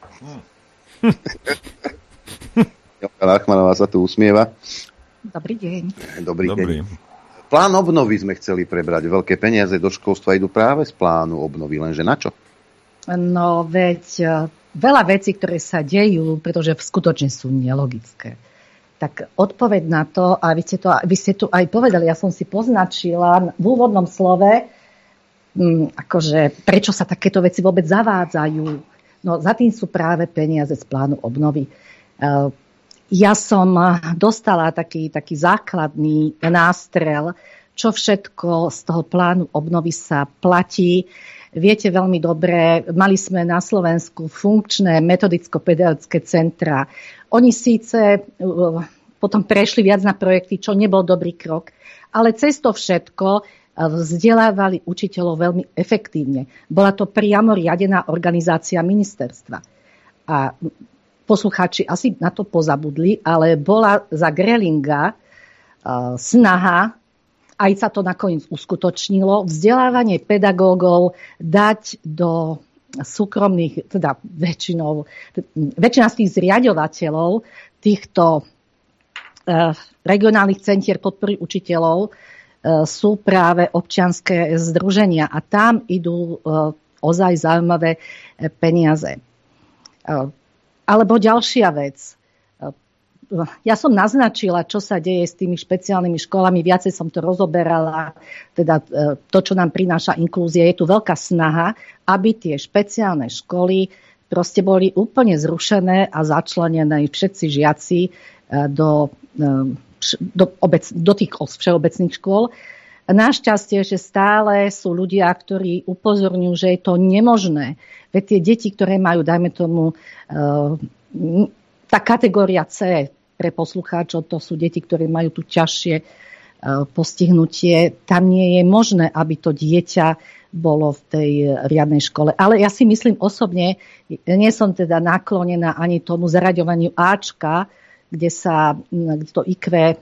Jolka Nachmanová sa tu usmieva. Dobrý deň. Dobrý deň. Plán obnovy sme chceli prebrať. Veľké peniaze do školstva idú práve z plánu obnovy, lenže na čo? No veď veľa vecí, ktoré sa dejú, pretože skutočne sú nelogické. Tak odpoveď na to, a vy ste tu aj povedali, ja som si poznačila v úvodnom slove, akože prečo sa takéto veci vôbec zavádzajú. No za tým sú práve peniaze z plánu obnovy. Ja som dostala taký základný nástrel, čo všetko z toho plánu obnovy sa platí. Viete veľmi dobre, mali sme na Slovensku funkčné metodicko-pedagogické centra. Oni síce potom prešli viac na projekty, čo nebol dobrý krok, ale cez to všetko vzdelávali učiteľov veľmi efektívne. Bola to priamo riadená organizácia ministerstva. A poslucháči asi na to pozabudli, ale bola za Grelinga snaha, aj sa to nakoniec uskutočnilo, vzdelávanie pedagógov dať do súkromných, teda väčšina z tých zriaďovateľov týchto regionálnych centier podpory učiteľov sú práve občianske združenia a tam idú ozaj zaujímavé peniaze. Alebo ďalšia vec. Ja som naznačila, čo sa deje s tými špeciálnymi školami, viacej som to rozoberala, teda to, čo nám prináša inklúzia. Je tu veľká snaha, aby tie špeciálne školy proste boli úplne zrušené a začlenené všetci žiaci do tých všeobecných škôl. Našťastie, že stále sú ľudia, ktorí upozorňujú, že je to nemožné. Veď tie deti, ktoré majú, dajme tomu, tá kategória C pre poslucháčov, to sú deti, ktoré majú tu ťažšie postihnutie. Tam nie je možné, aby to dieťa bolo v tej riadnej škole. Ale ja si myslím osobne, nie som teda naklonená ani tomu zaraďovaniu Ačka, kde to IQ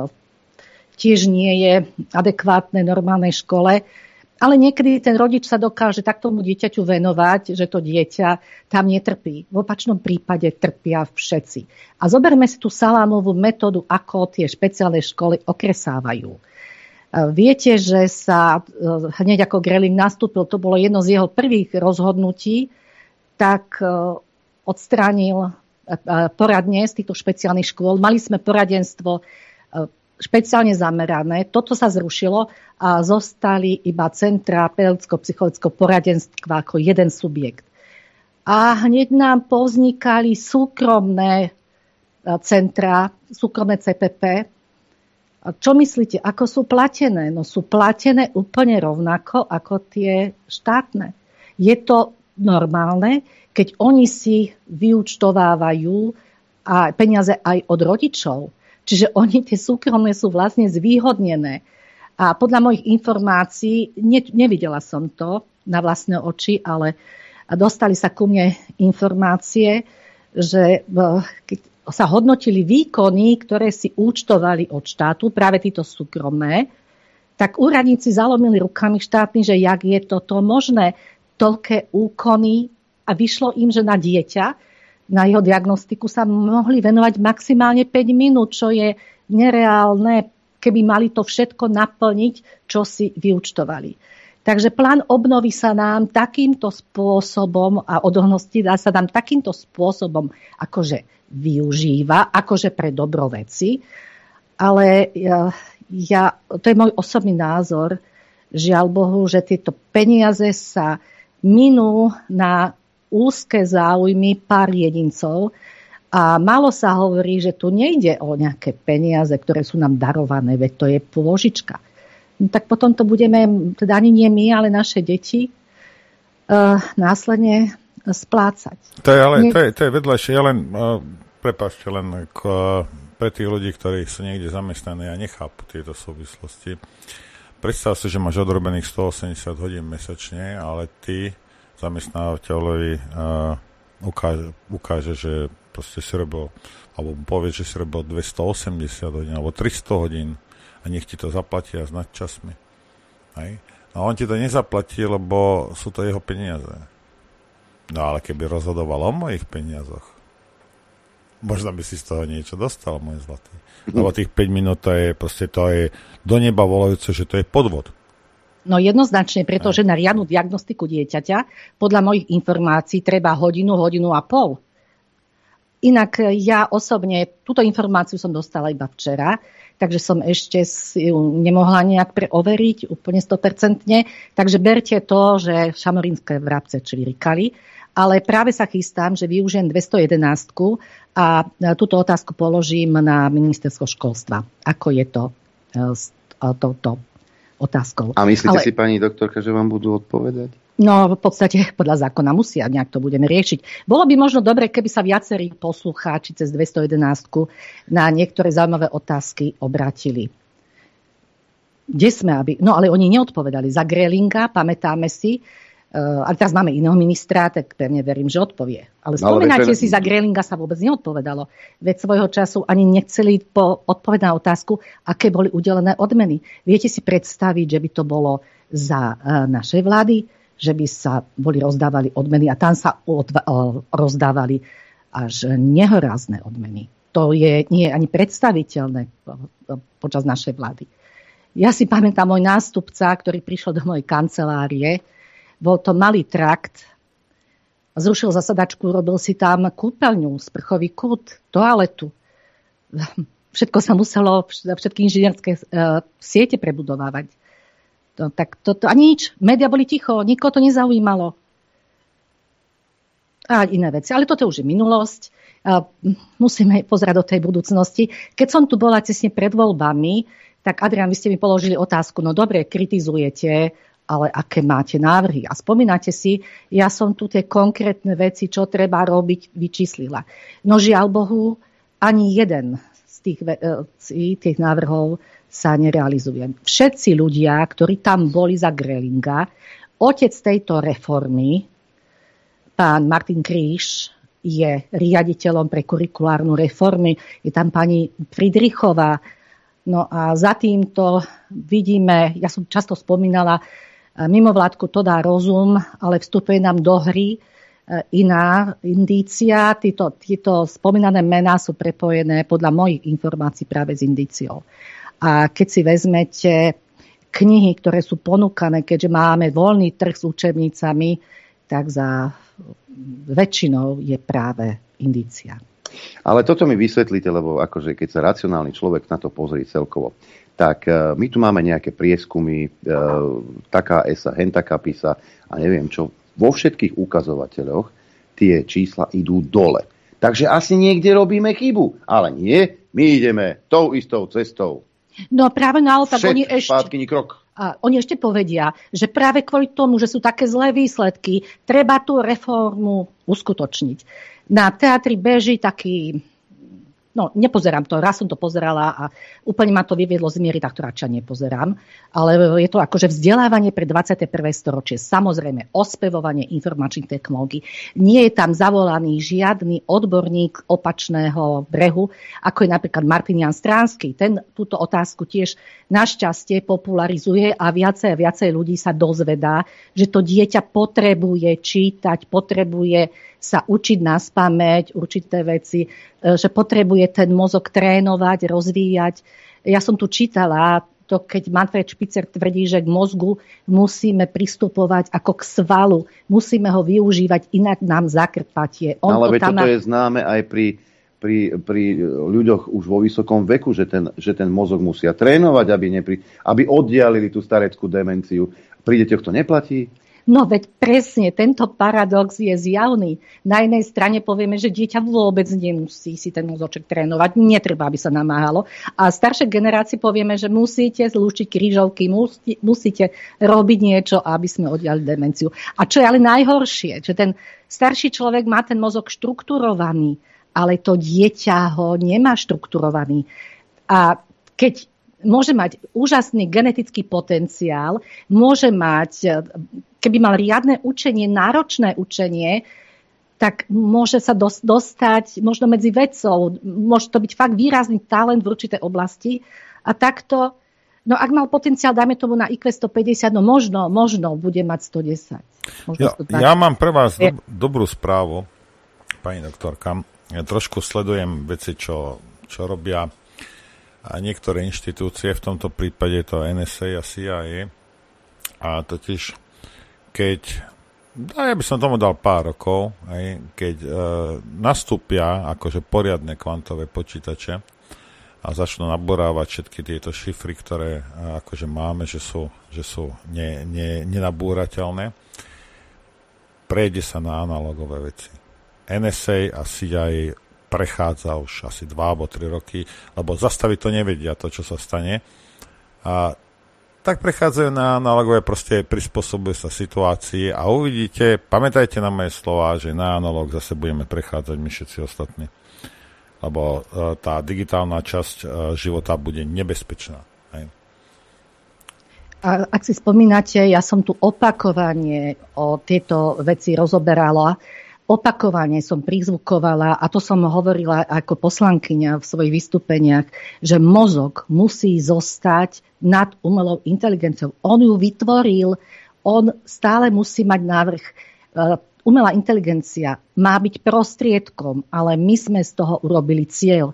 tiež nie je adekvátne normálnej škole, ale niekedy ten rodič sa dokáže tak tomu dieťaťu venovať, že to dieťa tam netrpí. V opačnom prípade trpia všetci. A zoberme si tú salámovú metódu, ako tie špeciálne školy okresávajú. Viete, že sa hneď ako Greling nastúpil, to bolo jedno z jeho prvých rozhodnutí, tak odstránil poradne z týchto špeciálnych škôl. Mali sme poradenstvo špeciálne zamerané. Toto sa zrušilo a zostali iba centra pedagogicko-psychologického poradenstva ako jeden subjekt. A hneď nám povznikali súkromné centra, súkromné CPP. Čo myslíte, ako sú platené? No sú platené úplne rovnako ako tie štátne. Je to normálne, keď oni si vyúčtovávajú a peniaze aj od rodičov. Čiže oni tie súkromné sú vlastne zvýhodnené. A podľa mojich informácií, nevidela som to na vlastné oči, ale dostali sa ku mne informácie, že keď sa hodnotili výkony, ktoré si účtovali od štátu, práve títo súkromné, tak úradníci zalomili rukami štátni, že jak je toto možné, toľké úkony a vyšlo im, že na dieťa, na jeho diagnostiku sa mohli venovať maximálne 5 minút, čo je nereálne, keby mali to všetko naplniť, čo si vyúčtovali. Takže plán obnovy sa nám takýmto spôsobom a odolnosti sa nám takýmto spôsobom akože využíva, akože pre dobro veci. Ale to je môj osobný názor, žiaľ Bohu, že tieto peniaze sa minú na úzke záujmy pár jedincov a málo sa hovorí, že tu nejde o nejaké peniaze, ktoré sú nám darované, veď to je pôžička. No, tak potom to budeme, teda ani nie my, ale naše deti následne splácať. To je vedľajšie. Ja len, prepáčte, len pre tých ľudí, ktorí sú niekde zamestnaní a nechápu tieto súvislosti. Predstav si, že máš odrobených 180 hodín mesačne, ale ty zamestnávateľovi ukáže, že proste si robil, alebo povie, že si robil 280 hodín, alebo 300 hodín a nech ti to zaplatia s nadčasmi. Hej? A on ti to nezaplatí, lebo sú to jeho peniaze. No ale keby rozhodoval o mojich peniazoch, možno by si z toho niečo dostal, môj zlatý. Lebo tých 5 minút to je do neba volajúce, že to je podvod. No jednoznačne, pretože na riadnu diagnostiku dieťaťa podľa mojich informácií treba hodinu a pol. Inak ja osobne, túto informáciu som dostala iba včera, takže som ešte ju nemohla nejak preoveriť úplne 100%. Takže berte to, že šamorinské vrabce čvirikali, ale práve sa chystám, že využijem 211 a túto otázku položím na ministerstvo školstva. Ako je to s touto otázkou. A myslíte si, pani doktorka, že vám budú odpovedať? No, v podstate podľa zákona musia, nejak to budeme riešiť. Bolo by možno dobre, keby sa viacerí poslucháči cez 211 na niektoré zaujímavé otázky obratili. Kde sme, No, ale oni neodpovedali. Za Grelinga, pamätáme si, ale teraz máme iného ministra, tak pevne verím, že odpovie. Ale spomínate si, za Grelinga sa vôbec neodpovedalo. Veď svojho času ani nechceli odpovedať na otázku, aké boli udelené odmeny. Viete si predstaviť, že by to bolo za našej vlády, že by sa rozdávali odmeny a tam sa rozdávali až nehorázne odmeny. To nie je ani predstaviteľné počas našej vlády. Ja si pamätám môj nástupca, ktorý prišiel do mojej kancelárie. Bol to malý trakt. Zrušil zasadačku, robil si tam kúpeľňu, sprchový kút, toaletu. Všetko sa muselo, všetky inžinierské siete prebudovávať. Tak toto a nič. Média boli ticho, nikoho to nezaujímalo. A iné veci. Ale toto už je minulosť. Musíme pozerať do tej budúcnosti. Keď som tu bola tesne pred voľbami, tak Adrián, vy ste mi položili otázku, no dobre, kritizujete, ale aké máte návrhy? A spomínate si, ja som tu tie konkrétne veci, čo treba robiť, vyčíslila. No žiaľ Bohu, ani jeden z tých návrhov sa nerealizuje. Všetci ľudia, ktorí tam boli za Grelinga, otec tejto reformy, pán Martin Kríž, je riaditeľom pre kurikulárnu reformy, je tam pani Friedrichová. No a za týmto vidíme, ja som často spomínala, mimovládku to dá rozum, ale vstupuje nám do hry iná indícia. Tieto spomínané mená sú prepojené podľa mojich informácií práve s indíciou. A keď si vezmete knihy, ktoré sú ponúkané, keďže máme voľný trh s učebnicami, tak za väčšinou je práve indícia. Ale toto mi vysvetlíte, lebo akože keď sa racionálny človek na to pozrie celkovo, tak my tu máme nejaké prieskumy, taká ESA, hentaká PISA a neviem čo. Vo všetkých ukazovateľoch tie čísla idú dole. Takže asi niekde robíme chybu. Ale nie, my ideme tou istou cestou. No práve naopak, oni ešte povedia, že práve kvôli tomu, že sú také zlé výsledky, treba tú reformu uskutočniť. Na teatri beží taký, nepozerám to, raz som to pozerala a úplne ma to vyviedlo z miery, tak to radšej nepozerám, ale je to akože vzdelávanie pre 21. storočie, samozrejme ospevovanie informačných technológií. Nie je tam zavolaný žiadny odborník opačného brehu, ako je napríklad Martin Jan Stránsky. Ten túto otázku tiež našťastie popularizuje a viacej ľudí sa dozvedá, že to dieťa potrebuje čítať, potrebuje sa učiť naspamäť určité veci, že potrebuje ten mozog trénovať, rozvíjať. Ja som tu čítala to, keď Manfred Špicer tvrdí, že k mozgu musíme pristupovať ako k svalu, musíme ho využívať, inak nám zakrpatie. Ale toto je známe aj pri ľuďoch už vo vysokom veku, že ten mozog musia trénovať, aby oddialili tú stareckú demenciu. Pri deťoch to neplatí? No veď presne, tento paradox je zjavný. Na jednej strane povieme, že dieťa vôbec nemusí si ten mozoček trénovať, netreba, aby sa namáhalo. A staršej generácii povieme, že musíte zlúčiť krížovky, musíte robiť niečo, aby sme oddiali demenciu. A čo je ale najhoršie, že ten starší človek má ten mozog štrukturovaný, ale to dieťa ho nemá štrukturovaný. A keď môže mať úžasný genetický potenciál, môže mať, keby mal riadne učenie, náročné učenie, tak môže sa dostať možno medzi vedcov, môže to byť fakt výrazný talent v určitej oblasti a takto, no ak mal potenciál, dajme tomu na IQ 150, no možno bude mať 110. Ja mám pre vás dobrú správu, pani doktorka. Ja trošku sledujem veci, čo robia a niektoré inštitúcie, v tomto prípade to NSA a CIA, a totiž keď Ja by som tomu dal pár rokov, keď nastúpia akože poriadne kvantové počítače a začnú naborávať všetky tieto šifry, ktoré akože máme, že sú nenabúrateľné. Prejde sa na analogové veci. NSA a CIA prechádza už asi 2 alebo 3 roky, lebo zastaviť to nevedia, to, čo sa stane. A tak prechádzajú na analogové, proste prispôsobuje sa situácii a uvidíte, pamätajte na moje slova, že na analog zase budeme prechádzať my všetci ostatní. Lebo tá digitálna časť života bude nebezpečná. Hej. A ak si spomínate, ja som tu opakovane o tieto veci rozoberala. Opakovane som prizvukovala, a to som hovorila ako poslankyňa v svojich vystúpeniach, že mozog musí zostať nad umelou inteligenciou. On ju vytvoril, on stále musí mať návrh. Umelá inteligencia má byť prostriedkom, ale my sme z toho urobili cieľ.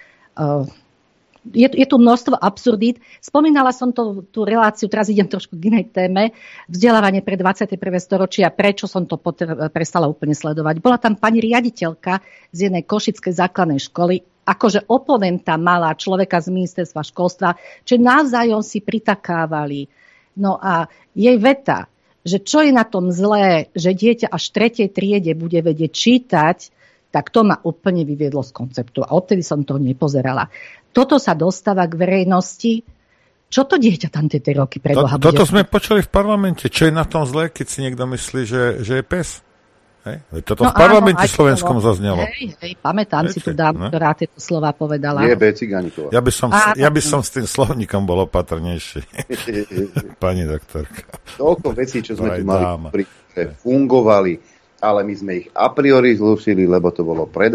Je tu množstvo absurdít. Spomínala som tú reláciu, teraz idem trošku k inej téme, vzdelávanie pre 21. storočia, prečo som to prestala úplne sledovať. Bola tam pani riaditeľka z jednej košickej základnej školy, akože oponenta mala človeka z ministerstva školstva, že navzájom si pritakávali. No a jej veta, že čo je na tom zlé, že dieťa až v 3. triede bude vedieť čítať, tak to ma úplne vyviedlo z konceptu. A odtedy som to nepozerala. Toto sa dostáva k verejnosti. Čo to dieťa tam tie roky preboha bude? Toto sme počuli v parlamente. Čo je na tom zlé, keď si niekto myslí, že je pes? Hej? Toto v parlamente slovenskom zaznelo. Hej, pamätám si tú dámu, ktorá tieto slova povedala. Je Cigániková. Ja by som s tým slovníkom bol opatrnejší. Pani doktorka. Toľko vecí, čo sme tu mali, ktoré fungovali, ale my sme ich a priori zrušili, lebo to bolo pred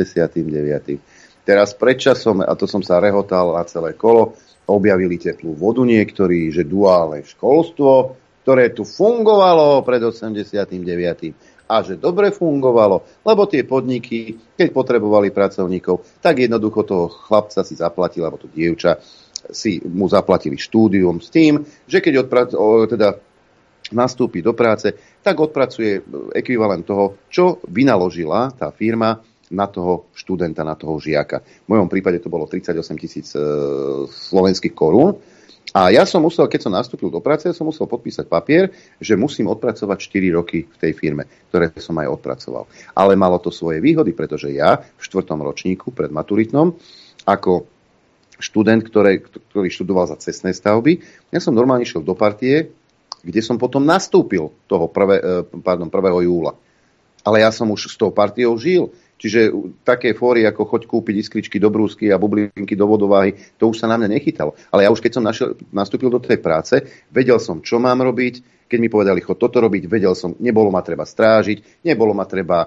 89. Teraz predčasom, a to som sa rehotal na celé kolo, objavili teplú vodu niektorí, že duálne školstvo, ktoré tu fungovalo pred 89. a že dobre fungovalo, lebo tie podniky, keď potrebovali pracovníkov, tak jednoducho toho chlapca si zaplatila, alebo to dievča si mu zaplatili štúdium s tým, že keď nastúpi do práce, tak odpracuje ekvivalent toho, čo vynaložila tá firma na toho študenta, na toho žiaka. V mojom prípade to bolo 38 000 slovenských korún. A ja som musel, keď som nastúpil do práce, som musel podpísať papier, že musím odpracovať 4 roky v tej firme, ktoré som aj odpracoval. Ale malo to svoje výhody, pretože ja v 4. ročníku pred maturitnom, ako študent, ktorý študoval za cestné stavby, ja som normálne šiel do partie, kde som potom nastúpil toho 1. júla. Ale ja som už s tou partiou žil. Čiže také fóry, ako choď kúpiť iskričky do brúsky a bublinky do vodováhy, to už sa na mňa nechytalo. Ale ja už keď som nastúpil do tej práce, vedel som, čo mám robiť. Keď mi povedali, choď toto robiť, vedel som, nebolo ma treba strážiť, nebolo ma treba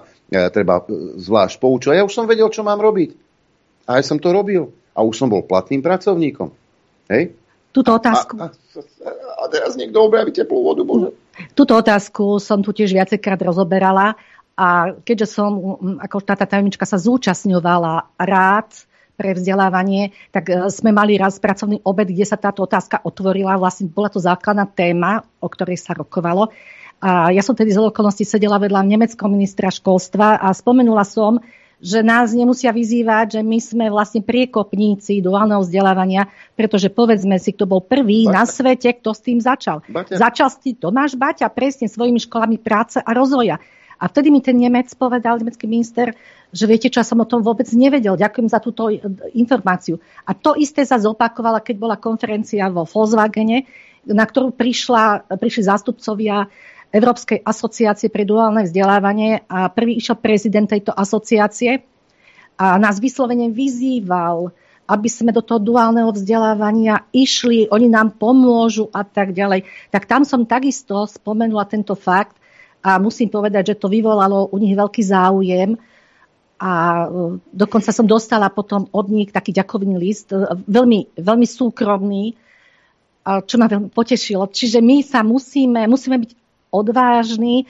zvlášť poučovať. Ja už som vedel, čo mám robiť. A ja som to robil. A už som bol platným pracovníkom. Hej? Túto otázku. A teraz niekto objaví teplú vodu, bože. Túto otázku som tu tiež viacejkrát rozoberala. A keďže som ako štátna tajomnička sa zúčastňovala rád pre vzdelávanie, tak sme mali raz pracovný obed, kde sa táto otázka otvorila. Vlastne bola to základná téma, o ktorej sa rokovalo. A ja som tedy z okolností sedela vedľa nemeckého ministra školstva a spomenula som, že nás nemusia vyzývať, že my sme vlastne priekopníci duálneho vzdelávania, pretože povedzme si, kto bol prvý na svete, kto s tým začal. Začal s tým Tomáš Baťa presne svojimi školami práce a rozvoja. A vtedy mi ten nemecký minister, že viete čo, ja som o tom vôbec nevedel. Ďakujem za túto informáciu. A to isté sa zopakovala, keď bola konferencia vo Volkswagene, na ktorú prišli zástupcovia Európskej asociácie pre duálne vzdelávanie a prvý išiel prezident tejto asociácie a nás vyslovene vyzýval, aby sme do toho duálneho vzdelávania išli, oni nám pomôžu a tak ďalej. Tak tam som takisto spomenula tento fakt, a musím povedať, že to vyvolalo u nich veľký záujem a dokonca som dostala potom od nich taký ďakovný list, veľmi, veľmi súkromný, čo ma veľmi potešilo. Čiže my sa musíme byť odvážni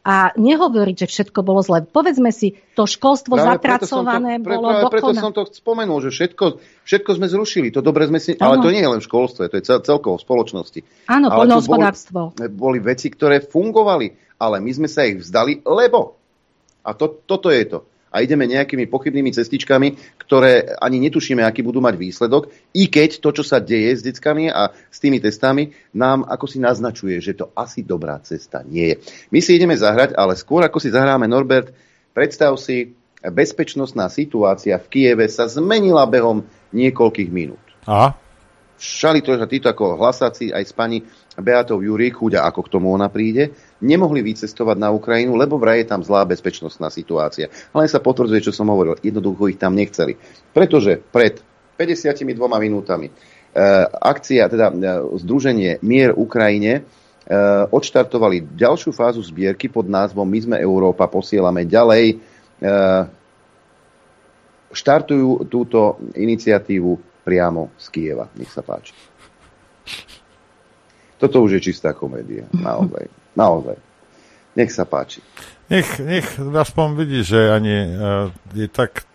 a nehovoriť, že všetko bolo zle. Povedzme si, to školstvo zapracované bolo dokonalé. Preto som to spomenul, že všetko sme zrušili. To dobre sme si... Ale to nie je len v školstve, to je celkovo v spoločnosti. Áno, poľnohospodárstvo. Boli veci, ktoré fungovali, ale my sme sa ich vzdali, lebo... A toto je to. A ideme nejakými pochybnými cestičkami, ktoré ani netušíme, aký budú mať výsledok, i keď to, čo sa deje s deckami a s tými testami, nám ako si naznačuje, že to asi dobrá cesta nie je. My si ideme zahrať, ale skôr ako si zahráme, Norbert, predstav si, bezpečnostná situácia v Kyjeve sa zmenila behom niekoľkých minút. Aha. Všali to, že títo ako hlasáci aj s pani Beatou Jurík, chuďa ako k tomu ona príde, nemohli vycestovať na Ukrajinu, lebo vraj je tam zlá bezpečnostná situácia. Ale sa potvrdzuje, čo som hovoril, jednoducho ich tam nechceli. Pretože pred 52 minútami akcia, teda združenie Mier Ukrajine odštartovali ďalšiu fázu zbierky pod názvom My sme Európa, posielame ďalej. Štartujú túto iniciatívu priamo z Kyjeva. Nech sa páči. Toto už je čistá komédia. Naozaj. Nech sa páči. Nech aspoň vidí, že ani je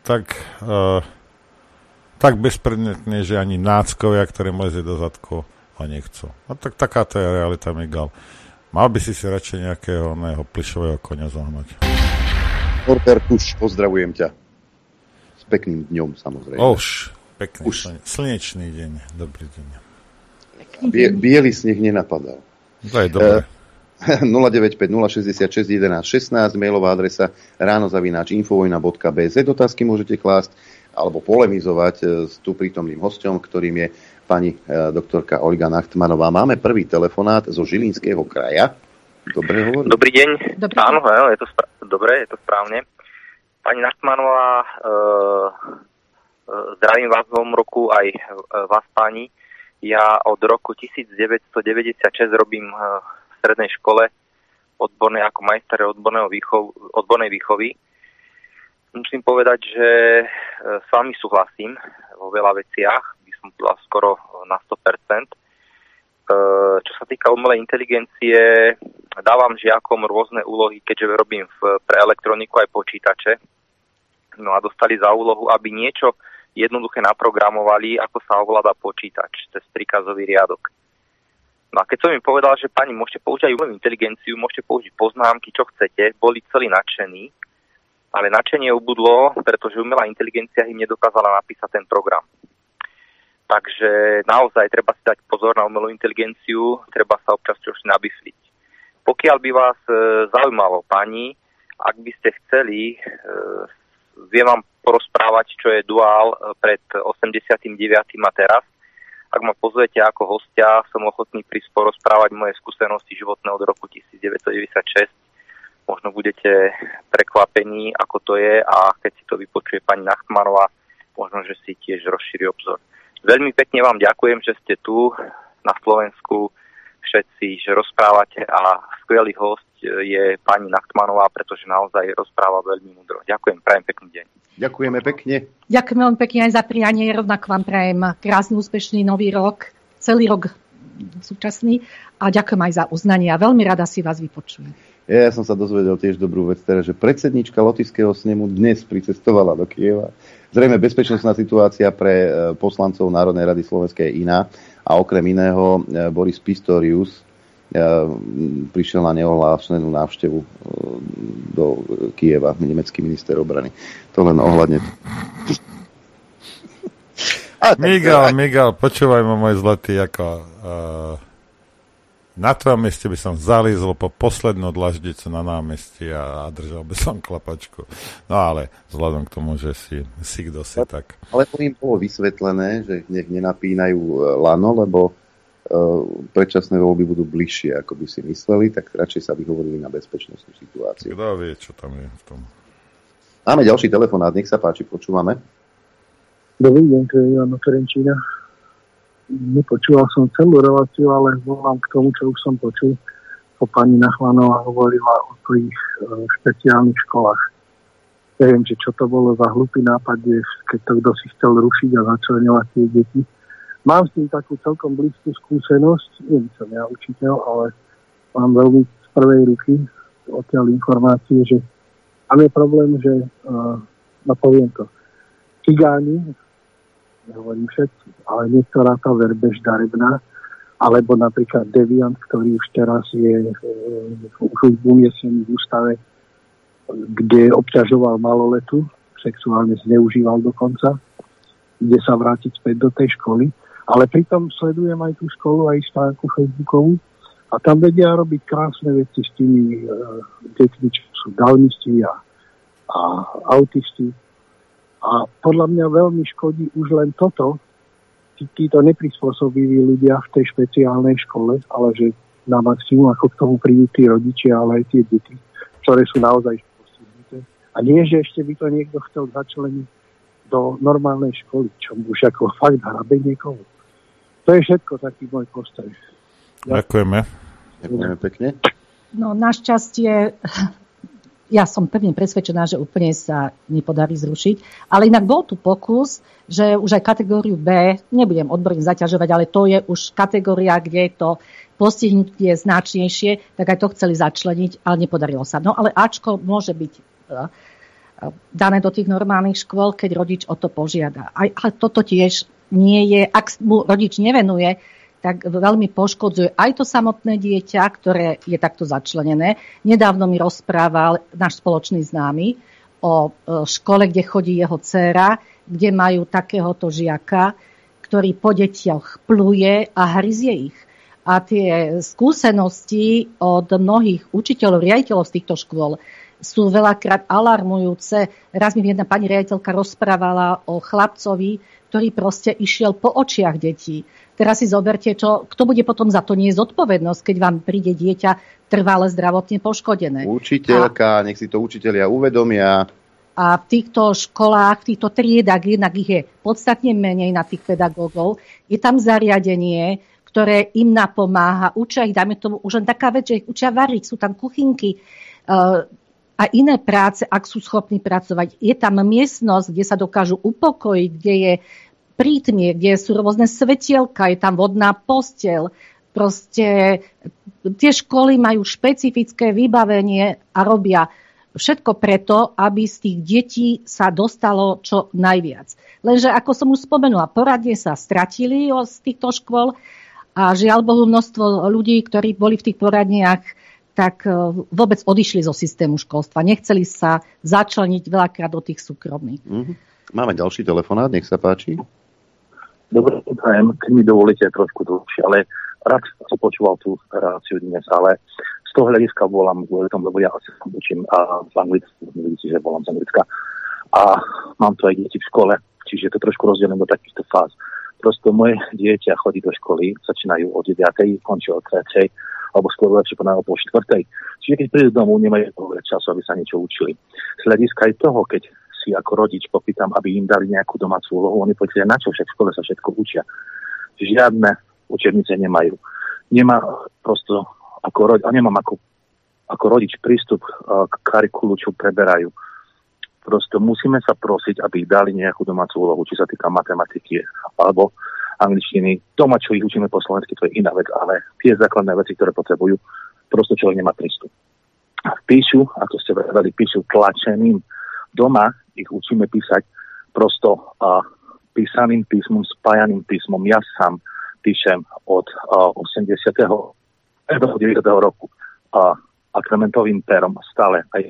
tak bezpredmetný, že ani náckovia, ktoré mlezie do zadku, ho nechcú. A tak takáto je realita, Miguel. Mal by si radšej nejakého plišového koňa zohnať. Norbert, už pozdravujem ťa. S pekným dňom, samozrejme. Pekný, slnečný deň. Dobrý deň. Bielý sneh nenapadal. To je dobré. 095 066 11 16, mailová adresa ráno@infovojna.bz. Otázky môžete klásť alebo polemizovať s tu prítomným hosťom, ktorým je pani doktorka Olga Nachtmanová. Máme prvý telefonát zo Žilinského kraja. Dobre hovorím? Dobrý deň. Áno, je to dobre, je to správne. Pani Nachtmanová, zdravím vás v novom roku, aj vás, páni. Ja od roku 1996 robím v strednej škole odbornej ako majster odbornej výchovy. Musím povedať, že s vami súhlasím vo veľa veciach, by som bola skoro na 100%. Čo sa týka umelej inteligencie, dávam žiakom rôzne úlohy, keďže robím pre elektroniku aj počítače. No a dostali za úlohu, aby niečo jednoduché naprogramovali, ako sa ovláda počítač cez príkazový riadok. No a keď som im povedal, že pani, môžete použiť aj umelú inteligenciu, môžete použiť poznámky, čo chcete, boli celí nadšení, ale nadšenie ubudlo, pretože umelá inteligencia im nedokázala napísať ten program. Takže naozaj treba si dať pozor na umelú inteligenciu, treba sa občas trošku nabysliť. Pokiaľ by vás zaujímalo, pani, ak by ste chceli, viem vám porozprávať, čo je duál pred 89. a teraz. Ak ma pozvete ako hostia, som ochotný prísť porozprávať moje skúsenosti životné od roku 1996. Možno budete prekvapení, ako to je, a keď si to vypočuje pani Nachtmanová, možno, že si tiež rozšíri obzor. Veľmi pekne vám ďakujem, že ste tu na Slovensku všetci, že rozprávate, a skvelý host je pani Nachtmanová, pretože naozaj rozpráva veľmi múdro. Ďakujem, prajem pekný deň. Ďakujeme pekne. Ďakujem veľmi pekne aj za prianie, rovnako vám prajem krásny, úspešný nový rok, celý rok súčasný, a ďakujem aj za uznanie a veľmi rada si vás vypočujem. Ja som sa dozvedel tiež dobrú vec, teda, že predsednička Lotyšského snemu dnes pricestovala do Kyjeva. Zrejme bezpečnostná situácia pre poslancov Národnej rady Slovenskej je iná, a okrem iného Boris Pistorius prišiel na neohlásenú návštevu do Kyjeva, nemecký minister obrany. To len ohľadne. Miguel, počúvaj ma, môj zlatý, ako na tvojom mieste by som zalízol po poslednú dlaždicu na námestí a držal by som klapačku. No ale vzhľadom k tomu, že si kto si, tak... Ale to im bolo vysvetlené, že nech nenapínajú lano, lebo predčasné voľby budú bližšie, ako by si mysleli, tak radšej sa vyhovorili na bezpečnostnú situáciu. Kto vie, čo tam je v tom? Máme ďalší telefonát, nech sa páči, počúvame. Dobrý deň, to je Jano Ferenčína. Nepočúval som celú reláciu, ale volám k tomu, čo už som počul. Pani Nachtmanová hovorila o tých špeciálnych školách. Neviem, čo to bolo za hlupý nápad, keď to kto si chcel rušiť a začleňovať tie deti. Mám s tým takú celkom blízku skúsenosť, nie som ja učiteľ, ale mám veľmi z prvej ruky odtiaľ informácie, že tam je problém, že poviem to, cigáni, nehovorím všetci, ale niektorá tá verbež darebná, alebo napríklad deviant, ktorý už teraz je už umiestnený v ústave, kde obťažoval maloletu, sexuálne zneužíval dokonca, ide sa vrátiť späť do tej školy, ale pritom sledujem aj tú školu, aj stránku Facebookovú a tam vedia robiť krásne veci s tými deťmi, čo sú dalnisti a autisti. A podľa mňa veľmi škodí už len toto, títo neprispôsobiví ľudia v tej špeciálnej škole, ale že na maximum, ako k tomu prídu tí rodičia, ale aj tie deti, ktoré sú naozaj postihnuté. A nie, že ešte by to niekto chcel začleniť do normálnej školy, čo už ako fakt hrabe niekomu. To je všetko taký môj postoj. Ďakujeme. Ďakujeme pekne. No, našťastie ja som pevne presvedčená, že úplne sa nepodarí zrušiť. Ale inak bol tu pokus, že už aj kategóriu B, nebudem odborne zaťažovať, ale to je už kategória, kde je to postihnutie značnejšie, tak aj to chceli začleniť, ale nepodarilo sa. No ale Ačko môže byť dané do tých normálnych škôl, keď rodič o to požiada. Ale toto tiež nie je, ak mu rodič nevenuje, tak veľmi poškodzuje aj to samotné dieťa, ktoré je takto začlenené. Nedávno mi rozprával náš spoločný známy o škole, kde chodí jeho dcéra, kde majú takéhoto žiaka, ktorý po deťoch pluje a hryzie ich. A tie skúsenosti od mnohých učiteľov, riaditeľov z týchto škôl sú veľakrát alarmujúce. Raz mi jedna pani riaditeľka rozprávala o chlapcovi, ktorý proste išiel po očiach detí. Teraz si zoberte, kto bude potom za to niesť zodpovednosť, keď vám príde dieťa trvale zdravotne poškodené. Učiteľka, nech si to učitelia uvedomia. A v týchto školách, v týchto triedách, jednak ich je podstatne menej na tých pedagógov, je tam zariadenie, ktoré im napomáha, učia ich, dajme tomu, už len taká vec, že ich učia variť, sú tam kuchynky a iné práce, ak sú schopní pracovať. Je tam miestnosť, kde sa dokážu upokojiť, kde je prítmie, kde sú rôzne svetielka, je tam vodná posteľ. Proste tie školy majú špecifické vybavenie a robia všetko preto, aby z tých detí sa dostalo čo najviac. Lenže, ako som už spomenula, poradne sa stratili z týchto škôl a žiaľ Bohu množstvo ľudí, ktorí boli v tých poradniach, tak vôbec odišli zo systému školstva. Nechceli sa začleniť veľakrát do tých súkromných. Máme ďalší telefonát, nech sa páči. Dobre, keď mi dovolíte trošku dlhšie, ale rád som počúval tú reláciu dnes, ale z toho hľadiska volám kvôli tomu, lebo ja asi učím v Anglicku, vidíte, že volám z Anglicka a mám tu aj deti v škole, čiže to trošku rozdelené do takýchto fáz. Prosto moje dieťa chodí do školy, začínajú o 9, končí o 3, alebo skôr lepšie povedané o 4. Čiže keď prídu domov, nemajú času, aby sa niečo učili. Z hľadiska aj toho, keď si ako rodič popýtam, aby im dali nejakú domácu úlohu, oni povedia, na čo však v škole sa všetko učia. Žiadne učebnice nemajú. Nemá prosto a nemám ako rodič prístup k karikulu, čo preberajú. Prosto musíme sa prosiť, aby dali nejakú domácu úlohu, či sa týka matematiky alebo angličtiny. Doma, čo ich učíme po slovensky, to je iná vec, ale tie základné veci, ktoré potrebujú, prosto človek nemá prístup. Píšu, ako ste vedeli, píšu tlačeným. Doma ich učíme písať prosto písaným písmom, spájaným písmom. Ja sám píšem od 89. roku akrementovým perom stále aj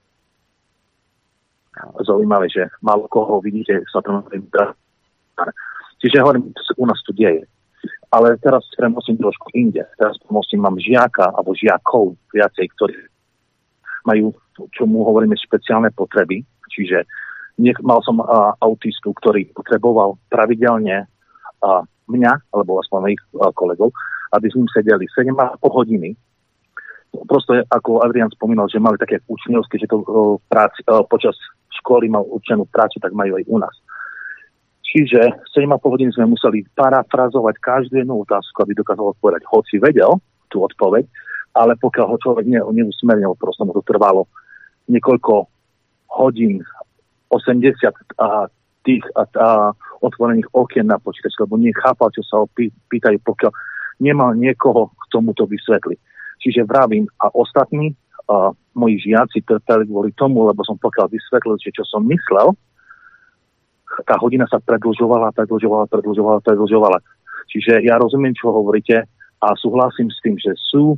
zaujímavé, že málo koho vidíte sa to. Čiže hovorím, to sa u nás tu deje. Ale teraz premostím trošku inde. Teraz mám žiaka alebo žiakov viacej, ktorí majú, čo mu hovoríme, špeciálne potreby. Čiže mal som autistu, ktorý potreboval pravidelne mňa, alebo aspoň mojich kolegov, aby s ním sedeli 7,5 hodiny. Prosto ako Adrián spomínal, že mali také učňovské, že to počas školy mal učenú prácu, tak majú aj u nás. Čiže 7,5 hodiny sme museli parafrazovať každú jednu otázku, aby dokázal odpovedať. Hoci vedel tú odpoveď, ale pokiaľ ho človek neusmernil, prosto mu to trvalo niekoľko hodín, 80 tých otvorených okien na počítači, lebo nechápal, čo sa ho pýtajú, pokiaľ nemal niekoho k tomuto vysvetliť. Čiže vravím, a ostatní moji žiaci trpeli kvôli tomu, lebo som pokiaľ vysvetlil, že čo som myslel, tá hodina sa predĺžovala. Čiže ja rozumiem, čo hovoríte a súhlasím s tým, že sú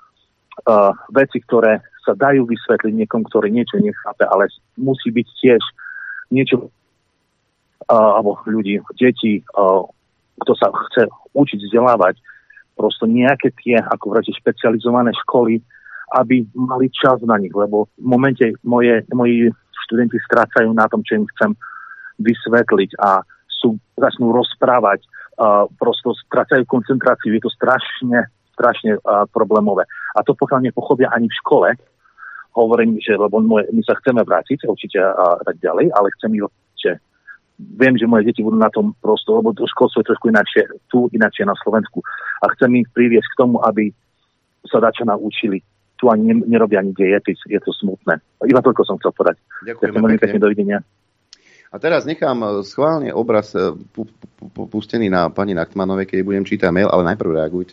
veci, ktoré sa dajú vysvetliť niekomu, ktorý niečo nechápe, ale musí byť tiež niečo alebo ľudí, deti, kto sa chce učiť, vzdelávať, prosto nejaké tie, ako vrajte, špecializované školy, aby mali čas na nich, lebo v momente moji študenti strácajú na tom, čo im chcem vysvetliť a začnú rozprávať, prosto strácajú koncentráciu, je to strašne problémové. A to pokiaľ nepochopia ani v škole, hovorím, že lebo my sa chceme vrátiť určite a tak ďalej, ale chcem ich, že viem, že moje deti budú na tom prosto, lebo to školstvo je trošku inakšie tu, inakšie na Slovensku. A chcem ich priviesť k tomu, aby sa dačo naučili. Tu ani nerobia ani dietis, je to smutné. Iba toľko som chcel povedať. Ďakujem pekne, dovidenia. A teraz nechám schválne obraz pustený na pani Nachtmanovej, keď budem čítať mail, ale najprv reagujte.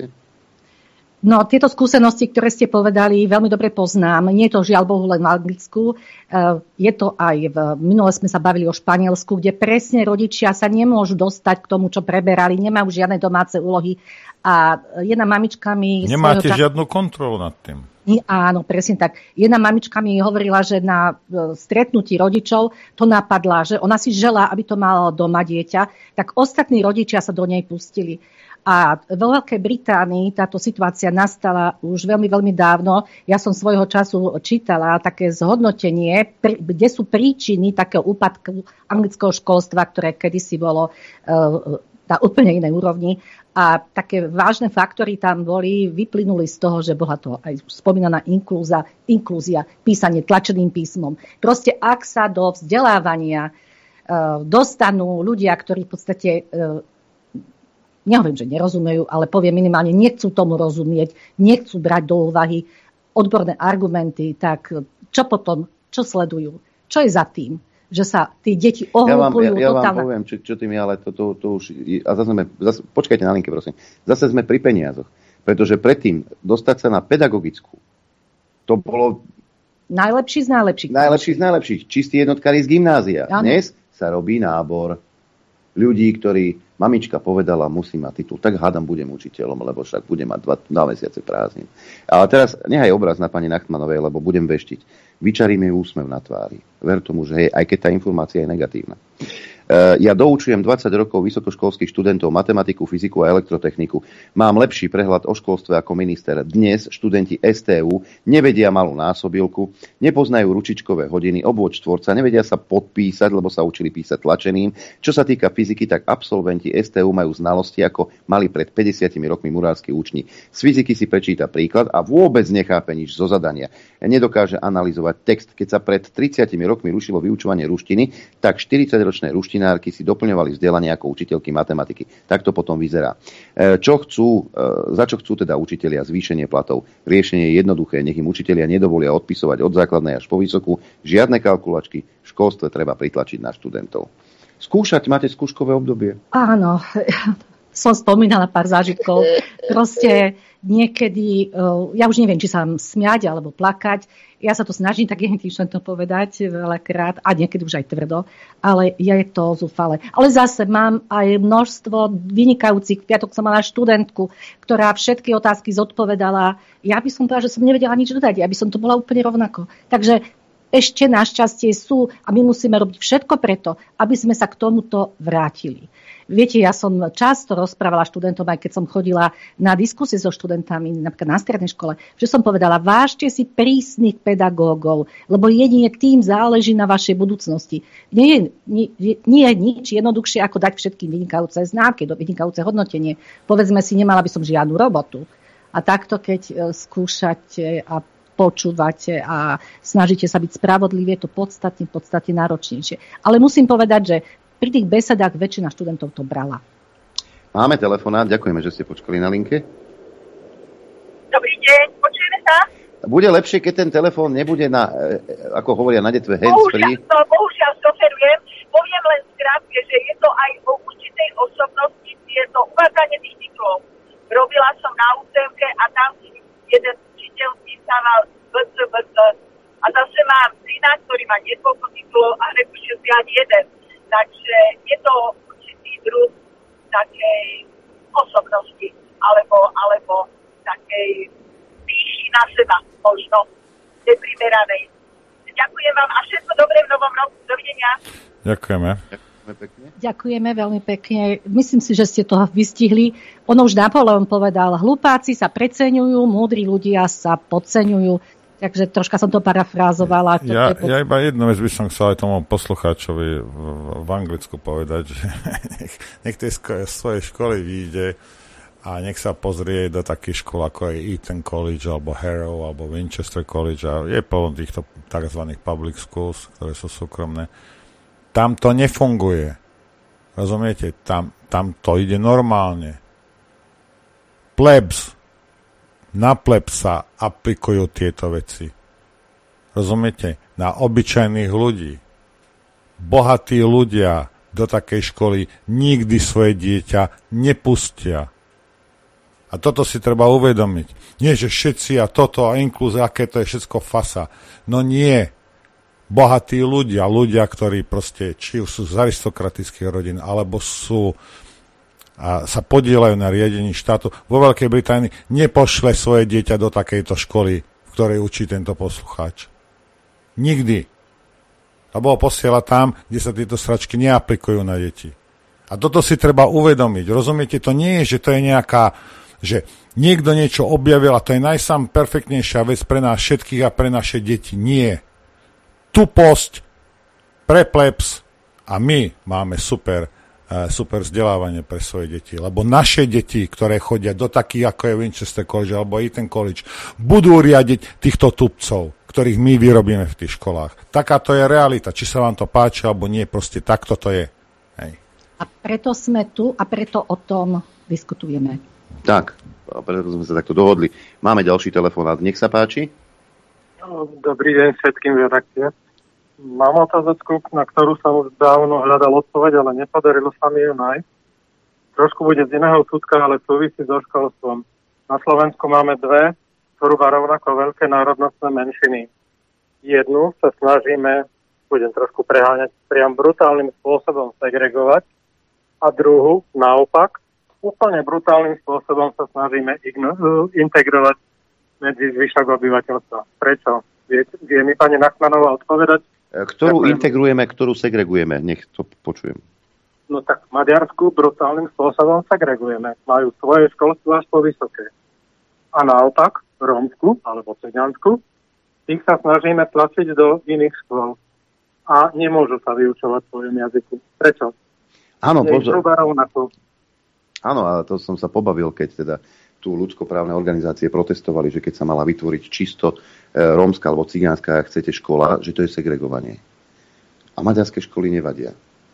No, tieto skúsenosti, ktoré ste povedali, veľmi dobre poznám. Nie je to žiaľ Bohu len v Anglicku. Je to aj minule sme sa bavili o Španielsku, kde presne rodičia sa nemôžu dostať k tomu, čo preberali, nemajú žiadne domáce úlohy. A jedna mamička mi... Nemáte žiadnu kontrolu nad tým. Áno, presne tak. Jedna mamička mi hovorila, že na stretnutí rodičov to napadla, že ona si želá, aby to malo doma dieťa, tak ostatní rodičia sa do nej pustili. A vo Veľkej Británii táto situácia nastala už veľmi, veľmi dávno. Ja som svojho času čítala také zhodnotenie, kde sú príčiny takého úpadku anglického školstva, ktoré kedysi bolo na úplne inej úrovni. A také vážne faktory tam vyplynuli z toho, že bola to aj spomínaná inklúzia, písanie tlačeným písmom. Proste ak sa do vzdelávania dostanú ľudia, ktorí v podstate, nehovorím, že nerozumejú, ale poviem minimálne, nechcú tomu rozumieť, nechcú brať do úvahy odborné argumenty, tak čo potom, čo sledujú? Čo je za tým? Že sa tí deti ohlupujú totálne. Ja vám poviem, čo tým je, ale to už... A zase, počkajte na linke, prosím. Zase sme pri peniazoch. Pretože predtým dostať sa na pedagogickú, to bolo... Najlepší z najlepších. Najlepší z najlepších. Čistí jednotkári z gymnázia. Ano. Dnes sa robí nábor ľudí, ktorí... Mamička povedala, musím mať titul. Tak hádam, budem učiteľom, lebo však budem mať 2 mesiace prázdnin. Ale teraz nechaj obraz na pani Nachtmanovej, lebo budem veštiť. Vyčarím jej úsmev na tvári. Ver tomu, že aj keď tá informácia je negatívna. Ja doučujem 20 rokov vysokoškolských študentov matematiku, fyziku a elektrotechniku. Mám lepší prehľad o školstve ako minister. Dnes študenti STU nevedia malú násobilku, nepoznajú ručičkové hodiny, obvod štvorca, nevedia sa podpísať, lebo sa učili písať tlačeným. Čo sa týka fyziky, tak absolventi STU majú znalosti, ako mali pred 50 rokmi murársky učni. Z fyziky si prečíta príklad a vôbec nechápe nič zo zadania. Nedokáže analyzovať text. Keď sa pred 30 rokmi rušilo vyučovanie ruštiny, tak 40-ročné ruštinárky si doplňovali vzdelanie ako učiteľky matematiky. Tak to potom vyzerá. Za čo chcú teda učitelia zvýšenie platov? Riešenie je jednoduché, nech im učitelia nedovolia odpisovať od základnej až po vysokú. Žiadne kalkulačky, v školstve treba pritlačiť na študentov. Skúšať, máte skúškové obdobie? Áno, som spomínala pár zážitkov. Proste niekedy, ja už neviem, či sa smiať alebo plakať. Ja sa to snažím tak jednoducho to povedať veľakrát a niekedy už aj tvrdo, ale je to zúfale. Ale zase mám aj množstvo vynikajúcich. V piatok som mala študentku, ktorá všetky otázky zodpovedala. Ja by som povedala, že som nevedela nič dodať. Ja by som to bola úplne rovnako. Takže ešte našťastie sú a my musíme robiť všetko preto, aby sme sa k tomuto vrátili. Viete, ja som často rozprávala študentom, aj keď som chodila na diskusie so študentami, napríklad na strednej škole, že som povedala, vážte si prísnych pedagógov, lebo jedine tým záleží na vašej budúcnosti. Nie je nič jednoduchšie, ako dať všetkým vynikajúce známky, vynikajúce hodnotenie. Povedzme si, nemala by som žiadnu robotu. A takto, keď skúšate a počúvate a snažíte sa byť spravodliví, je to podstatne náročnejšie. Ale musím povedať, že pri tých besedách väčšina študentov to brala. Máme telefonát, ďakujeme, že ste počkali na linke. Dobrý deň, počujeme sa? Bude lepšie, keď ten telefón nebude na, ako hovoria na detve, hands-free. Bohužiaľ šoferujem. Poviem len skrátke, že je to aj o určitej osobnosti, je to uvádzanie tých titulov. Robila som na územke a tam jeden učiteľ písal Martina, ktorý má niekoľko titulov a nepíše si ani jeden. Takže je to určitý druh takej osobnosti alebo takej píši na seba, možno neprimeranej. Ďakujem vám a všetko dobré v novom roku. Dovidenia. Ďakujeme. Ďakujeme veľmi pekne. Myslím si, že ste to vystihli. Ono už Napoleon povedal, hlupáci sa preceňujú, múdri ľudia sa podceňujú. Takže troška som to parafrázovala. Ja iba jednu vec by som chcel aj tomu poslucháčovi v Anglicku povedať, že nech tej svojej školy vyjde a nech sa pozrie do takých škôl, ako je Eton College, alebo Harrow, alebo Winchester College. A je plno týchto tzv. Public schools, ktoré sú súkromné. Tam to nefunguje. Rozumiete? Tam to ide normálne. Na plebs sa aplikujú tieto veci. Rozumiete? Na obyčajných ľudí. Bohatí ľudia do takej školy nikdy svoje dieťa nepustia. A toto si treba uvedomiť. Nie, že všetci a toto a inklúzia, aké to je všetko fasa. No nie. Bohatí ľudia, ktorí proste, či sú z aristokratických rodín, alebo sú a sa podieľajú na riadení štátu. Vo Veľkej Británii nepošle svoje dieťa do takejto školy, v ktorej učí tento poslucháč. Nikdy. Lebo ho posiela tam, kde sa tieto sračky neaplikujú na deti. A toto si treba uvedomiť. Rozumiete, to nie je, že to je nejaká, že niekto niečo objavil a to je najsám perfektnejšia vec pre nás všetkých a pre naše deti. Nie. Tuposť pre plebs a my máme super vzdelávanie pre svoje deti. Lebo naše deti, ktoré chodia do takých, ako je Winchester College alebo Eton College, budú riadiť týchto tupcov, ktorých my vyrobíme v tých školách. Takáto je realita. Či sa vám to páči, alebo nie, proste takto to je. Hej. A preto sme tu a preto o tom diskutujeme. Tak, preto sme sa takto dohodli. Máme ďalší telefonát. Nech sa páči. Dobrý deň všetkým redakcie. Mám otázku, na ktorú som už dávno hľadal odpoveď, ale nepodarilo sa mi ju nájsť. Trošku bude z iného súdka, ale súvisí so školstvom. Na Slovensku máme dve zhruba rovnako veľké národnostné menšiny. Jednu sa snažíme, budem trošku preháňať, priam brutálnym spôsobom segregovať a druhú, naopak, úplne brutálnym spôsobom sa snažíme integrovať medzi zvyšok obyvateľstva. Prečo? Vie mi pani Nachmanová odpovedať? Ktorú integrujeme, ktorú segregujeme? Nech to počujem. No tak v Maďarsku brutálnym spôsobom segregujeme. Majú svoje školstvo až po vysoké. A naopak, Rómsku alebo Cigánsku, tých sa snažíme tlačiť do iných škôl. A nemôžu sa vyučovať v svojom jazyku. Prečo? Áno, pozor. Áno, a to som sa pobavil, keď teda tu ľudskoprávne organizácie protestovali, že keď sa mala vytvoriť čisto rómska alebo cigánska, ak chcete, škola, že to je segregovanie. A maďarské školy nevadia.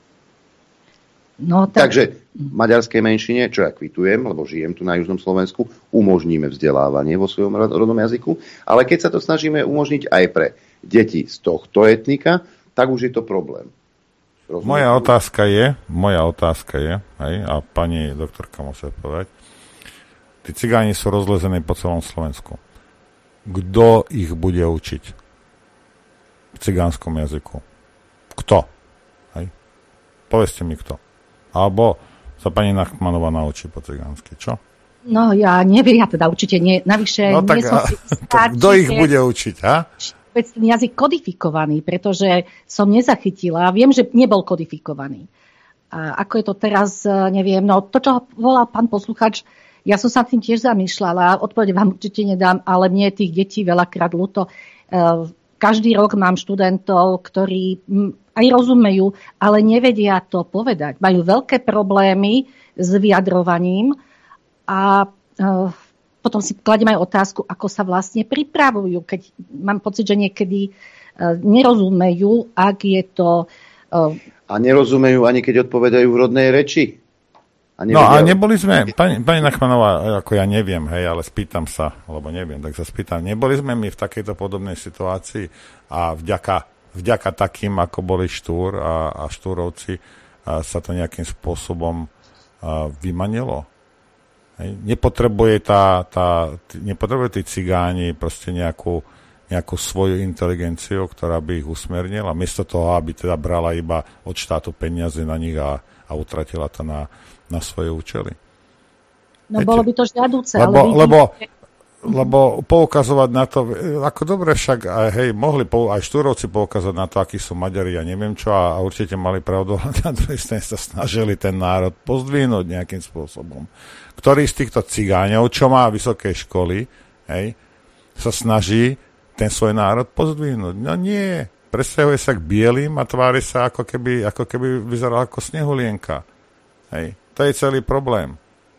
No, Takže maďarskej menšine, čo ja kvitujem, lebo žijem tu na južnom Slovensku, umožníme vzdelávanie vo svojom rodnom jazyku, ale keď sa to snažíme umožniť aj pre deti z tohto etnika, tak už je to problém. Moja otázka je, hej, a pani doktorka môže povedať, tí cigáni sú rozlezení po celom Slovensku. Kto ich bude učiť v cigánskom jazyku? Kto? Hej? Povedzte mi kto. Alebo sa pani Nachmanová naučí po cigánsky, čo? No ja neviem, ja teda určite nie. Navyše tak, nie som si istá, kto ich bude učiť, ha? Ten jazyk kodifikovaný, pretože som nezachytila, viem, že nebol kodifikovaný. A ako je to teraz, neviem, no to, čo volal pán posluchač, ja som sa tým tiež zamýšľala, odpoveď vám určite nedám, ale mne je tých detí veľakrát ľúto. Každý rok mám študentov, ktorí aj rozumejú, ale nevedia to povedať. Majú veľké problémy s vyjadrovaním a potom si kladiem aj otázku, ako sa vlastne pripravujú, keď mám pocit, že niekedy nerozumejú, ak je to... A nerozumejú ani keď odpovedajú v rodnej reči. A neboli sme, pani Nachmanová, ako ja neviem, hej, ale spýtam sa, alebo neviem, tak sa spýtam, neboli sme my v takejto podobnej situácii a vďaka takým, ako boli Štúr a Štúrovci, sa to nejakým spôsobom vymanilo? Hej. Nepotrebuje tí cigáni proste nejakú svoju inteligenciu, ktorá by ich usmernila, miesto toho, aby teda brala iba od štátu peniaze na nich a utratila to na svoje účely. No viete? Bolo by to žiaduce, lebo poukazovať na to, ako dobre však, mohli aj Štúrovci poukazať na to, akí sú Maďari, ja neviem čo, a určite mali pravdu, ale na druhej strane sa snažili ten národ pozdvihnúť nejakým spôsobom. Ktorý z týchto cigáňov, čo má vysoké školy, sa snaží ten svoj národ pozdvihnúť. No nie, presťahuje sa k bielým a tvári sa, ako keby vyzeral ako snehulienka. To je celý problém.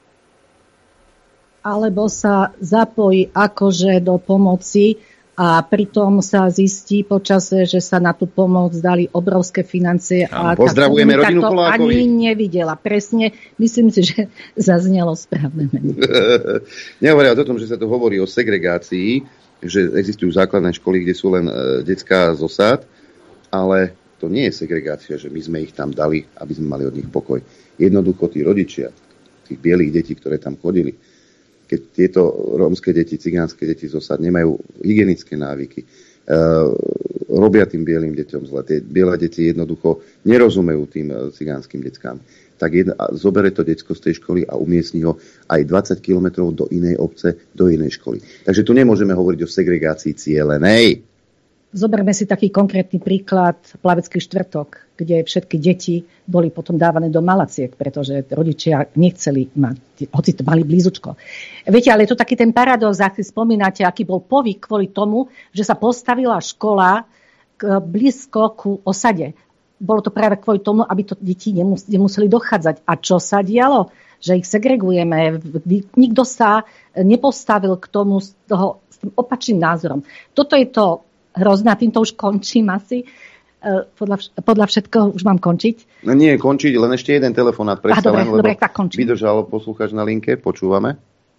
Alebo sa zapojí akože do pomoci a pritom sa zistí počase, že sa na tú pomoc dali obrovské financie. A pozdravujeme rodinu Polákovi. Ani nevidela. Presne, myslím si, že zaznelo správne meno. Nehovoria o tom, že sa tu hovorí o segregácii, že existujú základné školy, kde sú len decká z osád, ale to nie je segregácia, že my sme ich tam dali, aby sme mali od nich pokoj. Jednoducho tí rodičia, tých bielých detí, ktoré tam chodili, keď tieto rómske deti, cigánske deti z osad nemajú hygienické návyky, robia tým bielým deťom zle. Tie biele deti jednoducho nerozumejú tým cigánskym deckám. Tak zobere to decko z tej školy a umiestni ho aj 20 kilometrov do inej obce, do inej školy. Takže tu nemôžeme hovoriť o segregácii cielenej. Zoberme si taký konkrétny príklad Plavecký štvrtok, kde všetky deti boli potom dávané do malaciek, pretože rodičia nechceli mať, hoci to mali blízučko. Viete, ale je to taký ten paradox, ak si spomínate, aký bol povyk kvôli tomu, že sa postavila škola blízko ku osade. Bolo to práve kvôli tomu, aby to deti nemuseli dochádzať. A čo sa dialo? Že ich segregujeme. Nikto sa nepostavil k tomu s tým opačným názorom. Toto je to hrozná, týmto už končím asi. Podľa všetkoho už mám končiť. No nie, končiť, len ešte jeden telefonát predsa len, dobre, tak končím. Vydržal poslucháč na linke, počúvame.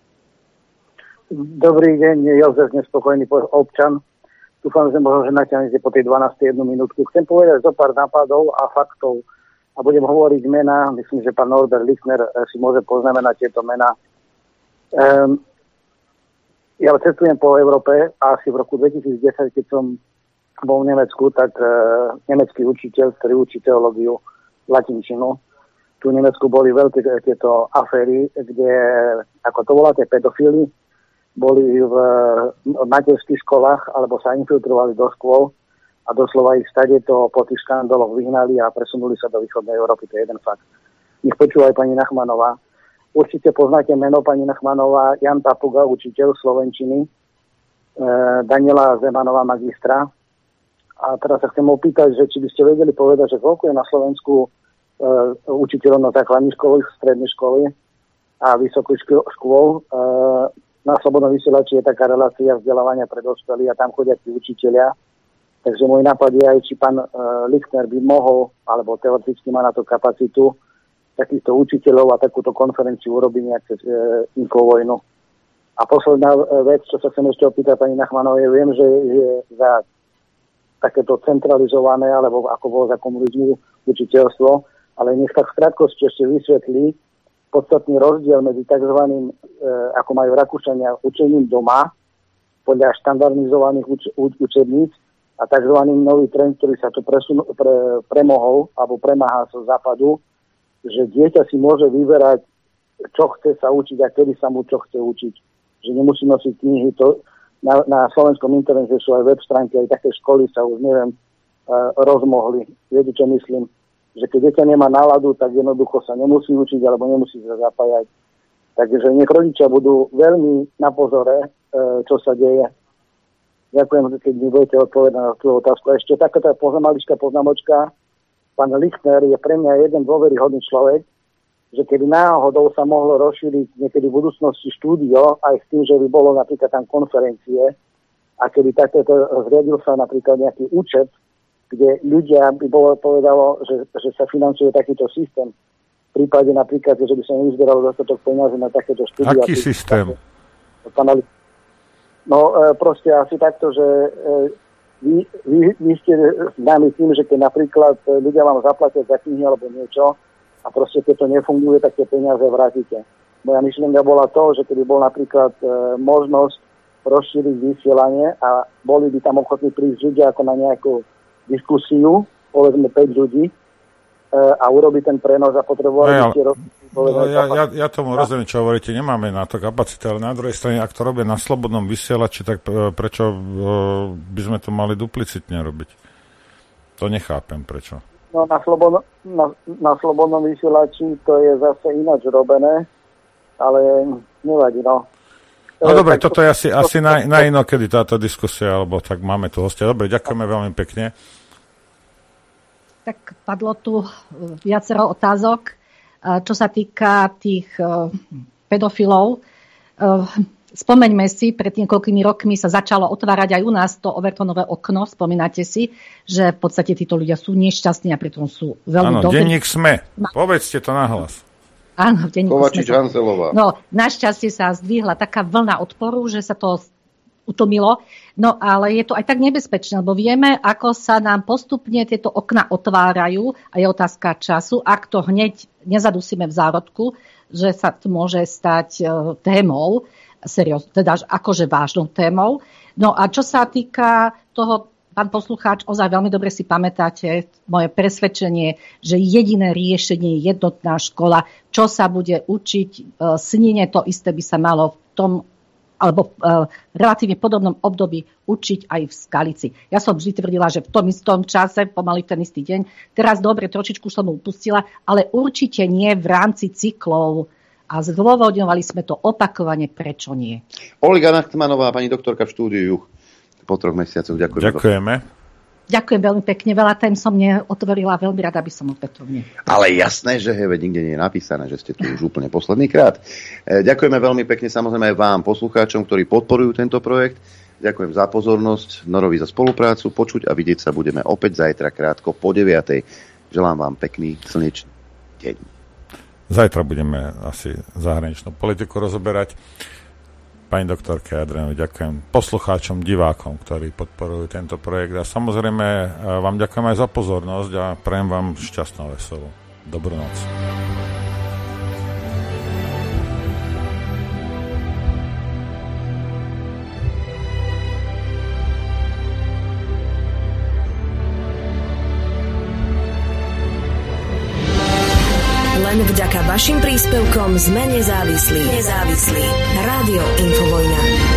Dobrý deň, Jozef, nespokojný občan. Dúfam, že možno, že natiahnete po tej 12. jednu minútku. Chcem povedať zo pár nápadov a faktov a budem hovoriť mená. Myslím, že pán Norbert Lichner si môže poznamenať tieto mená. Ja cestujem po Európe a asi v roku 2010, keď som bol v Nemecku, tak nemecký učiteľ, ktorý učí teológiu, latinčinu, tu v Nemecku boli veľké tieto aféry, kde, ako to voláte, pedofíli, boli v materských školách alebo sa infiltrovali do škôl a doslova ich stade to po tých škandaloch vyhnali a presunuli sa do východnej Európy. To je jeden fakt. Nech počúva aj pani Nachmanová. Určite poznáte meno pani Nachmanová, Jan Papuga, učiteľ slovenčiny, Daniela Zemanová, magistra. A teraz sa chcem opýtať, že či by ste vedeli povedať, že koľko je na Slovensku učiteľov na základných školách, strednej školy a vysokých škôl. Na Slobodnom vysielači je taká relácia vzdelávania pre dospelých a tam chodia tí učitelia. Takže môj nápad je aj, či pán Lichner by mohol, alebo teoreticky má na to kapacitu, takýchto učiteľov a takúto konferenciu urobiť nejak cez Infovojnu. A posledná vec, čo sa chcem ešte opýtať pani Nachmanovej, viem, že je za takéto centralizované, alebo ako bolo za komunizmu učiteľstvo, ale nech tak v krátkosti ešte vysvetlí podstatný rozdiel medzi tzv. Ako majú Rakúšania, učením doma podľa štandardizovaných učebníc a tzv. Nový trend, ktorý sa tu premohol alebo premáha zo západu, že dieťa si môže vyberať, čo chce sa učiť a kedy sa mu čo chce učiť. Že nemusí nosiť knihy. To na slovenskom internete sú aj web stránky, aj také školy sa už neviem rozmohli. Viete, čo myslím? Že keď dieťa nemá náladu, tak jednoducho sa nemusí učiť alebo nemusí sa zapájať. Takže nech rodičia budú veľmi na pozore, čo sa deje. Ďakujem, keď mi budete odpovedať na tú otázku. A ešte taká maličká poznámočka. Pán Lichner je pre mňa jeden dôveryhodný človek, že keby náhodou sa mohlo rozšíriť niekedy v budúcnosti štúdio, aj s tým, že by bolo napríklad tam konferencie, a keby takéto zriadil sa napríklad nejaký účet, kde ľudia by bolo povedalo, že sa financuje takýto systém. V prípade napríklad, že by sa nevyzberalo dostatok peniazy na takéto štúdia. Aký systém? No proste asi takto, že vy ste známi tým, že keď napríklad ľudia vám zaplatia za knihy alebo niečo a proste keď to nefunguje, tak tie peniaze vrátite. Moja myšlienka bola to, že keby bol napríklad možnosť rozšíriť vysielanie a boli by tam ochotní prísť ľudia ako na nejakú diskusiu, povedzme 5 ľudí, a urobiť ten prenos a potrebovali ja tomu rozumiem, čo hovoríte, nemáme na to kapacity, ale na druhej strane, ak to robia na slobodnom vysielači, tak prečo by sme to mali duplicitne robiť? To nechápem, prečo. No na slobodnom vysielači to je zase ináč robené, ale nevadí, no. No dobre, toto je asi na inokedy táto diskusia, alebo tak máme tu hostia. Dobre, ďakujeme veľmi pekne. Tak padlo tu viacero otázok. Čo sa týka tých pedofilov, spomeňme si, pred niekoľkými rokmi sa začalo otvárať aj u nás to Overtonové okno, spomínate si, že v podstate títo ľudia sú nešťastní a pritom sú veľmi dobrí. Áno, denník SME. Povedzte to nahlas. Áno, v denníku Kovačič Hanzelová. No, našťastie sa zdvihla taká vlna odporu, že sa to utlmilo. No ale je to aj tak nebezpečné, lebo vieme, ako sa nám postupne tieto okna otvárajú a je otázka času. Ak to hneď nezadusíme v zárodku, že sa to môže stať témou, teda akože vážnou témou. No a čo sa týka toho, pán poslucháč, ozaj veľmi dobre si pamätáte moje presvedčenie, že jediné riešenie je jednotná škola. Čo sa bude učiť snine, to isté by sa malo v tom alebo v relatívne podobnom období učiť aj v Skalici. Ja som vždy tvrdila, že v tom istom čase, pomaly ten istý deň, teraz dobre, trošičku som mu upustila, ale určite nie v rámci cyklov. A zdôvodňovali sme to opakovane, prečo nie. Olga Nachtmanová, pani doktorka v štúdiu po 3 mesiacoch. Ďakujeme. Ďakujem veľmi pekne, veľa tém som neotvorila, veľmi rada by som opätovne. Ale jasné, že veď nikde nie je napísané, že ste tu už úplne posledný krát. Ďakujeme veľmi pekne samozrejme aj vám, poslucháčom, ktorí podporujú tento projekt. Ďakujem za pozornosť, Norovi za spoluprácu, počuť a vidieť sa budeme opäť zajtra krátko po 9:00. Želám vám pekný slnečný deň. Zajtra budeme asi zahraničnú politiku rozoberať. Pani doktorke Adrianovi ďakujem, poslucháčom, divákom, ktorí podporujú tento projekt a samozrejme vám ďakujem aj za pozornosť a prajem vám šťastnú, veselú dobrú noc. Len vďaka vašim príspevkom sme nezávislí. Rádio Infovojna.